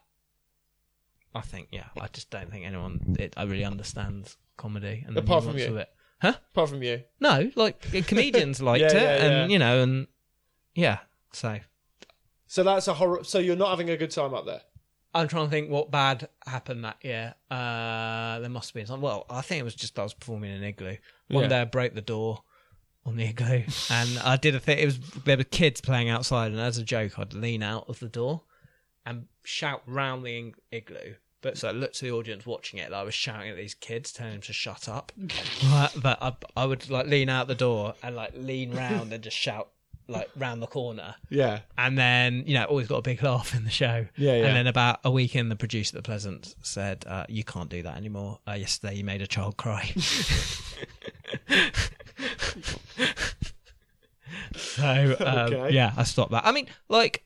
Speaker 4: I think, yeah, I just don't think anyone it, I really understands comedy and the
Speaker 5: Apart from
Speaker 4: nuance
Speaker 5: you.
Speaker 4: of it. Huh?
Speaker 5: Apart from you.
Speaker 4: No, like comedians liked
Speaker 5: Yeah,
Speaker 4: it,
Speaker 5: yeah,
Speaker 4: and
Speaker 5: yeah.
Speaker 4: you know, and yeah. So
Speaker 5: So that's a horror. So you're not having a good time up there.
Speaker 4: I'm trying to think what bad happened that year. Uh, there must have been some. Well, I think it was just I was performing in an igloo. One
Speaker 5: Yeah.
Speaker 4: day I broke the door on the igloo, and I did a thing. It was there were kids playing outside, and as a joke, I'd lean out of the door and shout round the ing- igloo. But so I looked to the audience watching it, that I was shouting at these kids, telling them to shut up. But but I, I would like lean out the door and like lean round and just shout like round the corner.
Speaker 5: Yeah.
Speaker 4: And then, you know, always got a big laugh in the show.
Speaker 5: Yeah, yeah.
Speaker 4: And then about a week in, the producer at the Pleasant said, uh, you can't do that anymore. Uh, yesterday you made a child cry. so, um,
Speaker 5: Okay.
Speaker 4: yeah, I stopped that. I mean, like,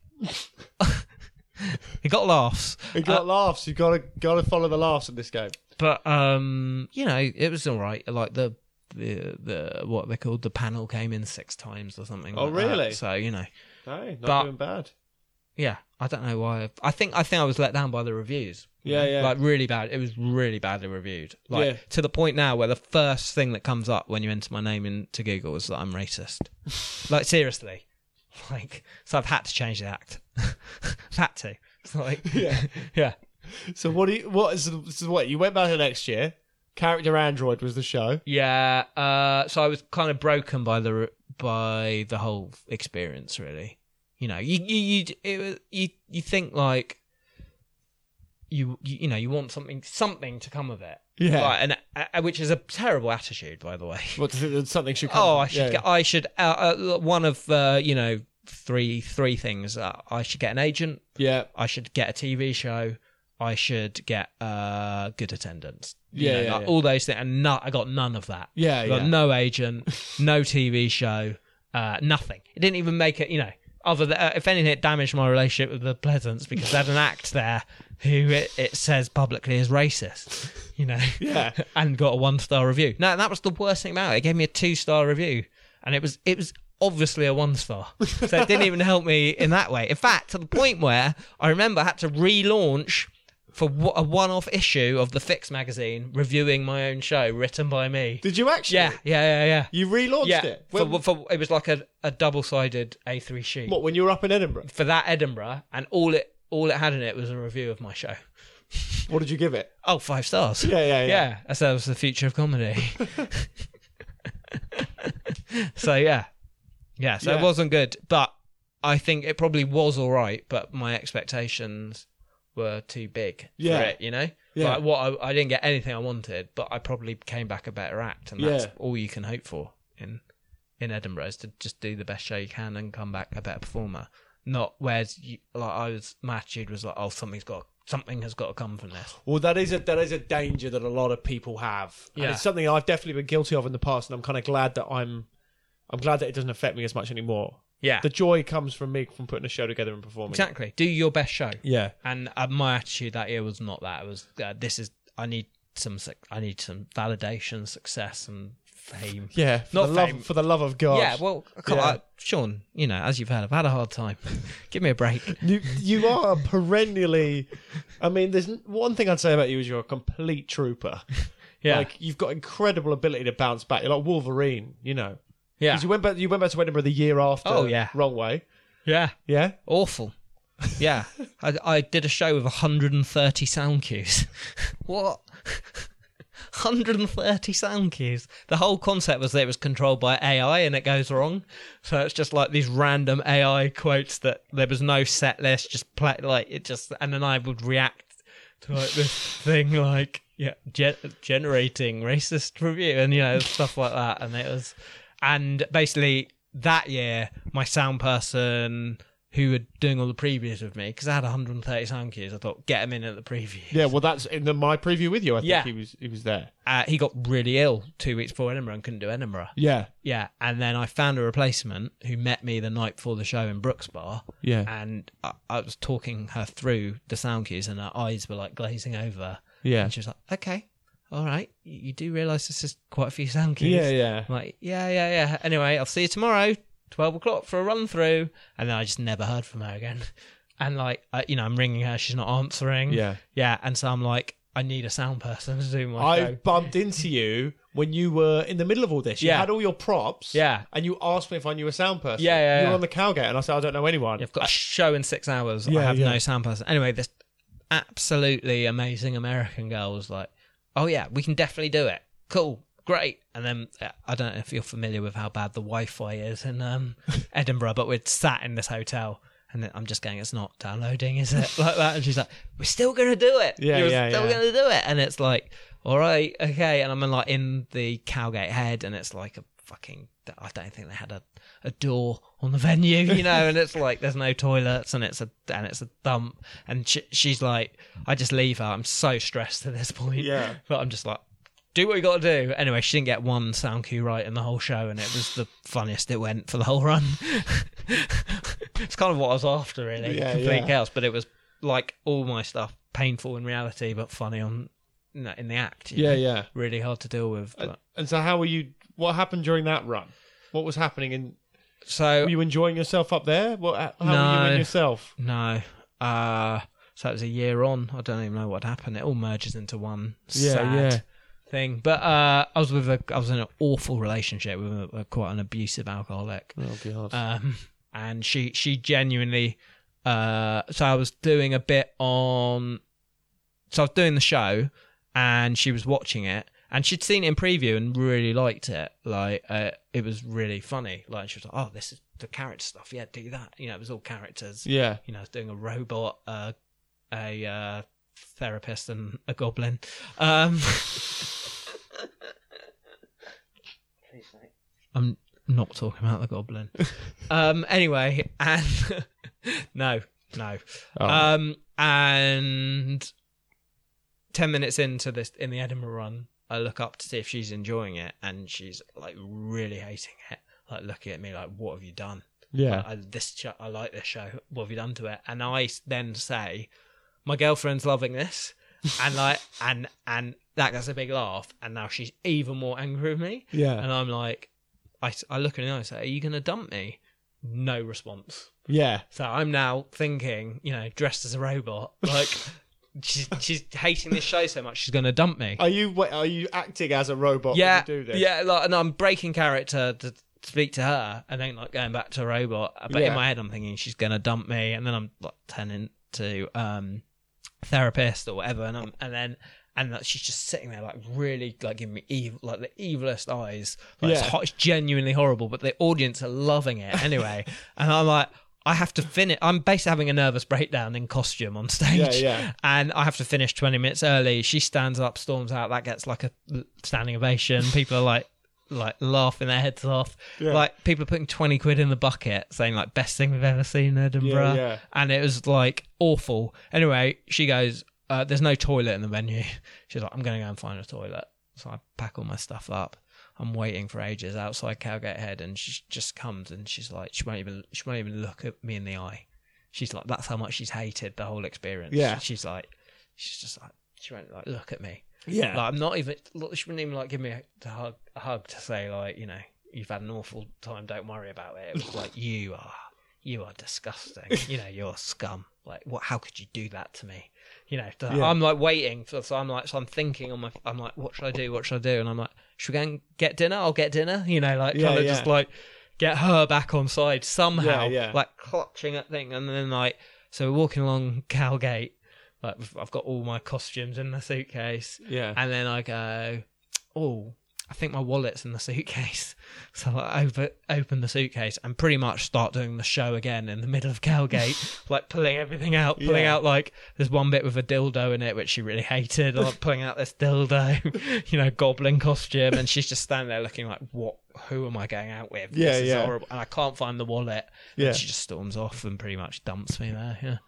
Speaker 4: it got laughs.
Speaker 5: You got laughs. You got to got to follow the laughs in this game.
Speaker 4: But, um, you know, it was all right. Like, the... The the what they called the panel came in six times or something.
Speaker 5: Oh,
Speaker 4: like that.
Speaker 5: really?
Speaker 4: So you know,
Speaker 5: Hey, not
Speaker 4: But-
Speaker 5: doing bad.
Speaker 4: yeah, I don't know why. I think I think I was let down by the reviews.
Speaker 5: Yeah, yeah.
Speaker 4: Like really bad. It was really badly reviewed. Like
Speaker 5: Yeah.
Speaker 4: to the point now where the first thing that comes up when you enter my name into Google is that I'm racist. Like seriously. Like so I've had to change the act. I've had to. It's like
Speaker 5: Yeah.
Speaker 4: yeah.
Speaker 5: So what do you? What is? This is what you went back to next year. Character Android was the show.
Speaker 4: Yeah. Uh, so I was kind of broken by the by the whole experience. Really, you know, you you you it, was- you, you think like you, you you know you want something something to come of it.
Speaker 5: Yeah.
Speaker 4: Like, and uh, which is a terrible attitude, by the way.
Speaker 5: What to think that something should come?
Speaker 4: Oh, I should
Speaker 5: Yeah.
Speaker 4: get, I should uh, uh, one of uh, you know three three things. Uh, I should get an agent.
Speaker 5: Yeah.
Speaker 4: I should get a T V show. I should get uh, good attendance. You
Speaker 5: Yeah,
Speaker 4: know,
Speaker 5: yeah,
Speaker 4: like
Speaker 5: yeah.
Speaker 4: all those things. And no, I got none of that.
Speaker 5: Yeah,
Speaker 4: I got
Speaker 5: yeah.
Speaker 4: no agent, no T V show, uh, nothing. It didn't even make it, you know, other than, uh, if anything, it damaged my relationship with the Pleasants because they had an act there who it, it says publicly is racist, you know,
Speaker 5: Yeah.
Speaker 4: and got a one-star review. No, that was the worst thing about it. It gave me a two-star review, and it was it was obviously a one-star. So it didn't even help me in that way. In fact, to the point where I remember I had to relaunch for w- a one-off issue of the Fix magazine reviewing my own show written by me.
Speaker 5: Did you actually?
Speaker 4: Yeah, yeah, yeah, yeah.
Speaker 5: You relaunched
Speaker 4: Yeah,
Speaker 5: it?
Speaker 4: for,
Speaker 5: When-
Speaker 4: for, it was like a, a double-sided A three sheet
Speaker 5: what, when you were up in Edinburgh?
Speaker 4: for that Edinburgh, and all it all it had in it was a review of my show.
Speaker 5: What did you give it?
Speaker 4: Oh, five stars.
Speaker 5: Yeah, yeah, yeah.
Speaker 4: Yeah, I said it was the future of comedy. So yeah, yeah. So
Speaker 5: Yeah.
Speaker 4: it wasn't good, but I think it probably was all right. But my expectations were too big
Speaker 5: Yeah.
Speaker 4: for it. You know,
Speaker 5: Yeah.
Speaker 4: like what I, I didn't get anything I wanted, but I probably came back a better act, and that's
Speaker 5: Yeah.
Speaker 4: all you can hope for in in Edinburgh is to just do the best show you can and come back a better performer. Not whereas you, like I was, my attitude was like, oh, something's got something has got to come from this.
Speaker 5: Well, that is a that is a danger that a lot of people have. And
Speaker 4: Yeah.
Speaker 5: it's something I've definitely been guilty of in the past, and I'm kind of glad that I'm I'm glad that it doesn't affect me as much anymore.
Speaker 4: Yeah,
Speaker 5: The joy comes from me from putting a show together and performing.
Speaker 4: exactly. Do your best show.
Speaker 5: Yeah.
Speaker 4: And uh, my attitude that year was not that. It was uh, this is I need some suc- I need some validation, success, and fame.
Speaker 5: Yeah. For
Speaker 4: Not
Speaker 5: the love
Speaker 4: fame.
Speaker 5: for the love of God.
Speaker 4: Yeah, well, come
Speaker 5: Yeah.
Speaker 4: on, Sean. You know, as you've heard, I've had a hard time. Give me a break.
Speaker 5: You you are perennially. I mean, there's n- one thing I'd say about you is you're a complete trooper.
Speaker 4: Yeah,
Speaker 5: Like you've got incredible ability to bounce back. You're like Wolverine, you know.
Speaker 4: yeah,
Speaker 5: 'Cause you went back. You went back to Edinburgh the year after.
Speaker 4: Oh, yeah.
Speaker 5: Wrong way.
Speaker 4: yeah.
Speaker 5: Yeah.
Speaker 4: Awful. Yeah, I, I did a show with one hundred thirty sound cues. What? one hundred thirty sound cues. The whole concept was that it was controlled by A I and it goes wrong. So it's just like these random A I quotes that there was no set list, just play like it just, and then I would react to like this thing like yeah, ge- generating racist review and you know stuff like that. And it was, and basically that year my sound person who were doing all the previews with me, because I had one hundred thirty sound cues, I thought, get him in at the preview.
Speaker 5: Yeah. Well, that's in the, my preview with you. I think
Speaker 4: Yeah.
Speaker 5: he was he was there.
Speaker 4: Uh, he got really ill two weeks before Edinburgh and couldn't do Edinburgh.
Speaker 5: Yeah.
Speaker 4: Yeah, and then I found a replacement who met me the night before the show in Brooks Bar,
Speaker 5: Yeah.
Speaker 4: and I, I was talking her through the sound cues, and her eyes were like glazing over.
Speaker 5: Yeah.
Speaker 4: And she was like, okay, all right, you, you do realise this is quite a few sound cues.
Speaker 5: Yeah. Yeah.
Speaker 4: I'm like, yeah, yeah, yeah. Anyway, I'll see you tomorrow, twelve o'clock for a run through. And then I just never heard from her again. And like, I, you know, I'm ringing her, she's not answering.
Speaker 5: Yeah.
Speaker 4: Yeah. And so I'm like, I need a sound person to do my
Speaker 5: I
Speaker 4: show.
Speaker 5: bumped into you when you were in the middle of all this. You
Speaker 4: Yeah.
Speaker 5: had all your props.
Speaker 4: Yeah.
Speaker 5: And you asked me if I knew a sound person.
Speaker 4: Yeah, yeah,
Speaker 5: You were
Speaker 4: yeah.
Speaker 5: on the Cowgate, and I said I don't know anyone.
Speaker 4: I've got a show in six hours. I
Speaker 5: Yeah,
Speaker 4: have
Speaker 5: yeah.
Speaker 4: no sound person. Anyway, this absolutely amazing American girl was like, oh yeah, we can definitely do it. Cool. Great. And then uh, I don't know if you're familiar with how bad the Wi-Fi is in um, Edinburgh, but we'd sat in this hotel and then I'm just going, it's not downloading, is it? Like that. And she's like, we're still going to do it.
Speaker 5: Yeah,
Speaker 4: You're
Speaker 5: yeah,
Speaker 4: still
Speaker 5: yeah.
Speaker 4: going to do it. And it's like, all right, okay. And I'm in, like in the Cowgate head and it's like a fucking, I don't think they had a, a door on the venue, you know, and it's like there's no toilets and it's a and it's a dump. And she, she's like, I just leave her. I'm so stressed at this point.
Speaker 5: Yeah.
Speaker 4: But I'm just like, do what you got to do. Anyway, she didn't get one sound cue right in the whole show, and it was the funniest it went for the whole run. It's kind of what I was after, really.
Speaker 5: Yeah,
Speaker 4: Complete
Speaker 5: yeah.
Speaker 4: chaos, but it was like all my stuff, painful in reality, but funny on you know, in the act. you
Speaker 5: Yeah,
Speaker 4: know.
Speaker 5: yeah.
Speaker 4: Really hard to deal with.
Speaker 5: And,
Speaker 4: But.
Speaker 5: and so, how were you? What happened during that run? What was happening? In
Speaker 4: So
Speaker 5: were you enjoying yourself up there? What? How were you
Speaker 4: No.
Speaker 5: in yourself?
Speaker 4: no, uh, so it was a year on. I don't even know what happened. It all merges into one
Speaker 5: Yeah,
Speaker 4: sad
Speaker 5: yeah.
Speaker 4: thing. But uh, I was with a, I was in an awful relationship with a, a quite an abusive alcoholic.
Speaker 5: Oh god.
Speaker 4: Um, and she she genuinely uh so I was doing a bit on so I was doing the show and she was watching it and she'd seen it in preview and really liked it. Like uh, it was really funny. Like she was like, oh, this is the character stuff, yeah, do that. You know, it was all characters.
Speaker 5: yeah.
Speaker 4: You know, I was doing a robot, uh, a uh, therapist and a goblin. Um I'm not talking about the Goblin. um. Anyway, and no, no.
Speaker 1: Oh.
Speaker 4: Um. And ten minutes into this in the Edinburgh run, I look up to see if she's enjoying it, and she's like really hating it, like looking at me like, "What have you done?"
Speaker 5: Yeah.
Speaker 4: Like, I, this show, I like this show. What have you done to it? And I s- then say, "My girlfriend's loving this," and like, and and that gets a big laugh, and now she's even more angry with me.
Speaker 5: Yeah.
Speaker 4: And I'm like, I, I look at her and I say, "Are you going to dump me?" No response.
Speaker 5: Yeah.
Speaker 4: So I'm now thinking, you know, dressed as a robot, like. She's she's hating this show so much she's going to dump me.
Speaker 5: Are you wait, are you acting as a robot
Speaker 4: yeah,
Speaker 5: when you do this?
Speaker 4: yeah. Like, and I'm breaking character to speak to her, and then like going back to a robot. But
Speaker 5: Yeah.
Speaker 4: in my head, I'm thinking she's going to dump me, and then I'm like turning to um therapist or whatever, and I'm and then and like, she's just sitting there like really like giving me evil like the evilest eyes. Like, it's,
Speaker 5: Yeah.
Speaker 4: hot, it's genuinely horrible, but the audience are loving it anyway. And I'm like. I have to finish. I'm basically having a nervous breakdown in costume on stage.
Speaker 5: Yeah, yeah.
Speaker 4: And I have to finish twenty minutes early. She stands up, storms out. That gets like a standing ovation. People are like, like laughing their heads off.
Speaker 5: Yeah.
Speaker 4: Like people are putting twenty quid in the bucket, saying like best thing we've ever seen in Edinburgh.
Speaker 5: Yeah, yeah.
Speaker 4: And it was like awful. Anyway, she goes, uh, "There's no toilet in the venue." She's like, "I'm going to go and find a toilet." So I pack all my stuff up. I'm waiting for ages outside Cowgate Head, and she just comes and she's like, she won't even, she won't even look at me in the eye. She's like, that's how much she's hated the whole experience.
Speaker 5: Yeah.
Speaker 4: She's like, she's just like, she won't like look at me.
Speaker 5: Yeah.
Speaker 4: Like, I'm not even, look, she wouldn't even like give me a, to hug, a hug to say like, you know, you've had an awful time, don't worry about it. It was like, you are, you are disgusting. You know, you're scum. Like, what? How could you do that to me? You know, so
Speaker 5: Yeah.
Speaker 4: I'm like waiting for. So I'm like, so I'm thinking on my. I'm like, what should I do? What should I do? And I'm like, should we go and get dinner? I'll get dinner. You know, like
Speaker 5: Yeah,
Speaker 4: trying to
Speaker 5: yeah.
Speaker 4: just like get her back on side somehow.
Speaker 5: Yeah, yeah.
Speaker 4: Like clutching at thing, and then like, so we're walking along Cowgate. Like I've got all my costumes in the suitcase,
Speaker 5: Yeah.
Speaker 4: and then I go, oh, I think my wallet's in the suitcase. So I open, open the suitcase and pretty much start doing the show again in the middle of Cowgate, like pulling everything out, pulling
Speaker 5: Yeah.
Speaker 4: out like there's one bit with a dildo in it, which she really hated. I'm like, pulling out this dildo, you know, goblin costume, and she's just standing there looking like, what? Who am I going out with?
Speaker 5: Yeah,
Speaker 4: this is
Speaker 5: yeah.
Speaker 4: horrible. And I can't find the wallet.
Speaker 5: Yeah.
Speaker 4: And she just storms off and pretty much dumps me there. Yeah,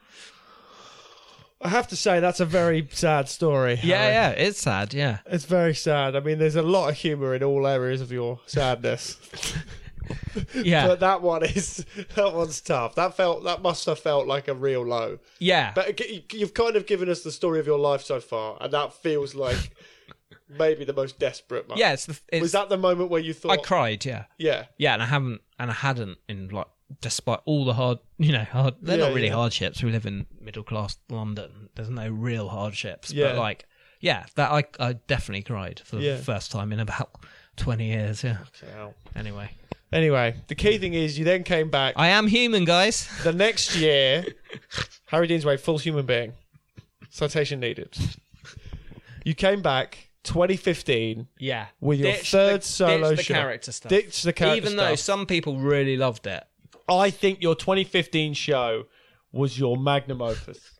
Speaker 5: I have to say that's a very sad story.
Speaker 4: yeah,
Speaker 5: Harry.
Speaker 4: yeah. It's sad. Yeah.
Speaker 5: It's very sad. I mean, there's a lot of humour in all areas of your sadness.
Speaker 4: Yeah.
Speaker 5: But that one is that one's tough. That felt that must have felt like a real low.
Speaker 4: Yeah.
Speaker 5: But you- you've kind of given us the story of your life so far, and that feels like maybe the most desperate moment.
Speaker 4: yeah. It's, the, it's
Speaker 5: Was that the moment where you thought?
Speaker 4: I cried. Yeah.
Speaker 5: Yeah.
Speaker 4: Yeah, and I haven't, and I hadn't in like, despite all the hard, you know, hard. They're
Speaker 5: Yeah,
Speaker 4: not really
Speaker 5: yeah.
Speaker 4: hardships. We live in middle class London. There's no real hardships.
Speaker 5: Yeah.
Speaker 4: But like, yeah, that I, I definitely cried for
Speaker 5: Yeah.
Speaker 4: the first time in about twenty years. Yeah.
Speaker 5: So-
Speaker 4: Anyway,
Speaker 5: Anyway, the key thing is you then came back
Speaker 4: I am human, guys.
Speaker 5: the next year. Harry Deansway, full human being. Citation needed. You came back twenty fifteen
Speaker 4: Yeah.
Speaker 5: with your
Speaker 4: Ditch
Speaker 5: third
Speaker 4: the,
Speaker 5: solo
Speaker 4: ditch the
Speaker 5: show.
Speaker 4: character stuff.
Speaker 5: Ditch the character
Speaker 4: Even though
Speaker 5: stuff.
Speaker 4: some people really loved it.
Speaker 5: I think your twenty fifteen show was your magnum opus.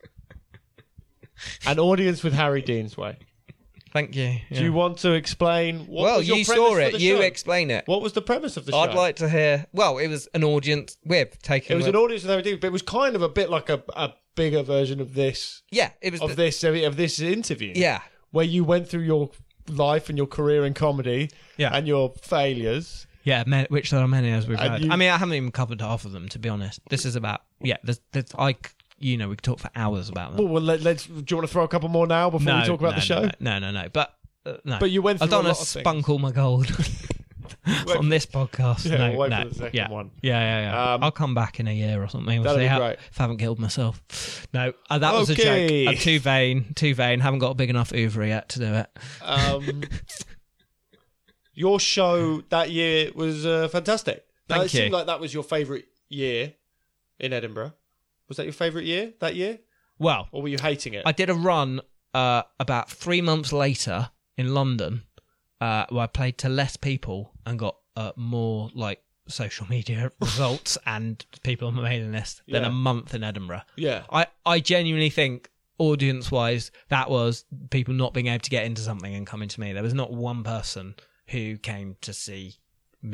Speaker 5: An audience with Harry Deansway.
Speaker 4: Thank you.
Speaker 5: Do you want to explain what
Speaker 4: well,
Speaker 5: was your
Speaker 4: you
Speaker 5: premise
Speaker 4: saw
Speaker 5: for
Speaker 4: it.
Speaker 5: the
Speaker 4: You
Speaker 5: show?
Speaker 4: explain it.
Speaker 5: What was the premise of the show?
Speaker 4: I'd like to hear. Well, it was an audience with taking.
Speaker 5: It was
Speaker 4: the-
Speaker 5: an audience with Harry Deansway, but it was kind of a bit like a, a bigger version of this
Speaker 4: Yeah, it was.
Speaker 5: of
Speaker 4: the-
Speaker 5: this of this interview.
Speaker 4: yeah.
Speaker 5: Where you went through your life and your career in comedy
Speaker 4: Yeah.
Speaker 5: and your failures.
Speaker 4: Yeah, ma- which there are many as we've
Speaker 5: And
Speaker 4: had.
Speaker 5: you-
Speaker 4: I mean, I haven't even covered half of them, to be honest. This is about yeah. There's, there's, I, c- you know, we could talk for hours about them.
Speaker 5: Well, well let, let's. Do you want to throw a couple more now before we talk about
Speaker 4: no,
Speaker 5: the show?
Speaker 4: No, no, no, no. But uh, no.
Speaker 5: But you went through
Speaker 4: I've done
Speaker 5: a
Speaker 4: a,
Speaker 5: lot of things.
Speaker 4: spunk all my gold on this podcast.
Speaker 5: Yeah,
Speaker 4: no,
Speaker 5: we'll wait
Speaker 4: no.
Speaker 5: for the second
Speaker 4: yeah.
Speaker 5: one.
Speaker 4: Yeah, yeah, yeah.
Speaker 5: Um,
Speaker 4: I'll come back in a year or something. We'll
Speaker 5: that'll
Speaker 4: see
Speaker 5: be
Speaker 4: how,
Speaker 5: great.
Speaker 4: if I haven't killed myself. No, uh, that was
Speaker 5: Okay.
Speaker 4: a joke. I'm too vain. Too vain. Haven't got a big enough oeuvre yet to do it.
Speaker 5: Um, your show that year was uh, fantastic. Now,
Speaker 4: Thank
Speaker 5: it seemed
Speaker 4: you.
Speaker 5: like that was your favourite year in Edinburgh. Was that your favourite year that year?
Speaker 4: Well,
Speaker 5: Or were you hating it?
Speaker 4: I did a run uh, about three months later in London uh, where I played to less people and got uh, more like social media results and people on my mailing list than
Speaker 5: Yeah.
Speaker 4: a month in Edinburgh.
Speaker 5: yeah.
Speaker 4: I, I genuinely think audience wise that was people not being able to get into something and coming to me. There was not one person who came to see me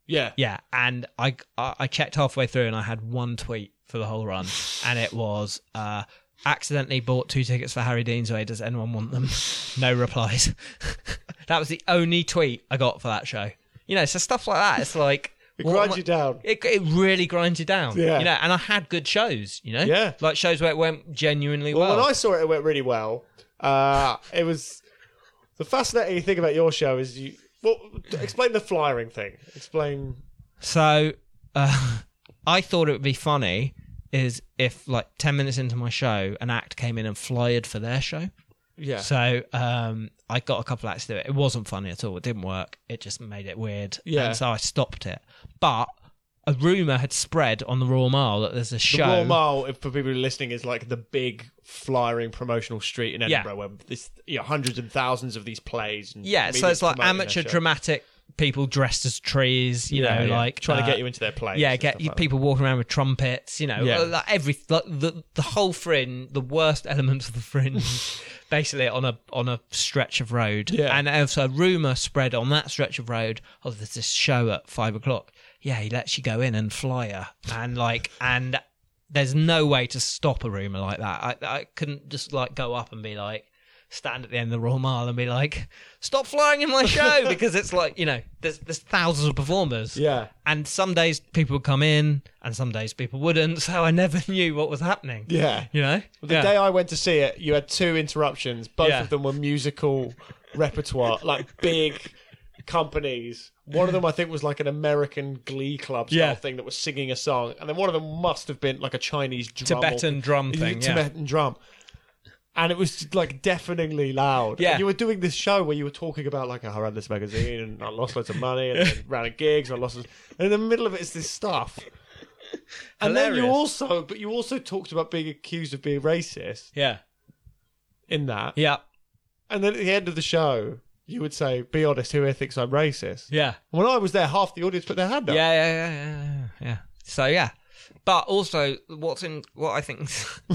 Speaker 5: Yeah.
Speaker 4: Yeah, and I, I I checked halfway through and I had one tweet for the whole run, and it was uh, accidentally bought two tickets for Harry Dean's Way. Does anyone want them? No replies. That was the only tweet I got for that show. You know, so stuff like that. It's like
Speaker 5: It
Speaker 4: what
Speaker 5: grinds
Speaker 4: am I-
Speaker 5: you down.
Speaker 4: It it really grinds you down.
Speaker 5: Yeah.
Speaker 4: You know, and I had good shows. You know.
Speaker 5: Yeah.
Speaker 4: Like shows where it went genuinely
Speaker 5: Well,
Speaker 4: well.
Speaker 5: when I saw it, it went really well. Uh, it was the fascinating thing about your show is you. Well, explain the flyering thing. Explain.
Speaker 4: So uh, I thought it would be funny is if like ten minutes into my show, an act came in and flyered for their show.
Speaker 5: Yeah.
Speaker 4: So um, I got a couple acts to do it. It wasn't funny at all. It didn't work. It just made it weird.
Speaker 5: Yeah.
Speaker 4: And so I stopped it. But a rumour had spread on the Royal Mile that there's a
Speaker 5: The
Speaker 4: show.
Speaker 5: Royal Mile, if- for people who are listening, is like the big flyering promotional street in
Speaker 4: Yeah.
Speaker 5: Edinburgh where this, you know, hundreds and thousands of these plays. And
Speaker 4: Yeah, so
Speaker 5: comedians
Speaker 4: it's like
Speaker 5: promoting their
Speaker 4: amateur
Speaker 5: show.
Speaker 4: dramatic people dressed as trees, you
Speaker 5: Yeah,
Speaker 4: know,
Speaker 5: yeah.
Speaker 4: like
Speaker 5: trying
Speaker 4: uh,
Speaker 5: to get you into their plays.
Speaker 4: Yeah,
Speaker 5: and
Speaker 4: get
Speaker 5: stuff
Speaker 4: you,
Speaker 5: like
Speaker 4: people walking around with trumpets, you know,
Speaker 5: Yeah.
Speaker 4: like every like the the whole fringe, the worst elements of the fringe, basically on a on a stretch of road.
Speaker 5: Yeah.
Speaker 4: And also a rumor spread on that stretch of road. Oh, there's this show at five o'clock. Yeah, he lets you go in and flyer, and like, and there's no way to stop a rumor like that. I I couldn't just like go up and be like. Stand at the end of the Royal Mile and be like, stop flying in my show, because it's like, you know, there's there's thousands of performers.
Speaker 5: that. Yeah.
Speaker 4: And some days people would come in and some days people wouldn't, so I never knew what was happening.
Speaker 5: Yeah.
Speaker 4: You know?
Speaker 5: The
Speaker 4: Yeah.
Speaker 5: day I went to see it, you had two interruptions. Both
Speaker 4: Yeah.
Speaker 5: of them were musical repertoire, like big companies. One of them, I think, was like an American Glee Club style
Speaker 4: Yeah.
Speaker 5: thing that was singing a song, and then one of them must have been like a Chinese drum or-
Speaker 4: Tibetan drum thing, yeah.
Speaker 5: Tibetan drum. And it was like deafeningly loud.
Speaker 4: Yeah.
Speaker 5: And you were doing this show where you were talking about like, oh, I ran this magazine and I lost loads of money and then ran a gigs and I lost. And in the middle of it is this stuff. And then you
Speaker 4: Hilarious.
Speaker 5: also, but you also talked about being accused of being racist
Speaker 4: Yeah.
Speaker 5: in that.
Speaker 4: Yeah.
Speaker 5: And then at the end of the show, you would say, "Be honest, who here thinks I'm racist?"
Speaker 4: Yeah.
Speaker 5: When I was there, half the audience put their hand
Speaker 4: Yeah,
Speaker 5: up.
Speaker 4: yeah, yeah, yeah, yeah, yeah. So yeah. But also what's in what I think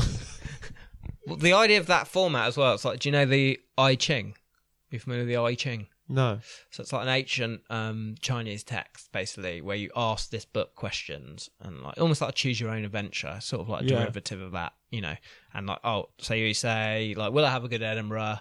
Speaker 4: well, the idea of that format as well, it's like, do you know the I Ching? You familiar with the I Ching?
Speaker 5: No.
Speaker 4: So it's like an ancient um, Chinese text, basically, where you ask this book questions and like almost like a choose your own adventure, sort of like a
Speaker 5: Yeah.
Speaker 4: derivative of that, you know. And like, oh, so you say like, will I have a good Edinburgh?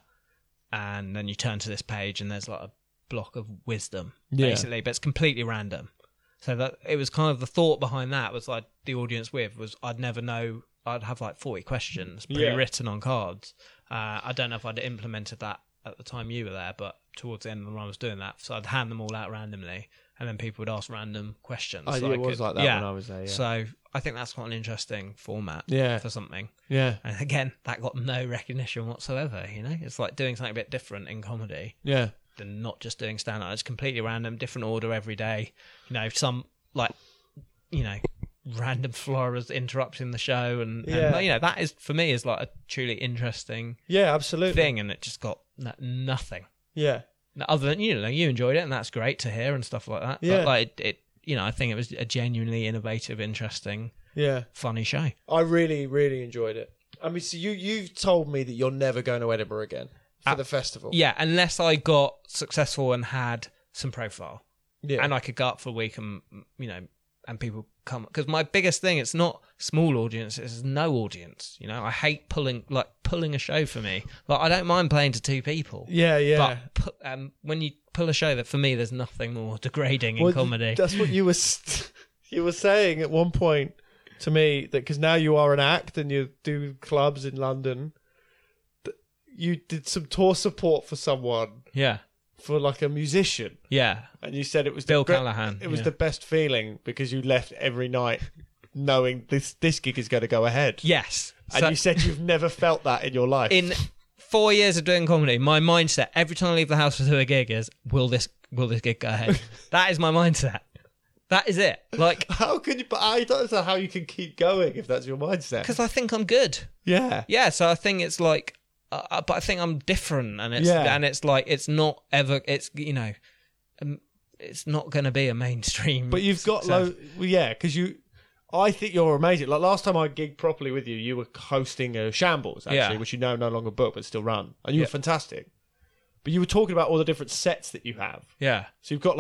Speaker 4: And then you turn to this page and there's like a block of wisdom,
Speaker 5: Yeah.
Speaker 4: basically, but it's completely random. So that it was kind of the thought behind that was like the audience with was I'd never know. I'd have like forty questions
Speaker 5: Yeah.
Speaker 4: pre-written on cards. Uh, I don't know if I'd implemented that at the time you were there, but towards the end of the run I was doing that. So I'd hand them all out randomly and then people would ask random questions.
Speaker 5: I
Speaker 4: So
Speaker 5: knew it was
Speaker 4: could-
Speaker 5: like that
Speaker 4: yeah.
Speaker 5: when I was there. Yeah.
Speaker 4: So I think that's quite an interesting format
Speaker 5: Yeah.
Speaker 4: for something.
Speaker 5: yeah.
Speaker 4: And again, that got no recognition whatsoever, you know? It's like doing something a bit different in comedy
Speaker 5: Yeah.
Speaker 4: than not just doing stand-up. It's completely random, different order every day. You know, some, like, you know, random floras interrupting the show. And, and,
Speaker 5: Yeah.
Speaker 4: you know, that is, for me, is like a truly interesting
Speaker 5: Yeah. Absolutely.
Speaker 4: thing. And it just got no- nothing.
Speaker 5: Yeah.
Speaker 4: Now, other than, you know, you enjoyed it and that's great to hear and stuff like that.
Speaker 5: Yeah.
Speaker 4: But, like, it, it, you know, I think it was a genuinely innovative, interesting,
Speaker 5: Yeah.
Speaker 4: funny show.
Speaker 1: I really, really enjoyed it. I mean, so you you've told me that you're never going to Edinburgh again for
Speaker 4: Uh,
Speaker 1: the festival.
Speaker 4: Yeah, unless I got successful and had some profile.
Speaker 1: yeah.
Speaker 4: And I could go up for a week and, you know, and people come. Because my biggest thing, it's not small audience, it's no audience. You know, I hate pulling, like, pulling a show for me. Like, I don't mind playing to two people.
Speaker 5: Yeah. Yeah.
Speaker 4: But pu- um, when you pull a show, that for me, there's nothing more degrading in
Speaker 5: Well,
Speaker 4: comedy.
Speaker 5: That's what you were st- you were saying at one point to me, that because now you are an act and you do clubs in London, that you did some tour support for someone,
Speaker 4: Yeah.
Speaker 5: for like a musician,
Speaker 4: Yeah.
Speaker 5: and you said it was
Speaker 4: Bill
Speaker 5: the be-
Speaker 4: Callahan,
Speaker 5: It was
Speaker 4: yeah.
Speaker 5: the best feeling because you left every night knowing this this gig is going to go ahead.
Speaker 4: Yes.
Speaker 5: And
Speaker 4: So-
Speaker 5: you said you've never felt that in your life.
Speaker 4: in four years of doing comedy, my mindset every time I leave the house to do a gig is, will this will this gig go ahead? That is my mindset. That is it. Like,
Speaker 5: How can you? But I don't know how you can keep going if that's your mindset.
Speaker 4: because I think I'm good.
Speaker 5: Yeah.
Speaker 4: Yeah, so I think it's like, uh, but I think I'm different, and it's
Speaker 5: Yeah.
Speaker 4: and it's like it's not ever. It's you know, um, it's not going to be a mainstream.
Speaker 5: But you've got
Speaker 4: success.
Speaker 5: low, well, yeah, because you, I think you're amazing. Like last time I gigged properly with you, you were hosting a Shambles actually,
Speaker 4: Yeah.
Speaker 5: which you know no longer book but still run, and you
Speaker 4: Yeah.
Speaker 5: were fantastic. But you were talking about all the different sets that you have.
Speaker 4: Yeah,
Speaker 5: So you've got like a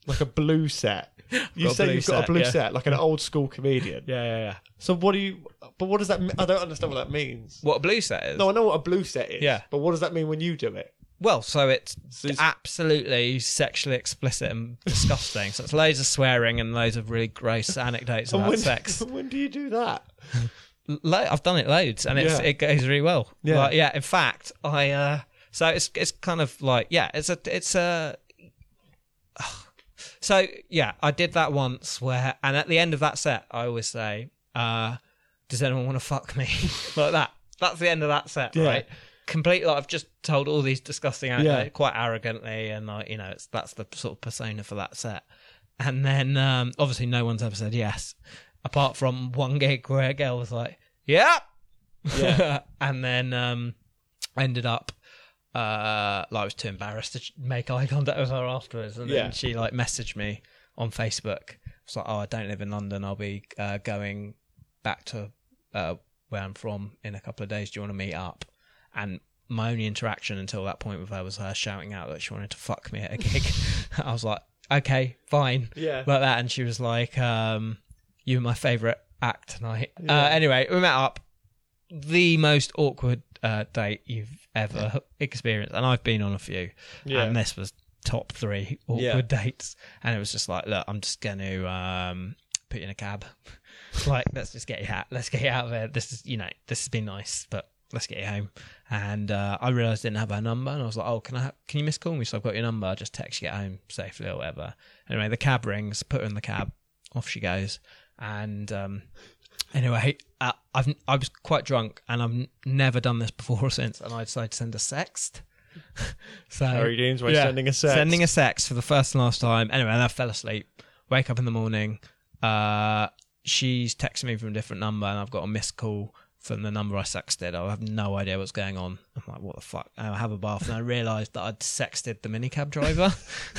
Speaker 5: like a blue set. You
Speaker 4: Got a
Speaker 5: say
Speaker 4: blue
Speaker 5: you've got
Speaker 4: set,
Speaker 5: a blue
Speaker 4: yeah.
Speaker 5: set, like an old school comedian.
Speaker 4: Yeah, yeah, yeah.
Speaker 5: So what do you? But what does that? mean? I don't understand what that means.
Speaker 4: What a blue set is?
Speaker 5: No, I know what a blue set is.
Speaker 4: Yeah.
Speaker 5: But what does that mean when you do it?
Speaker 4: Well, so it's
Speaker 5: So it's-
Speaker 4: absolutely sexually explicit and disgusting. So it's loads of swearing and loads of really gross anecdotes
Speaker 5: And
Speaker 4: about
Speaker 5: when,
Speaker 4: sex.
Speaker 5: when do you do that?
Speaker 4: Lo- I've done it loads, and it's
Speaker 5: Yeah.
Speaker 4: it goes really well.
Speaker 5: Yeah.
Speaker 4: Like, yeah. In fact, I uh, so it's it's kind of like yeah, it's a it's a. So yeah, I did that once where, and at the end of that set, I always say, uh, "Does anyone want to fuck me?" Like that. That's the end of that set,
Speaker 5: Yeah.
Speaker 4: right? Completely. Like, I've just told all these disgusting anecdotes
Speaker 5: Yeah.
Speaker 4: quite arrogantly, and like you know, it's that's the sort of persona for that set. And then um, obviously, no one's ever said yes, apart from one gig where a girl was like, "Yeah,"
Speaker 5: Yeah.
Speaker 4: and then um, ended up. Uh, like I was too embarrassed to ch- make eye contact with her afterwards, and
Speaker 5: Yeah.
Speaker 4: then she like messaged me on Facebook. It's like, "Oh, I don't live in London. I'll be uh, going back to uh, where I'm from in a couple of days. Do you want to meet up?" And my only interaction until that point with her was her shouting out that she wanted to fuck me at a gig. I was like, "Okay, fine,"
Speaker 5: Yeah.
Speaker 4: like that. And she was like, um, "You were my favourite act tonight."
Speaker 5: Yeah.
Speaker 4: Uh, anyway, we met up. The most awkward uh, date you've ever experienced, and I've been on a few,
Speaker 5: Yeah.
Speaker 4: and this was top three awkward dates. And it was just like, look, I'm just going to um, put you in a cab. Like, let's just get you out. Let's get you out of there. This is, you know, this has been nice, but let's get you home. And uh, I realised I didn't have her number, and I was like, oh, can I? Ha- can you miss call me? So I've got your number. I'll just text you get home safely or whatever. Anyway, the cab rings. Put her in the cab. Off she goes. And um, anyway, uh, I've I was quite drunk, and I've n- never done this before or since, and I decided to send a sext. So
Speaker 5: Harry Deans way
Speaker 4: yeah,
Speaker 5: sending a sext.
Speaker 4: Sending a sext for the first and last time. Anyway, and I fell asleep. Wake up in the morning. Uh, she's texting me from a different number, and I've got a missed call from the number I sexted. I have no idea what's going on. I'm like, what the fuck? I have a bath, and I realised that I'd sexted the minicab driver.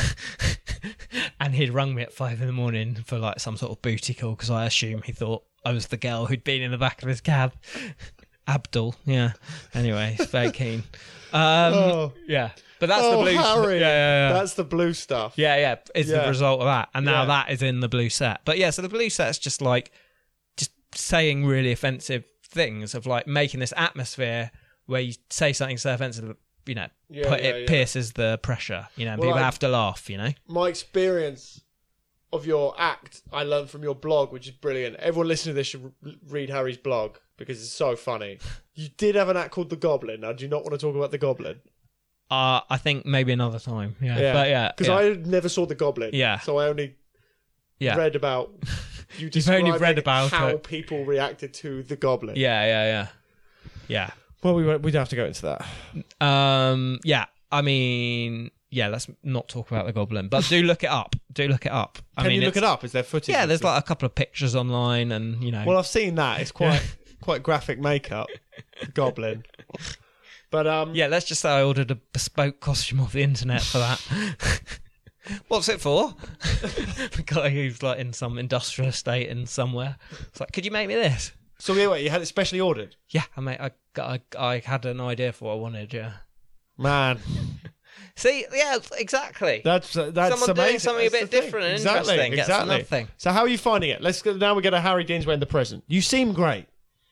Speaker 4: And he'd rung me at five in the morning for like some sort of booty call, because I assume he thought I was the girl who'd been in the back of his cab. Abdul, yeah. Anyway, he's very keen. Um,
Speaker 5: Oh.
Speaker 4: yeah, but that's
Speaker 5: Oh,
Speaker 4: the blue.
Speaker 5: Harry.
Speaker 4: Yeah, yeah, yeah.
Speaker 5: That's the blue stuff.
Speaker 4: Yeah, yeah, it's
Speaker 5: Yeah.
Speaker 4: the result of that, and now
Speaker 5: Yeah.
Speaker 4: that is in the blue set. But yeah, so the blue set's just like just saying really offensive things, of like making this atmosphere where you say something so offensive that, you know,
Speaker 5: Yeah,
Speaker 4: put,
Speaker 5: yeah,
Speaker 4: it
Speaker 5: yeah.
Speaker 4: pierces the pressure, you know, and
Speaker 5: Well,
Speaker 4: people
Speaker 5: like-
Speaker 4: have to laugh, you know.
Speaker 5: My experience of your act, I learned from your blog, which is brilliant. Everyone listening to this should r- read Harry's blog because it's so funny. You did have an act called The Goblin. Now, do you not want to talk about The Goblin?
Speaker 4: Uh, I think maybe another time. Yeah,
Speaker 5: Yeah.
Speaker 4: but yeah,
Speaker 5: Because
Speaker 4: yeah.
Speaker 5: I never saw The Goblin.
Speaker 4: Yeah.
Speaker 5: So I only
Speaker 4: yeah.
Speaker 5: read about you
Speaker 4: You've only
Speaker 5: describing
Speaker 4: read about
Speaker 5: how
Speaker 4: it.
Speaker 5: people reacted to The Goblin.
Speaker 4: yeah, yeah, yeah, yeah.
Speaker 5: Well, we won't, we'd have to go into that.
Speaker 4: Um, yeah. I mean, yeah. Let's not talk about the Goblin, but do look it up. Do look it up. I
Speaker 5: Can
Speaker 4: mean,
Speaker 5: you look
Speaker 4: it's-
Speaker 5: it up? Is there footage?
Speaker 4: Yeah,
Speaker 5: of
Speaker 4: there's
Speaker 5: it?
Speaker 4: like a couple of pictures online, and you know.
Speaker 5: Well, I've seen that. It's quite quite graphic makeup. The Goblin. But um,
Speaker 4: yeah, let's just say I ordered a bespoke costume off the internet for that. What's it for? The guy who's like in some industrial estate in somewhere. It's like, could you make me this?
Speaker 5: So wait, wait, you had it specially ordered,
Speaker 4: Yeah, I made. I, I, I had an idea for what I wanted. Yeah.
Speaker 5: man.
Speaker 4: See, yeah, exactly.
Speaker 5: That's uh, that's
Speaker 4: Someone doing
Speaker 5: amazing.
Speaker 4: something a
Speaker 5: That's
Speaker 4: bit
Speaker 5: the thing.
Speaker 4: different and
Speaker 5: exactly,
Speaker 4: interesting gets
Speaker 5: Exactly.
Speaker 4: nothing.
Speaker 5: So how are you finding it? Let's go, now we get a Harry Deans way in the present. You seem great.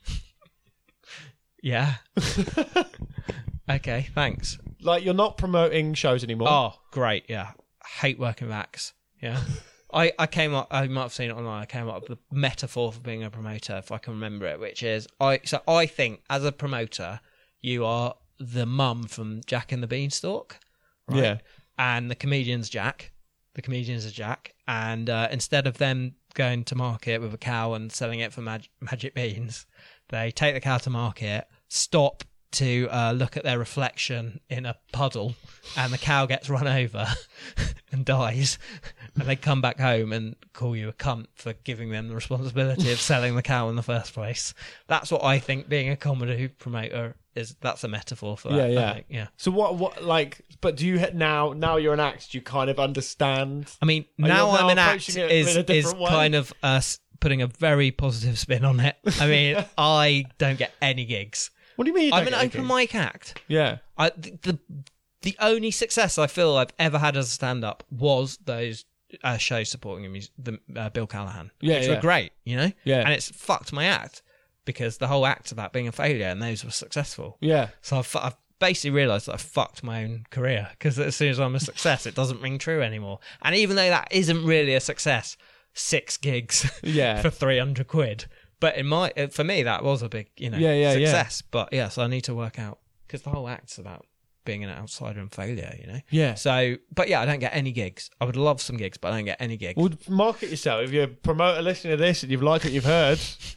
Speaker 4: Yeah. Okay, thanks.
Speaker 5: Like you're not promoting shows anymore.
Speaker 4: Oh, great. Yeah. Hate working with acts. Yeah. I, I came up, I might have seen it online, I came up with the metaphor for being a promoter, if I can remember it, which is, I. so I think as a promoter, you are the mum from Jack and the Beanstalk. Right?
Speaker 5: Yeah.
Speaker 4: And the comedian's Jack. The comedians are Jack. And uh, instead of them going to market with a cow and selling it for mag- magic beans, they take the cow to market, stop to uh, look at their reflection in a puddle, and the cow gets run over and dies, and they come back home and call you a cunt for giving them the responsibility of selling the cow in the first place. That's what I think being a comedy promoter is. That's a metaphor for that.
Speaker 5: Yeah,
Speaker 4: I
Speaker 5: yeah.
Speaker 4: think, yeah.
Speaker 5: So what? What? Like, but do you ha- now? Now you're an act. Do you kind of understand?
Speaker 4: I mean,
Speaker 5: Are you
Speaker 4: now
Speaker 5: now
Speaker 4: I'm an act
Speaker 5: approaching it
Speaker 4: is
Speaker 5: in a
Speaker 4: is
Speaker 5: different way?
Speaker 4: kind of us putting a very positive spin on it. I mean, I don't get any gigs.
Speaker 5: What do you mean? You
Speaker 4: I'm
Speaker 5: don't
Speaker 4: an
Speaker 5: get
Speaker 4: open
Speaker 5: anything?
Speaker 4: mic act.
Speaker 5: Yeah.
Speaker 4: I, the, the the only success I feel I've ever had as a stand-up was those uh, shows supporting him, the uh, Bill Callahan,
Speaker 5: Yeah,
Speaker 4: which
Speaker 5: yeah.
Speaker 4: were great, you know.
Speaker 5: Yeah.
Speaker 4: And it's fucked my act because the whole act's about being a failure, and those were successful.
Speaker 5: Yeah.
Speaker 4: So I've, I've basically realised that I fucked my own career because as soon as I'm a success, it doesn't ring true anymore. And even though that isn't really a success, six gigs
Speaker 5: Yeah.
Speaker 4: for three hundred quid. But in my, for me, that was a big, you know,
Speaker 5: Yeah, yeah, yeah.
Speaker 4: success. But yeah, so I need to work out because the whole act's about being an outsider and failure, you know.
Speaker 5: Yeah.
Speaker 4: So, but yeah, I don't get any gigs. I would love some gigs, but I don't get any gigs.
Speaker 5: Well, market yourself. If you're a promoter listening to this and you've liked what you've heard,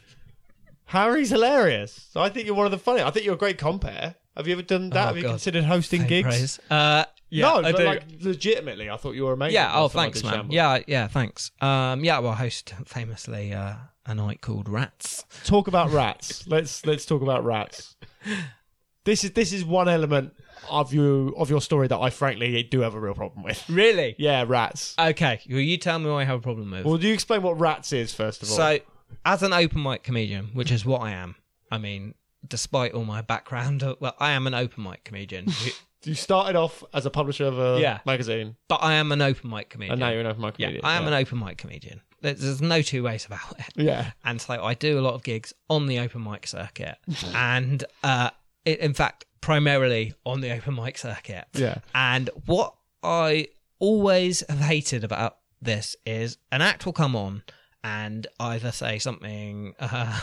Speaker 5: Harry's hilarious. I think you're one of the funny. I think you're a great compere. Have you ever done that?
Speaker 4: Oh,
Speaker 5: Have you
Speaker 4: God.
Speaker 5: considered hosting
Speaker 4: Faint
Speaker 5: gigs?
Speaker 4: praise. Uh, yeah,
Speaker 5: no,
Speaker 4: I
Speaker 5: but
Speaker 4: do.
Speaker 5: like legitimately, I thought you were amazing.
Speaker 4: Yeah. Oh,
Speaker 5: last time I
Speaker 4: thanks,
Speaker 5: did
Speaker 4: man.
Speaker 5: Shambles.
Speaker 4: Yeah, yeah, thanks. Um, yeah, well, I host famously uh, a night called Rats.
Speaker 5: Talk about rats. let's let's talk about rats. This is this is one element of you of your story that I frankly do have a real problem with.
Speaker 4: Really?
Speaker 5: Yeah, rats.
Speaker 4: Okay. Well, you tell me what I have a problem with.
Speaker 5: Well, do you explain what rats is first of all?
Speaker 4: So, as an open mic comedian, which is what I am, I mean, despite all my background, uh, well, I am an open mic comedian, who-
Speaker 5: you started off as a publisher of a
Speaker 4: Yeah.
Speaker 5: magazine,
Speaker 4: but I am an open mic comedian.
Speaker 5: and now you're an open mic
Speaker 4: yeah,
Speaker 5: comedian.
Speaker 4: I am
Speaker 5: yeah.
Speaker 4: an open mic comedian. There's, there's no two ways about it.
Speaker 5: Yeah.
Speaker 4: And so I do a lot of gigs on the open mic circuit, and uh, it, in fact, primarily on the open mic circuit.
Speaker 5: Yeah.
Speaker 4: And what I always have hated about this is an act will come on and either say something uh,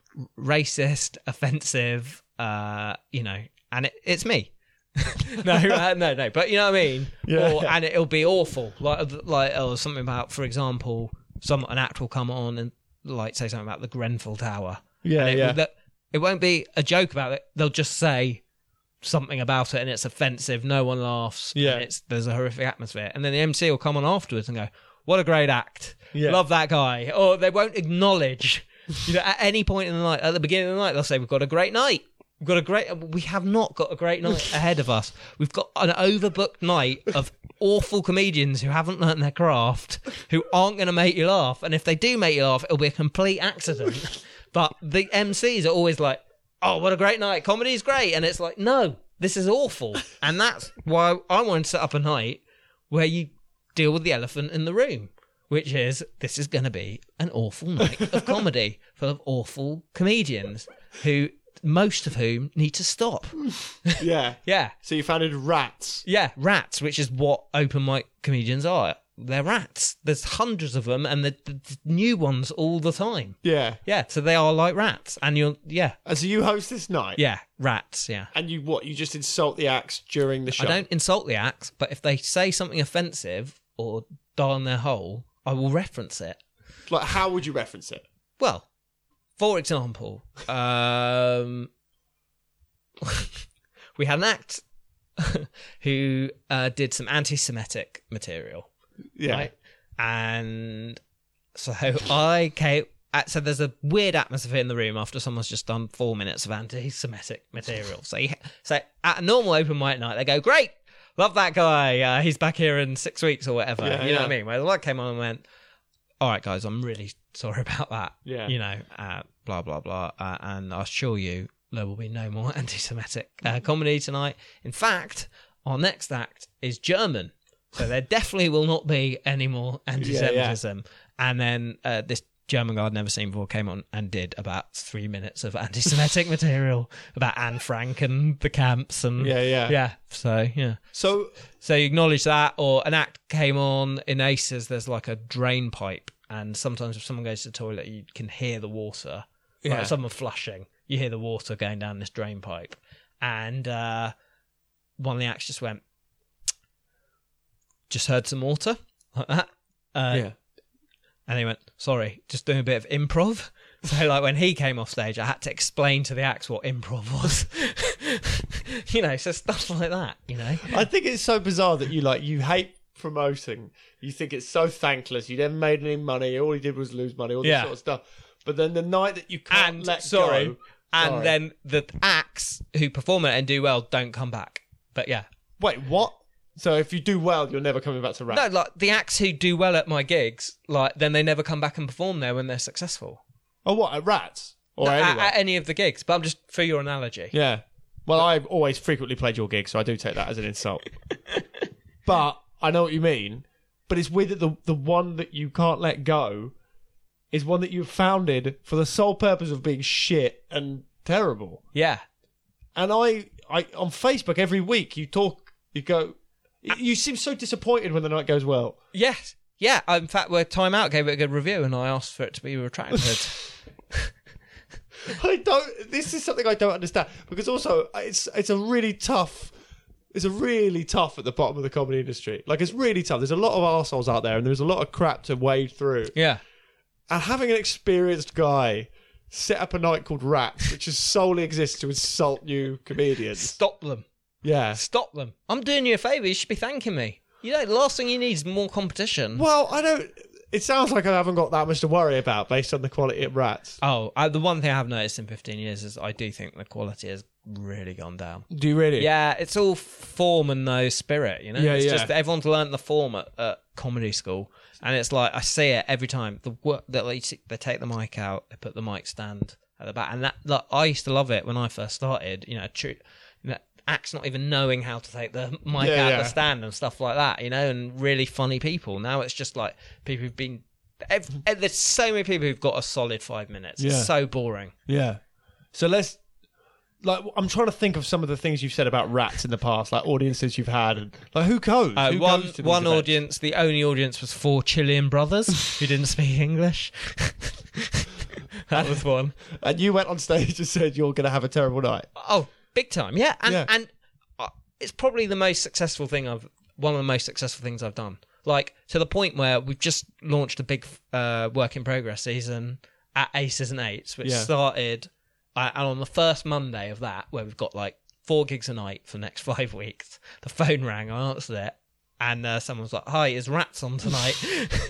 Speaker 4: racist, offensive, uh, you know, and it, it's me. no, uh, no, no. But you know what I mean.
Speaker 5: Yeah.
Speaker 4: Or, and it'll be awful, like, like, or something about, for example, some an act will come on and like say something about the Grenfell Tower.
Speaker 5: Yeah,
Speaker 4: And it,
Speaker 5: yeah.
Speaker 4: that- it won't be a joke about it. They'll just say something about it, and it's offensive. No one laughs.
Speaker 5: Yeah.
Speaker 4: And it's there's a horrific atmosphere, and then the M C will come on afterwards and go, "What a great act!
Speaker 5: Yeah.
Speaker 4: Love that guy." Or they won't acknowledge. You know, at any point in the night, at the beginning of the night, they'll say, "We've got a great night. We've got a great. We have not got a great night ahead of us. We've got an overbooked night of awful comedians who haven't learnt their craft, who aren't going to make you laugh. And if they do make you laugh, it'll be a complete accident." But the M Cs are always like, "Oh, what a great night. Comedy's great." And it's like, no, this is awful. And that's why I wanted to set up a night where you deal with the elephant in the room, which is this is going to be an awful night of comedy full of awful comedians who, most of whom need to stop.
Speaker 5: Yeah.
Speaker 4: Yeah.
Speaker 5: So you founded Rats.
Speaker 4: Yeah. Rats, which is what open mic comedians are. They're rats. There's hundreds of them and the, the, the new ones all the time.
Speaker 5: Yeah.
Speaker 4: Yeah. So they are like rats. And you're, yeah.
Speaker 5: And so you host this night.
Speaker 4: Yeah. Rats. Yeah.
Speaker 5: And you what? You just insult the acts during the show.
Speaker 4: I don't insult the acts, but if they say something offensive or darn their hole, I will reference it.
Speaker 5: Like, how would you reference it?
Speaker 4: Well, for example, um, we had an act who uh, did some anti-Semitic material,
Speaker 5: Yeah.
Speaker 4: right? And so I came. uh, So there's a weird atmosphere in the room after someone's just done four minutes of anti-Semitic material. So, you, so at a normal open mic night, they go, "Great, love that guy. Uh, he's back here in six weeks or whatever."
Speaker 5: Yeah,
Speaker 4: you know
Speaker 5: yeah.
Speaker 4: what I mean? Where the light came on and went, "All right, guys, I'm really sorry about that."
Speaker 5: Yeah.
Speaker 4: You know, uh, blah, blah, blah. Uh, and I assure you, there will be no more anti-Semitic uh, comedy tonight. In fact, our next act is German. So there definitely will not be any more anti-Semitism. And then uh, this German guy I'd never seen before came on and did about three minutes of anti-Semitic material about Anne Frank and the camps. And
Speaker 5: Yeah, yeah.
Speaker 4: Yeah, so, yeah.
Speaker 5: So
Speaker 4: So you acknowledge that, or an act came on in Aces. There's like a drain pipe, and sometimes if someone goes to the toilet, you can hear the water.
Speaker 5: Yeah.
Speaker 4: Like someone flushing, you hear the water going down this drain pipe, and uh, one of the acts just went, "Just heard some water," like that. Uh,
Speaker 5: yeah.
Speaker 4: And he went, "Sorry, just doing a bit of improv." So, like, when he came off stage, I had to explain to the acts what improv was. You know, so stuff like that, you know.
Speaker 5: I think it's so bizarre that you like you hate promoting. You think it's so thankless. You never made any money. All you did was lose money. All this
Speaker 4: Yeah.
Speaker 5: sort of stuff. But then the night that you can't
Speaker 4: And,
Speaker 5: let
Speaker 4: sorry,
Speaker 5: go,
Speaker 4: and
Speaker 5: sorry.
Speaker 4: then the acts who perform it and do well don't come back. But yeah.
Speaker 5: wait, what? So if you do well, you're never coming back to rap.
Speaker 4: No, like, the acts who do well at my gigs, like, then they never come back and perform there when they're successful.
Speaker 5: Oh, what at Rats or
Speaker 4: No, at,
Speaker 5: anywhere?
Speaker 4: at any of the gigs. But I'm just, for your analogy.
Speaker 5: Yeah. Well, I've always frequently played your gig, so I do take that as an insult. But I know what you mean. but it's weird that the the one that you can't let go is one that you've founded for the sole purpose of being shit and terrible.
Speaker 4: Yeah.
Speaker 5: And I, I on Facebook every week you talk, you go, you seem so disappointed when the night goes well.
Speaker 4: Yes. Yeah. In fact, where Time Out gave it a good review, and I asked for it to be retracted.
Speaker 5: I don't. This is something I don't understand because also it's it's a really tough. It's a really tough at the bottom of the comedy industry. Like it's really tough. There's a lot of arseholes out there, and there's a lot of crap to wade through.
Speaker 4: Yeah.
Speaker 5: And having an experienced guy set up a night called Rats, which just solely exists to insult new comedians.
Speaker 4: Stop them.
Speaker 5: Yeah.
Speaker 4: Stop them. I'm doing you a favour. You should be thanking me. You know, the last thing you need is more competition.
Speaker 5: Well, I don't. It sounds like I haven't got that much to worry about based on the quality of Rats.
Speaker 4: Oh, I, the one thing I have noticed in fifteen years is I do think the quality has really gone down.
Speaker 5: Do you really?
Speaker 4: Yeah, it's all form and no spirit, you know?
Speaker 5: Yeah,
Speaker 4: it's
Speaker 5: yeah.
Speaker 4: just that everyone's learnt the form at, at comedy school. And it's like, I see it every time. The work that they, they take the mic out, they put the mic stand at the back. And that, like, I used to love it when I first started, you know, true, you know, acts not even knowing how to take the mic
Speaker 5: Yeah,
Speaker 4: out
Speaker 5: yeah.
Speaker 4: the stand and stuff like that, you know, and really funny people. Now it's just like people who've been, every, there's so many people who've got a solid five minutes.
Speaker 5: Yeah.
Speaker 4: It's so boring.
Speaker 5: Yeah. So let's. Like, I'm trying to think of some of the things you've said about Rats in the past, like audiences you've had, and like who goes?
Speaker 4: Uh,
Speaker 5: who
Speaker 4: one
Speaker 5: goes to these
Speaker 4: one
Speaker 5: events?
Speaker 4: audience, the only audience was four Chilean brothers who didn't speak English. That was one.
Speaker 5: And you went on stage and said you're going to have a terrible night.
Speaker 4: Oh, big time, yeah. And
Speaker 5: Yeah.
Speaker 4: and uh, it's probably the most successful thing I've one of the most successful things I've done. Like to the point where we've just launched a big uh, work in progress season at Aces and Eights, which
Speaker 5: Yeah.
Speaker 4: started. Uh, and on the first Monday of that, where we've got like four gigs a night for the next five weeks, the phone rang, I answered it, and uh, someone was like, "Hi, is Rats on tonight?"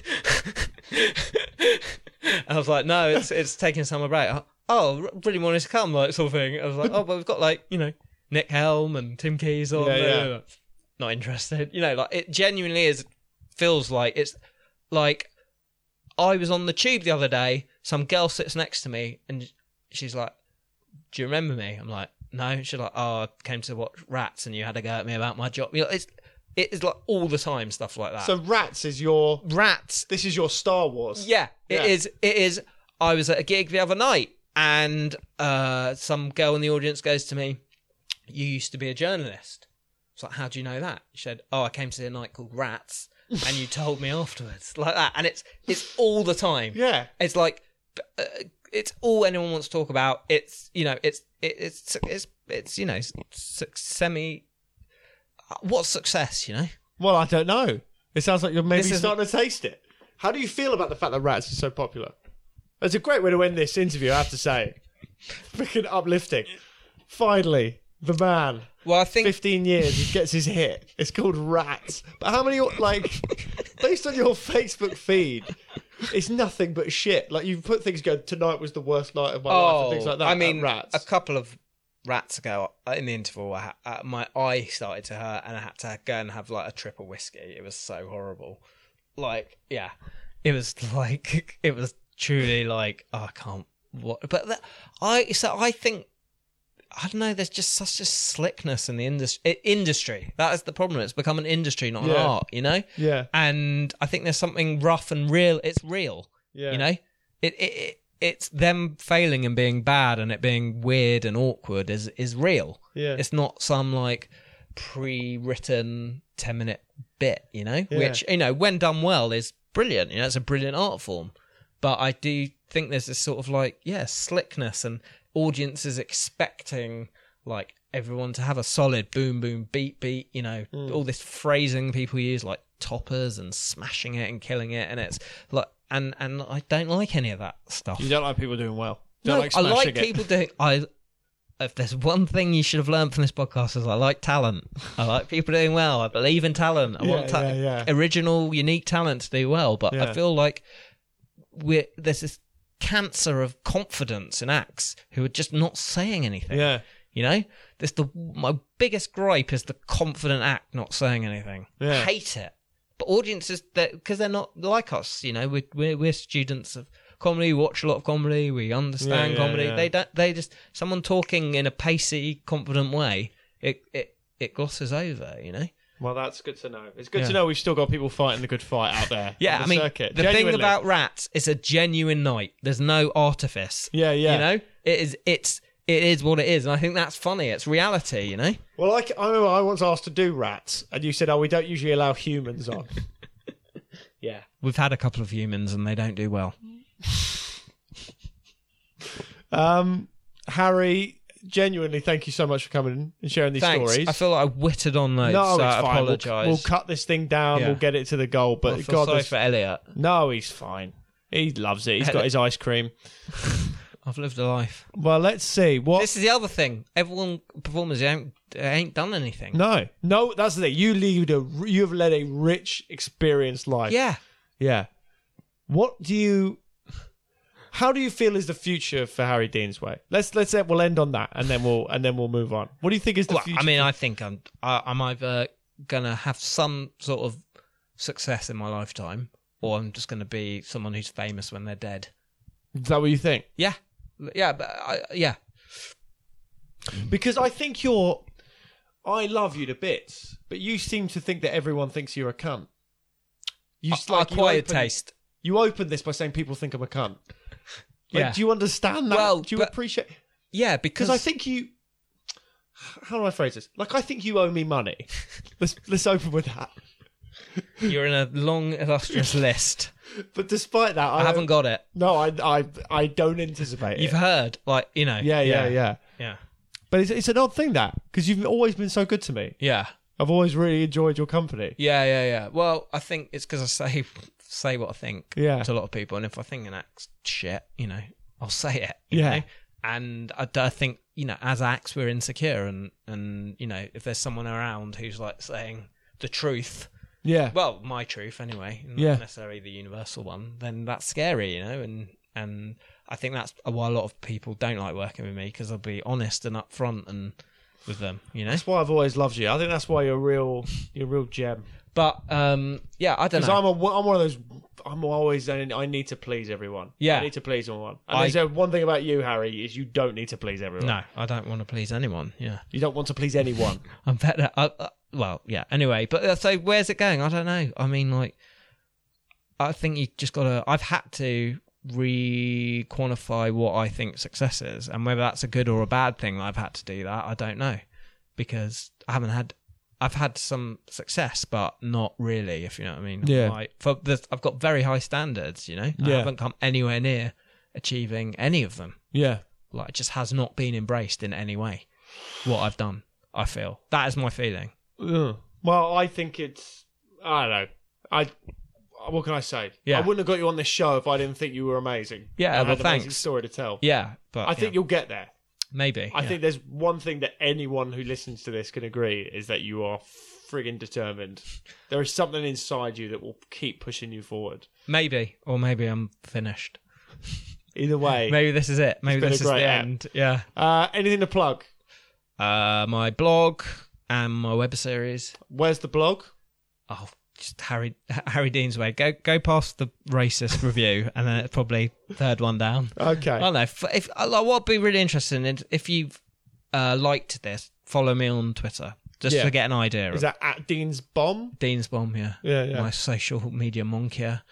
Speaker 4: And I was like, "No, it's it's taking summer break." Oh, really wanted to come, like sort of thing. I was like, "Oh, but we've got like you know Nick Helm and Tim Keys on."
Speaker 5: Yeah,
Speaker 4: there.
Speaker 5: yeah.
Speaker 4: Not interested. You know, like it genuinely is. Feels like it's like I was on the tube the other day. Some girl sits next to me, and she's like, "Do you remember me?" I'm like, "No." She's like, "Oh, I came to watch Rats and you had a go at me about my job." You know, it's it is like all the time stuff like that.
Speaker 5: So Rats is your.
Speaker 4: Rats,
Speaker 5: This is your Star Wars.
Speaker 4: yeah, it
Speaker 5: Yeah.
Speaker 4: is. It is. I was at a gig the other night, and uh, some girl in the audience goes to me, "You used to be a journalist." It's like, "How do you know that?" She said, "Oh, I came to a night called Rats, and you told me afterwards," like that. And it's it's all the time.
Speaker 5: Yeah.
Speaker 4: It's like. Uh, it's all anyone wants to talk about. It's you know, it's it, it's it's it's you know, s- semi. What's success? You know,
Speaker 5: Well, I don't know. It sounds like you're maybe
Speaker 4: This is-
Speaker 5: starting to taste it. How do you feel about the fact that Rats is so popular? It's a great way to end this interview, I have to say. Freaking uplifting. Finally, the man.
Speaker 4: well, I think
Speaker 5: fifteen years, he gets his hit. It's called Rats. But how many, like, based on your Facebook feed, it's nothing but shit. Like, you've put things going, tonight was the worst night of my life, and things like that.
Speaker 4: I
Speaker 5: at
Speaker 4: mean,
Speaker 5: Rats.
Speaker 4: a couple of rats ago uh, in the interval, I ha- uh, my eye started to hurt, and I had to go and have like a triple whiskey. It was so horrible. Like, yeah, it was like it was truly like oh, I can't. What? But that, I so I think. I don't know. There's just such a slickness in the industry. Industry that is the problem. It's become an industry, not an
Speaker 5: Yeah.
Speaker 4: art. You know.
Speaker 5: Yeah.
Speaker 4: And I think there's something rough and real. It's real.
Speaker 5: Yeah.
Speaker 4: You know. It, it, it it's them failing and being bad and it being weird and awkward is is real.
Speaker 5: Yeah.
Speaker 4: It's not some like pre-written ten minute bit. You know,
Speaker 5: Yeah.
Speaker 4: which you know when done well is brilliant. You know, it's a brilliant art form. But I do think there's this sort of like yeah slickness and audiences expecting like everyone to have a solid boom boom beat beat you know
Speaker 5: Mm.
Speaker 4: all this phrasing people use like toppers and smashing it and killing it and it's like and and I don't like any of that stuff.
Speaker 5: You don't like people doing well. Don't
Speaker 4: No,
Speaker 5: like
Speaker 4: I
Speaker 5: smashing
Speaker 4: like
Speaker 5: it.
Speaker 4: people doing I if there's one thing you should have learned from this podcast is I like talent. I like people doing well. I believe in talent. I
Speaker 5: Yeah,
Speaker 4: want ta-
Speaker 5: yeah, yeah.
Speaker 4: original unique talent to do well, but
Speaker 5: Yeah.
Speaker 4: I feel like we're there's this cancer of confidence in acts who are just not saying anything.
Speaker 5: Yeah.
Speaker 4: You know, this the my biggest gripe is the confident act not saying anything.
Speaker 5: Yeah.
Speaker 4: I hate it. But audiences, because they're not like us. You know, we're, we're we're students of comedy. We watch a lot of comedy. We understand
Speaker 5: Yeah, yeah,
Speaker 4: comedy.
Speaker 5: yeah.
Speaker 4: They don't. They just someone talking in a pacey, confident way. It it it glosses over. You know.
Speaker 5: Well, that's good to know. It's good
Speaker 4: Yeah.
Speaker 5: to know we've still got people fighting the good fight out there.
Speaker 4: Yeah,
Speaker 5: on
Speaker 4: I
Speaker 5: the
Speaker 4: mean,
Speaker 5: circuit.
Speaker 4: the thing
Speaker 5: Genuinely.
Speaker 4: about Rats, it's a genuine night. There's no artifice.
Speaker 5: yeah, yeah.
Speaker 4: You know, it is. It's. It is what it is, and I think that's funny. It's reality, you know.
Speaker 5: Well, I, c- I remember I once asked to do Rats, and you said, "Oh, we don't usually allow humans on." yeah.
Speaker 4: We've had a couple of humans, and they don't do well.
Speaker 5: Um, Harry, genuinely, thank you so much for coming and sharing these
Speaker 4: Thanks.
Speaker 5: stories.
Speaker 4: I feel like I whittled on loads.
Speaker 5: no,
Speaker 4: so
Speaker 5: it's
Speaker 4: I
Speaker 5: fine. We'll,
Speaker 4: apologise.
Speaker 5: we'll cut this thing down.
Speaker 4: Yeah.
Speaker 5: We'll get it to the goal. But
Speaker 4: I feel
Speaker 5: God,
Speaker 4: sorry
Speaker 5: there's-
Speaker 4: for Elliot.
Speaker 5: no, he's fine. He loves it. He's got his ice cream.
Speaker 4: I've lived a life.
Speaker 5: Well, let's see what.
Speaker 4: This is the other thing. Everyone performers they ain't, they ain't done anything.
Speaker 5: No, no, that's the thing. You lead a. You have led a rich, experienced life.
Speaker 4: Yeah.
Speaker 5: Yeah. What do you? How do you feel is the future for Harry Deansway? Let's let's say we'll end on that, and then we'll and then we'll move on. What do you think is the
Speaker 4: Well,
Speaker 5: future?
Speaker 4: I mean, I think I'm I, I'm either gonna have some sort of success in my lifetime, or I'm just gonna be someone who's famous when they're dead.
Speaker 5: Is that what you think?
Speaker 4: Yeah, yeah, but I, yeah.
Speaker 5: Because I think you're. I love you to bits, but you seem to think that everyone thinks you're a cunt. You
Speaker 4: I,
Speaker 5: like, you
Speaker 4: acquired
Speaker 5: open-
Speaker 4: taste.
Speaker 5: You opened this by saying people think I'm a cunt. Like,
Speaker 4: Yeah.
Speaker 5: do you understand that?
Speaker 4: Well,
Speaker 5: do you
Speaker 4: but-
Speaker 5: appreciate?
Speaker 4: Yeah, because
Speaker 5: Because I think you. How do I phrase this? Like, I think you owe me money. let's let's open with that.
Speaker 4: you're in a long, illustrious list.
Speaker 5: But despite that, I,
Speaker 4: I haven't got it.
Speaker 5: No, I I I don't anticipate
Speaker 4: You've
Speaker 5: it.
Speaker 4: heard, like you know.
Speaker 5: Yeah, yeah, yeah.
Speaker 4: yeah,
Speaker 5: But it's it's an odd thing that because you've always been so good to me.
Speaker 4: yeah,
Speaker 5: I've always really enjoyed your company.
Speaker 4: yeah, yeah, yeah. Well, I think it's because I say say what I think
Speaker 5: Yeah.
Speaker 4: to a lot of people, and if I think an act's shit, you know, I'll say it. You
Speaker 5: Yeah.
Speaker 4: know? And I, I think you know, as acts, we're insecure, and and you know, if there's someone around who's like saying the truth.
Speaker 5: Yeah.
Speaker 4: Well, my truth anyway, not
Speaker 5: Yeah.
Speaker 4: necessarily the universal one, then that's scary, you know, and and I think that's why a lot of people don't like working with me because I'll be honest and upfront and with them, you know.
Speaker 5: That's why I've always loved you. I think that's why you're a real you're a real gem.
Speaker 4: But um, yeah, I don't
Speaker 5: Because
Speaker 4: know.
Speaker 5: I'm a, I'm one of those. I'm always. I need to please everyone.
Speaker 4: Yeah.
Speaker 5: I need to please everyone. And
Speaker 4: I-
Speaker 5: there's a, one thing about you, Harry, is you don't need to please everyone.
Speaker 4: No, I don't want to please anyone. Yeah,
Speaker 5: You don't want to please anyone.
Speaker 4: I'm better. I, uh, well, yeah. Anyway, but uh, so where's it going? I don't know. I mean, like, I think you just gotta. I've had to re-quantify what I think success is, and whether that's a good or a bad thing. I've had to do that. I don't know because I haven't had. I've had some success, but not really. If you know what I mean.
Speaker 5: Yeah.
Speaker 4: Like, for this, I've got very high standards. You know. I
Speaker 5: Yeah.
Speaker 4: haven't come anywhere near achieving any of them.
Speaker 5: yeah.
Speaker 4: Like, it just has not been embraced in any way. What I've done, I feel that is my feeling.
Speaker 5: Ugh. Well, I think it's. I don't know. I. What can I say?
Speaker 4: Yeah.
Speaker 5: I wouldn't have got you on this show if I didn't think you were amazing.
Speaker 4: Yeah,
Speaker 5: and
Speaker 4: well,
Speaker 5: had an amazing
Speaker 4: thanks.
Speaker 5: story to tell.
Speaker 4: Yeah, but
Speaker 5: I think
Speaker 4: yeah,
Speaker 5: you'll get there.
Speaker 4: maybe.
Speaker 5: I
Speaker 4: yeah.
Speaker 5: think there's one thing that anyone who listens to this can agree is that you are friggin' determined. There is something inside you that will keep pushing you forward.
Speaker 4: maybe, or maybe I'm finished.
Speaker 5: Either way.
Speaker 4: Maybe this is it. Maybe
Speaker 5: been
Speaker 4: this
Speaker 5: a
Speaker 4: is the
Speaker 5: great app.
Speaker 4: end. Yeah.
Speaker 5: Uh, anything to plug?
Speaker 4: Uh, my blog and my web series.
Speaker 5: Where's the blog?
Speaker 4: Oh, just Harry Harry Dean's Way. Go go past the racist review, and then it's probably third one down.
Speaker 5: Okay.
Speaker 4: I don't know. If, if uh, like, what would be really interesting is if you've uh, liked this, follow me on Twitter just
Speaker 5: Yeah.
Speaker 4: to get an idea.
Speaker 5: Is
Speaker 4: of
Speaker 5: that at Dean's Bomb?
Speaker 4: Dean's Bomb? Yeah.
Speaker 5: Yeah, yeah.
Speaker 4: My social media monkia.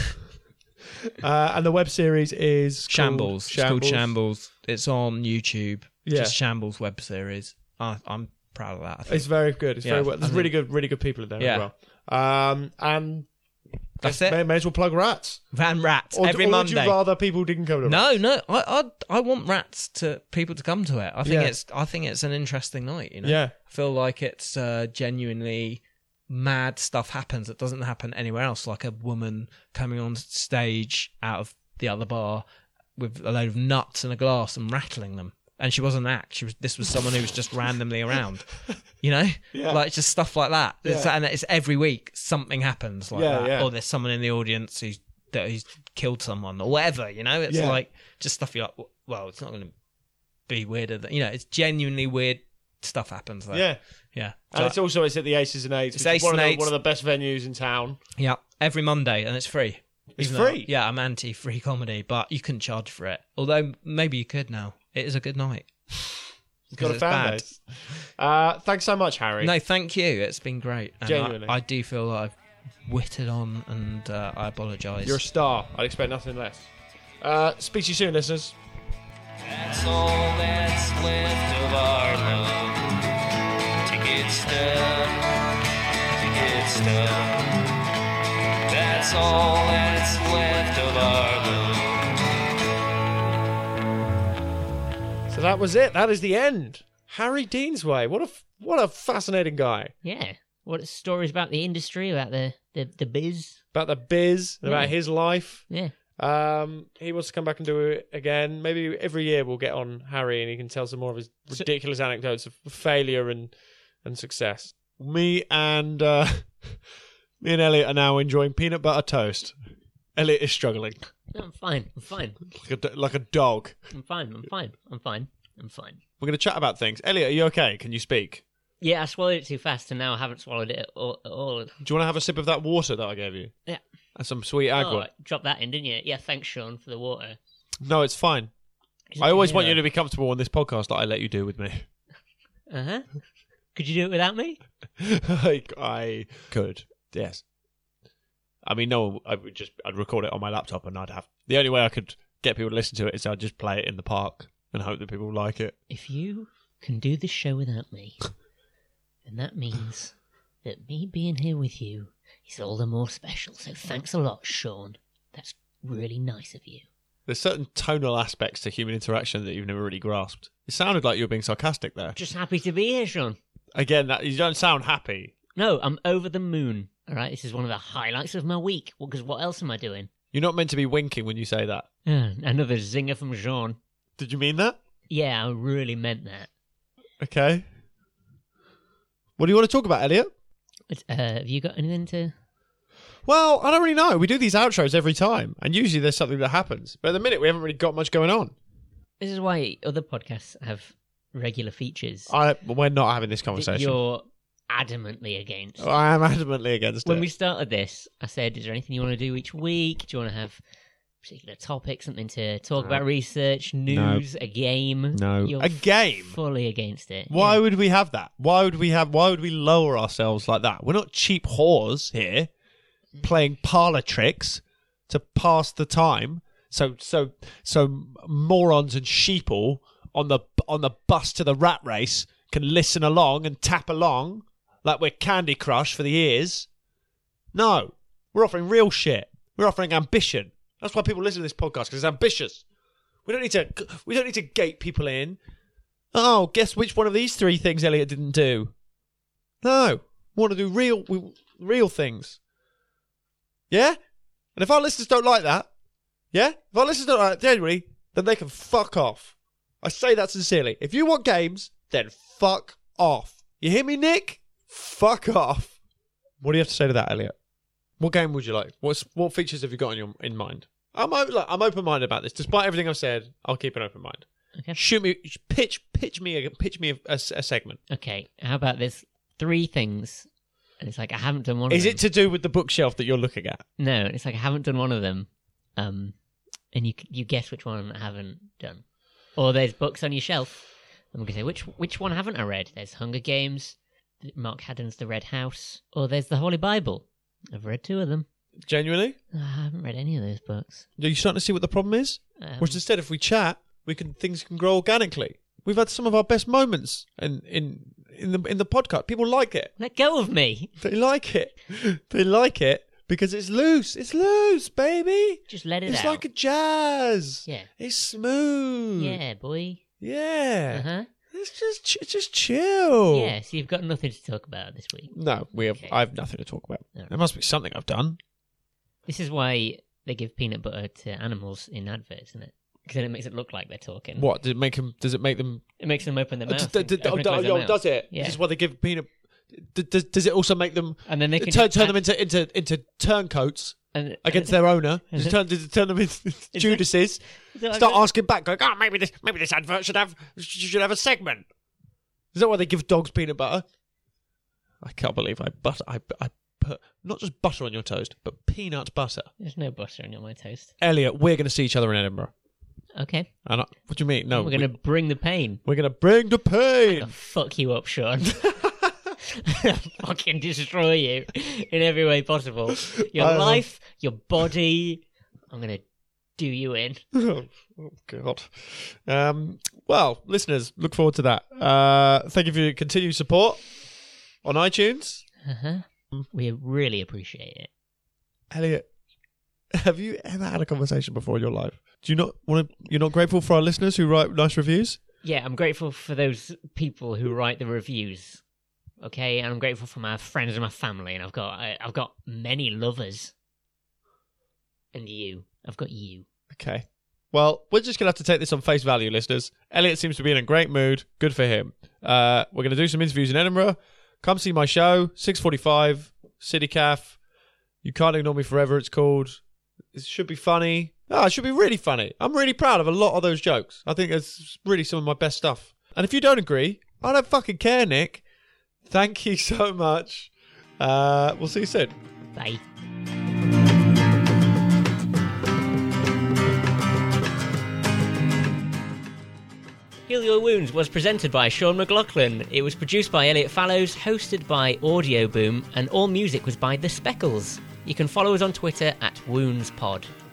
Speaker 5: Uh, and the web series is called
Speaker 4: Shambles. It's called Shambles. It's on YouTube.
Speaker 5: Yeah.
Speaker 4: Just Shambles web series. I, I'm proud of that. I think.
Speaker 5: It's very good. It's
Speaker 4: Yeah,
Speaker 5: very well. There's
Speaker 4: I
Speaker 5: really good, really good people in there
Speaker 4: Yeah.
Speaker 5: as well. Um, and
Speaker 4: That's
Speaker 5: may,
Speaker 4: it.
Speaker 5: may as well plug Rats.
Speaker 4: Van Rats
Speaker 5: Or,
Speaker 4: every
Speaker 5: or
Speaker 4: Monday.
Speaker 5: would you rather people didn't come to
Speaker 4: No, no. I, I I want Rats to people to come to it. I think
Speaker 5: Yeah.
Speaker 4: it's I think it's an interesting night. You know.
Speaker 5: Yeah.
Speaker 4: I feel like it's uh, genuinely mad stuff happens that doesn't happen anywhere else. Like a woman coming on stage out of the other bar with a load of nuts and a glass and rattling them. And she wasn't an act. She was. This was someone who was just randomly around. You know,
Speaker 5: Yeah.
Speaker 4: like just stuff like that. It's,
Speaker 5: Yeah.
Speaker 4: and it's every week something happens like
Speaker 5: Yeah,
Speaker 4: that,
Speaker 5: yeah.
Speaker 4: or there's someone in the audience who's that who's killed someone or whatever. You know, it's
Speaker 5: Yeah.
Speaker 4: like just stuff you're like, well, it's not going to be weirder than you know. It's genuinely weird stuff happens there.
Speaker 5: Yeah.
Speaker 4: yeah.
Speaker 5: And
Speaker 4: So-
Speaker 5: it's also it's at the Aces and Eights.
Speaker 4: It's
Speaker 5: which is
Speaker 4: Aces
Speaker 5: one, of
Speaker 4: and
Speaker 5: the,
Speaker 4: Eights.
Speaker 5: one of the best venues in town.
Speaker 4: Yeah, every Monday, and it's free.
Speaker 5: It's
Speaker 4: Even though-
Speaker 5: free?
Speaker 4: yeah, I'm anti-free comedy, but you couldn't charge for it. Although maybe you could now. It is a good night.
Speaker 5: He's got a
Speaker 4: it's
Speaker 5: fan
Speaker 4: bad.
Speaker 5: base. Uh, thanks so much, Harry.
Speaker 4: No, thank you. It's been great. And
Speaker 5: Genuinely.
Speaker 4: I, I do feel like I've witted on, and uh, I apologise.
Speaker 5: You're a star. I'd expect nothing less. Uh, speak to you soon, listeners.
Speaker 3: That's all that's left of our love. To get stuck, to get stuck. That's all that's left of our love.
Speaker 5: So that was it. That is the end. Harry Deansway. What a what a fascinating guy.
Speaker 2: Yeah. What stories about the industry, about the, the, the biz?
Speaker 5: About the biz,
Speaker 2: Yeah.
Speaker 5: about his life.
Speaker 2: Yeah.
Speaker 5: Um, he wants to come back and do it again. Maybe every year we'll get on Harry and he can tell some more of his ridiculous anecdotes of failure and and success. Me and uh, me and Elliot are now enjoying peanut butter toast. Elliot is struggling
Speaker 2: No, I'm fine. I'm fine.
Speaker 5: like a, do- like a dog.
Speaker 2: I'm fine. I'm fine. I'm fine. I'm fine.
Speaker 5: We're going to chat about things. Elliot, are you okay? Can you speak?
Speaker 2: Yeah, I swallowed it too fast, and now I haven't swallowed it at all. At all.
Speaker 5: Do you want to have a sip of that water that I gave you?
Speaker 2: Yeah.
Speaker 5: And some sweet agua.
Speaker 2: Oh, drop that in, didn't you? Yeah, thanks, Sean, for the water.
Speaker 5: No, it's fine. I always want you to be comfortable on this podcast that I let you do with me.
Speaker 2: Uh huh. Could you do it without me?
Speaker 5: I, I could, yes. I mean, no, I would just I'd record it on my laptop, and I'd have the only way I could get people to listen to it is I'd just play it in the park and hope that people like it.
Speaker 2: If you can do this show without me, then that means that me being here with you is all the more special. So thanks a lot, Sean. That's really nice of you.
Speaker 5: There's certain tonal aspects to human interaction that you've never really grasped. It sounded like you were being sarcastic there.
Speaker 2: Just happy to be here, Sean.
Speaker 5: Again, that you don't sound happy.
Speaker 2: No, I'm over the moon. All right, this is one of the highlights of my week. Because what else am I doing?
Speaker 5: You're not meant to be winking when you say that.
Speaker 2: Uh, another zinger from Sean.
Speaker 5: Did you mean that?
Speaker 2: Yeah, I really meant that.
Speaker 5: Okay. What do you want to talk about, Elliot?
Speaker 2: But, uh, have you got anything to...
Speaker 5: Well, I don't really know. We do these outros every time, and usually there's something that happens. But at the minute, we haven't really got much going on.
Speaker 2: This is why other podcasts have regular features
Speaker 5: I, we're not having this
Speaker 2: that
Speaker 5: conversation.
Speaker 2: you're adamantly against.
Speaker 5: I am adamantly against
Speaker 2: When
Speaker 5: it.
Speaker 2: we started this, I said, is there anything you want to do each week? Do you want to have a particular topic, something to talk about, research, news, a game?
Speaker 5: No.
Speaker 2: You're
Speaker 5: A game?
Speaker 2: fully against it.
Speaker 5: Why
Speaker 2: Yeah.
Speaker 5: would we have that? Why would we have? Why would we lower ourselves like that? We're not cheap whores here, playing parlor tricks to pass the time. So, so, so morons and sheeple on the on the bus to the rat race can listen along and tap along like we're Candy Crush for the ears. No, we're offering real shit. We're offering ambition. That's why people listen to this podcast, because it's ambitious. We don't need to. We don't need to gate people in. Oh, guess which one of these three things Elliot didn't do? No, we want to do real, we, real things. Yeah, and if our listeners don't like that, yeah, if our listeners don't like that generally, then they can fuck off. I say that sincerely. If you want games, then fuck off. You hear me, Nick? Fuck off. What do you have to say to that, Elliot? What game would you like? What's what features have you got in your in mind? I'm o- look, I'm open minded about this. Despite everything I've said, I'll keep an open mind.
Speaker 2: Okay.
Speaker 5: Shoot me, pitch, pitch me, a, pitch me a, a, a segment.
Speaker 2: Okay, how about there's three things, and it's like I haven't done one
Speaker 5: Is
Speaker 2: of them.
Speaker 5: it to do with the bookshelf that you're looking at?
Speaker 2: No, it's like I haven't done one of them, um, and you you guess which one I haven't done. Or there's books on your shelf. I'm gonna say which which one haven't I read? There's Hunger Games, Mark Haddon's The Red House, or there's the Holy Bible. I've read two of them.
Speaker 5: Genuinely?
Speaker 2: I haven't read any of those books.
Speaker 5: Are you starting to see what the problem is?
Speaker 2: Um,
Speaker 5: Whereas instead, if we chat, we can things can grow organically. We've had some of our best moments in in in the in the podcast. People like it.
Speaker 2: let go of me.
Speaker 5: They like it. They like it because it's loose. It's loose, baby.
Speaker 2: Just let it
Speaker 5: It's
Speaker 2: out.
Speaker 5: like a jazz.
Speaker 2: Yeah.
Speaker 5: It's smooth.
Speaker 2: Yeah, boy.
Speaker 5: Yeah.
Speaker 2: Uh huh.
Speaker 5: It's just ch- it's just chill.
Speaker 2: Yeah. So you've got nothing to talk about this week.
Speaker 5: No, we have.
Speaker 2: Okay.
Speaker 5: I have nothing to talk about.
Speaker 2: No.
Speaker 5: There must be something I've done.
Speaker 2: This is why they give peanut butter to animals in adverts, isn't it? Because then it makes it look like they're talking.
Speaker 5: What does it make them? Does it make them?
Speaker 2: It makes them open their
Speaker 5: Uh,
Speaker 2: mouth.
Speaker 5: d-
Speaker 2: and
Speaker 5: d-
Speaker 2: open
Speaker 5: oh,
Speaker 2: and close their
Speaker 5: oh,
Speaker 2: mouth.
Speaker 5: does it?
Speaker 2: Yeah.
Speaker 5: This is why they give peanut. D- does, does it also make them
Speaker 2: And then they can
Speaker 5: turn,
Speaker 2: just
Speaker 5: turn
Speaker 2: add-
Speaker 5: them into into into turncoats
Speaker 2: and,
Speaker 5: against their owner?
Speaker 2: and-
Speaker 5: Does it turn, does it turn them into
Speaker 2: that-
Speaker 5: Judases?
Speaker 2: Is that like
Speaker 5: Start
Speaker 2: that?
Speaker 5: asking back, going, "Oh, maybe this maybe this advert should have should have a segment." Is that why they give dogs peanut butter? I can't believe I butter I I put not just butter on your toast, but peanut butter.
Speaker 2: There's no butter on my toast.
Speaker 5: Elliot, we're going to see each other in Edinburgh.
Speaker 2: Okay.
Speaker 1: And I, what do you mean? No,
Speaker 2: We're going to bring the pain.
Speaker 1: we're gonna bring the pain.
Speaker 2: I'll fuck you up, Sean. Fucking destroy you in every way possible. Your
Speaker 1: I-
Speaker 2: life, your body. I'm going to do you in.
Speaker 1: Oh, oh, God. Um, well, listeners, look forward to that. Uh, thank you for your continued support on iTunes.
Speaker 2: Uh-huh. We really appreciate it.
Speaker 1: Elliot, have you ever had a conversation before in your life? Do you not want to? You're not grateful for our listeners who write nice reviews?
Speaker 2: Yeah, I'm grateful for those people who write the reviews. Okay, and I'm grateful for my friends and my family, and I've got I, I've got many lovers. And you, I've got you.
Speaker 1: Okay. Well, we're just gonna have to take this on face value, listeners. Elliot seems to be in a great mood. Good for him. Uh, we're gonna do some interviews in Edinburgh. Come see my show, six forty-five, City Caf. You Can't Ignore Me Forever, it's called. It should be funny. Ah, it should be really funny. I'm really proud of a lot of those jokes. I think it's really some of my best stuff. And if you don't agree, I don't fucking care, Nick. Thank you so much. Uh, we'll see you soon.
Speaker 2: Bye. Heal Your Wounds was presented by Sean McLaughlin. It was produced by Elliot Fallows, hosted by Audio Boom, and all music was by The Speckles. You can follow us on Twitter at WoundsPod.